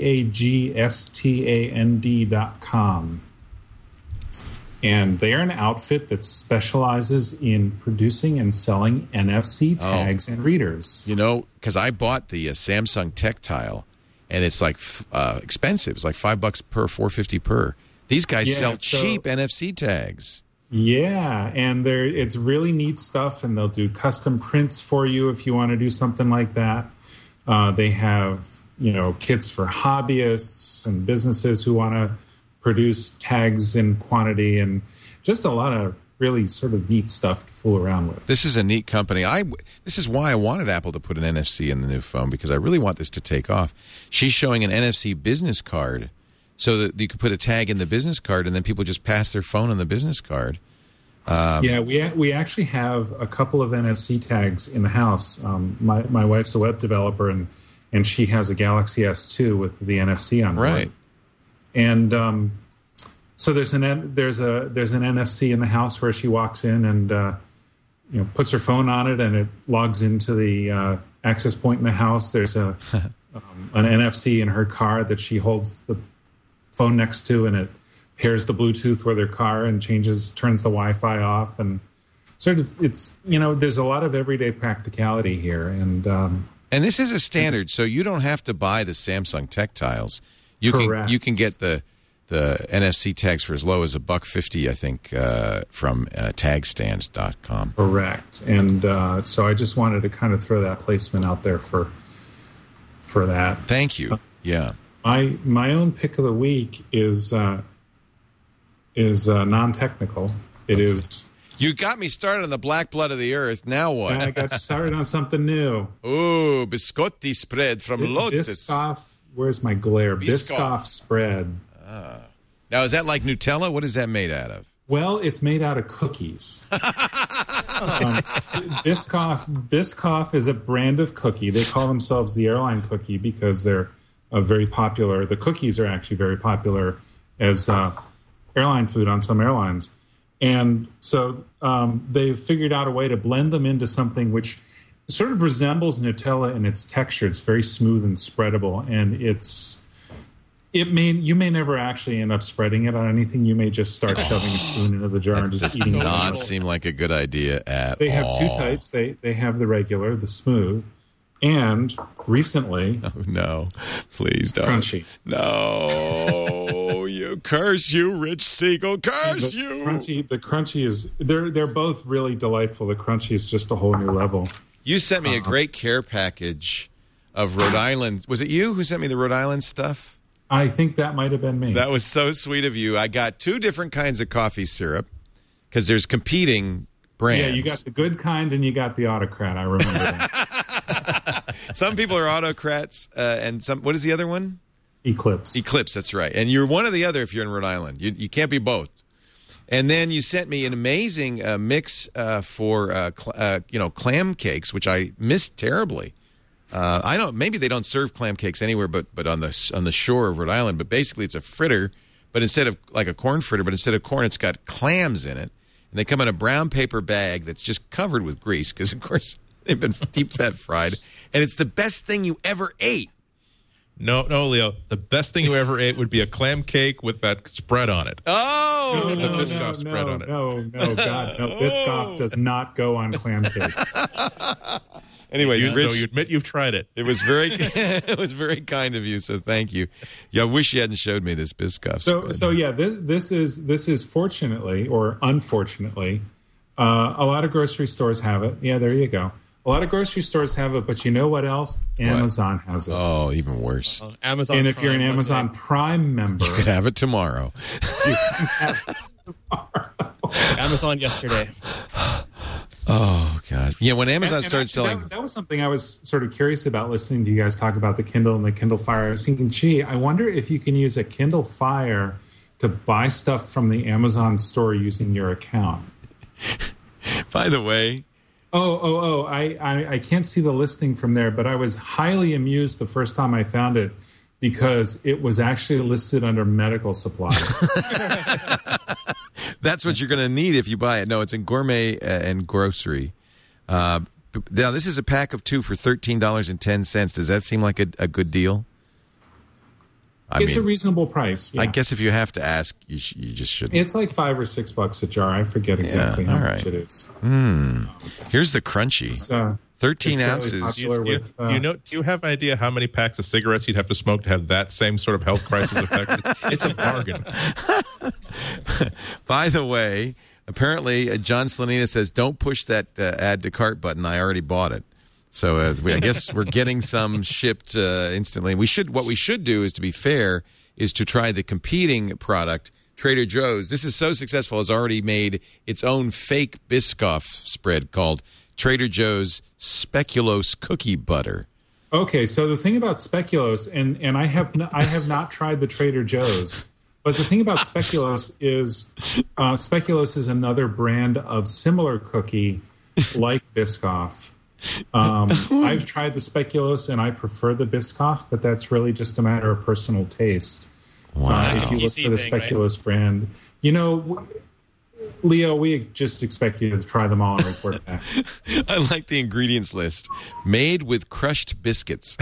TAGSTAND.com. And they're an outfit that specializes in producing and selling NFC tags and readers. Because I bought the Samsung Tactile, and it's like expensive. It's like $5 per, $4.50 per. These guys sell cheap NFC tags. Yeah, and it's really neat stuff, and they'll do custom prints for you if you want to do something like that. They have, kits for hobbyists and businesses who want to produce tags in quantity, and just a lot of really sort of neat stuff to fool around with. This is a neat company. This is why I wanted Apple to put an NFC in the new phone, because I really want this to take off. She's showing an NFC business card so that you could put a tag in the business card, and then people just pass their phone on the business card. We actually have a couple of NFC tags in the house. My wife's a web developer, and she has a Galaxy S2 with the NFC on board. Right. And so there's an NFC in the house where she walks in and puts her phone on it, and it logs into the access point in the house. There's an NFC in her car that she holds the phone next to, and it pairs the Bluetooth with her car and turns the Wi-Fi off, and sort of there's a lot of everyday practicality here, and this is a standard, so you don't have to buy the Samsung Tactiles. You can get the NFC tags for as low as $1.50, I think, from tagstand.com. Correct, and so I just wanted to kind of throw that placement out there for that. Thank you. Yeah. My own pick of the week is non-technical. It is. You got me started on the black blood of the earth. Now what? I got you started on something new. Ooh, biscotti spread from Lotus. Biscoff. Where's my glare? Biscoff spread. Now, is that like Nutella? What is that made out of? Well, it's made out of cookies. Biscoff is a brand of cookie. They call themselves the airline cookie because they're very popular. The cookies are actually very popular as airline food on some airlines. And so they've figured out a way to blend them into something which sort of resembles Nutella in its texture. It's very smooth and spreadable, and you may never actually end up spreading it on anything. You may just start shoving a spoon into the jar and just eating it. Does not seem like a good idea at all. They have two types. They have the regular, the smooth, and recently... Oh, no. Please don't. Crunchy. No. You curse you, Rich Siegel. Curse you. The crunchy is... They're both really delightful. The crunchy is just a whole new level. You sent me a great care package of Rhode Island. Was it you who sent me the Rhode Island stuff? I think that might have been me. That was so sweet of you. I got 2 different kinds of coffee syrup because there's competing brands. Yeah, you got the good kind and you got the autocrat. I remember that. Some people are autocrats, and some. What is the other one? Eclipse. Eclipse, that's right. And you're one or the other if you're in Rhode Island. You can't be both. And then you sent me an amazing mix for clam cakes, which I missed terribly. Maybe they don't serve clam cakes anywhere, but on the shore of Rhode Island. But basically, it's a fritter but instead of like a corn fritter, but instead of corn, it's got clams in it. And they come in a brown paper bag that's just covered with grease because, of course, they've been deep fat fried. And it's the best thing you ever ate. No, Leo. The best thing you ever ate would be a clam cake with that spread on it. Oh! The Biscoff spread on it. No, God, no. Biscoff does not go on clam cakes. Anyway, Rich, so you admit you've tried it. It was very kind of you, so thank you. Yeah, I wish you hadn't showed me this Biscoff spread. So yeah, this is fortunately or unfortunately, a lot of grocery stores have it. Yeah, there you go. A lot of grocery stores have it, but you know what else? Amazon has it. Oh, even worse. Amazon. And if you're an Amazon Prime member, you could have it tomorrow. You can have it tomorrow. Amazon yesterday. Oh, God. Yeah, when Amazon started selling... That was something I was sort of curious about listening to you guys talk about the Kindle and the Kindle Fire. I was thinking, gee, I wonder if you can use a Kindle Fire to buy stuff from the Amazon store using your account. By the way... I can't see the listing from there, but I was highly amused the first time I found it because it was actually listed under medical supplies. That's what you're going to need if you buy it. No, it's in gourmet and grocery. Now, this is a pack of 2 for $13.10. Does that seem like a good deal? It's a reasonreasonable price. Yeah. I guess if you have to ask, you just shouldn't. It's like $5 or $6 a jar. I forget exactly how much it is. Here's the crunchy. 13 ounces. Do you have an idea how many packs of cigarettes you'd have to smoke to have that same sort of health crisis effect? It's a bargain. By the way, apparently John Slanina says, don't push that add to cart button. I already bought it. So I guess we're getting some shipped instantly. What we should do is, to be fair, is to try the competing product, Trader Joe's. This is so successful, it's already made its own fake Biscoff spread called Trader Joe's Speculoos Cookie Butter. Okay, so the thing about Speculoos, and I have not tried the Trader Joe's, but the thing about Speculoos is another brand of similar cookie like Biscoff. I've tried the Speculoos and I prefer the Biscoff, but that's really just a matter of personal taste. Wow. If you look for the Speculoos brand, Leo, we just expect you to try them all and report back. I like the ingredients list. Made with crushed biscuits.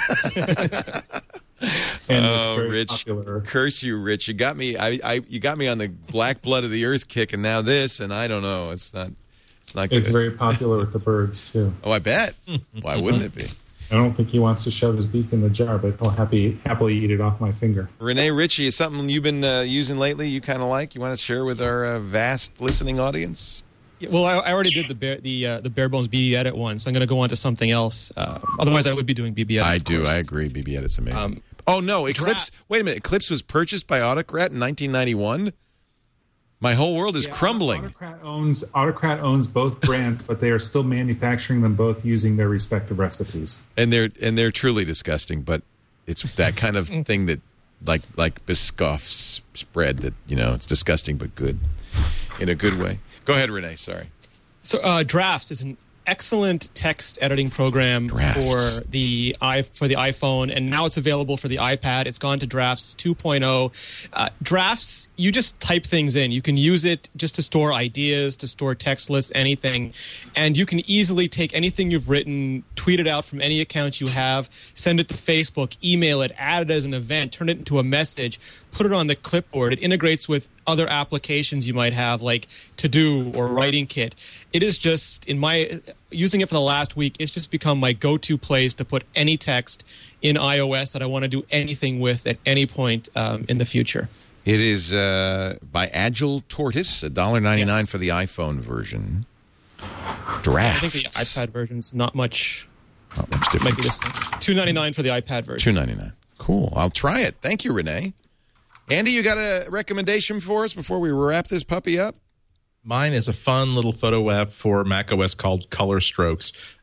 And it's very popular. Curse you, Rich. You got me. You got me on the black blood of the earth kick, and now this, and I don't know. It's not good. It's very popular with the birds, too. Oh, I bet. Why wouldn't it be? I don't think he wants to shove his beak in the jar, but he'll happily eat it off my finger. Renee Ritchie, is something you've been using lately you kind of like? You want to share with our vast listening audience? Yeah, well, I already did the Bare Bones BB Edit one, so I'm going to go on to something else. Otherwise, I would be doing BB Edit. I do. I agree. BB Edit's amazing. Oh, no. Eclipse. Wait a minute. Eclipse was purchased by Autocrat in 1991? My whole world is crumbling. Autocrat owns both brands, but they are still manufacturing them both using their respective recipes. And they're truly disgusting, but it's that kind of thing that like Biscoff's spread that, it's disgusting but good in a good way. Go ahead, Renee. Sorry. So Drafts is an excellent text editing program for the iPhone, and now it's available for the iPad. It's gone to Drafts 2.0. Drafts, you just type things in. You can use it just to store ideas, to store text lists, anything, and you can easily take anything you've written, tweet it out from any account you have, send it to Facebook, email it, add it as an event, turn it into a message, put it on the clipboard. It integrates with other applications you might have, like To-Do or Writing Kit. It is just, using it for the last week, it's just become my go-to place to put any text in iOS that I want to do anything with at any point in the future. It is by Agile Tortoise, $1.99 for the iPhone version. Drafts. I think the iPad version's not much different. Might be the same. $2.99 for the iPad version. $2.99. Cool. I'll try it. Thank you, Renee. Andy, you got a recommendation for us before we wrap this puppy up? Mine is a fun little photo app for macOS called Color Strokes.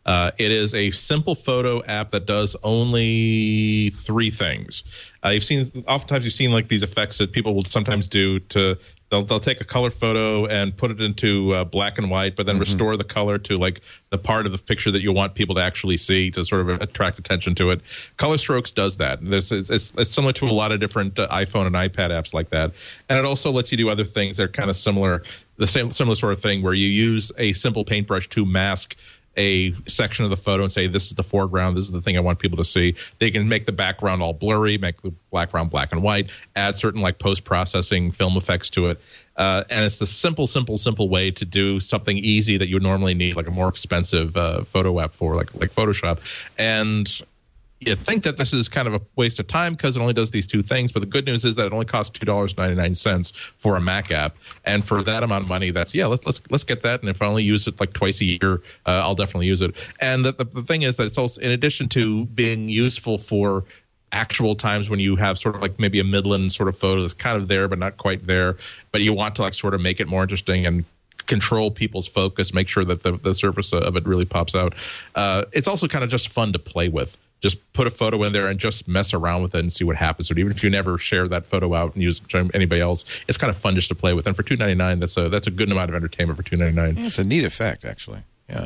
It is a simple photo app that does only 3 things. Oftentimes you've seen like these effects that people will sometimes do to. They'll take a color photo and put it into black and white, but then restore the color to like the part of the picture that you want people to actually see to sort of attract attention to it. Color Strokes does that. It's similar to a lot of different iPhone and iPad apps like that, and it also lets you do other things that are kind of similar. Similar sort of thing where you use a simple paintbrush to mask a section of the photo and say, this is the foreground, this is the thing I want people to see. They can make the background all blurry, make the background black and white, add certain like post-processing film effects to it. And it's the simple way to do something easy that you would normally need, like a more expensive photo app for, like Photoshop. And you think that this is kind of a waste of time because it only does these 2 things, but the good news is that it only costs $2.99 for a Mac app, and for that amount of money, that's let's get that. And if I only use it like twice a year, I'll definitely use it. And the thing is that it's also, in addition to being useful for actual times when you have sort of like maybe a Midland sort of photo that's kind of there but not quite there, but you want to like sort of make it more interesting and control people's focus, make sure that the surface of it really pops out. It's also kind of just fun to play with. Just put a photo in there and just mess around with it and see what happens. So even if you never share that photo out and use it to anybody else, it's kind of fun just to play with. And for $2.99, that's a good amount of entertainment for $2.99. Yeah, it's a neat effect, actually.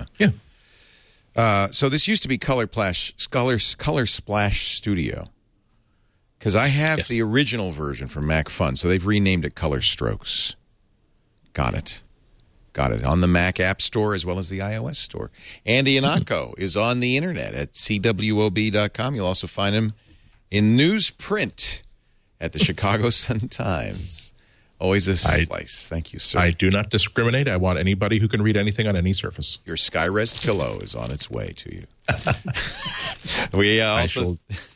Yeah. So this used to be Color Splash Studio, because I have the original version from Mac Fun, so they've renamed it Color Strokes. Got it. On the Mac App Store as well as the iOS Store. Andy Ihnatko is on the internet at CWOB.com. You'll also find him in newsprint at the Chicago Sun-Times. Always a slice. Thank you, sir. I do not discriminate. I want anybody who can read anything on any surface. Your Skyrest pillow is on its way to you. We also...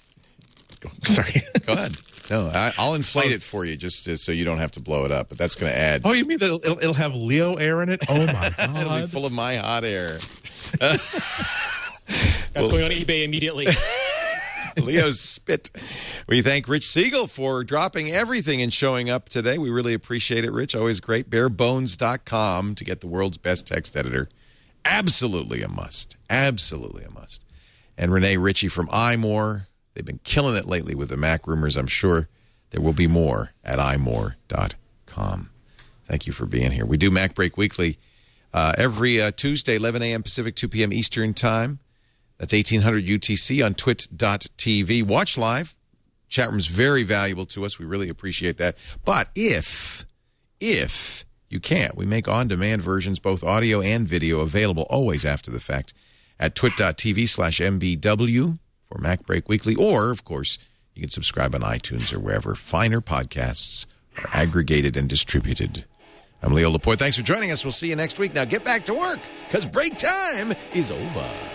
Sorry. Go ahead. No, I'll inflate it for you just so you don't have to blow it up. But that's going to add. Oh, you mean that it'll have Leo air in it? Oh my God! It'll be full of my hot air. That's going on eBay immediately. Leo's spit. We thank Rich Siegel for dropping everything and showing up today. We really appreciate it, Rich. Always great. Barebones.com to get the world's best text editor. Absolutely a must. Absolutely a must. And Renee Ritchie from iMore. They've been killing it lately with the Mac rumors. I'm sure there will be more at imore.com. Thank you for being here. We do Mac Break Weekly every Tuesday, 11 a.m. Pacific, 2 p.m. Eastern Time. That's 1800 UTC on twit.tv. Watch live. Chat room's very valuable to us. We really appreciate that. But if you can't, we make on-demand versions, both audio and video, available always after the fact at twit.tv/MBW. for Mac Break Weekly, or, of course, you can subscribe on iTunes or wherever finer podcasts are aggregated and distributed. I'm Leo Laporte. Thanks for joining us. We'll see you next week. Now get back to work, because break time is over.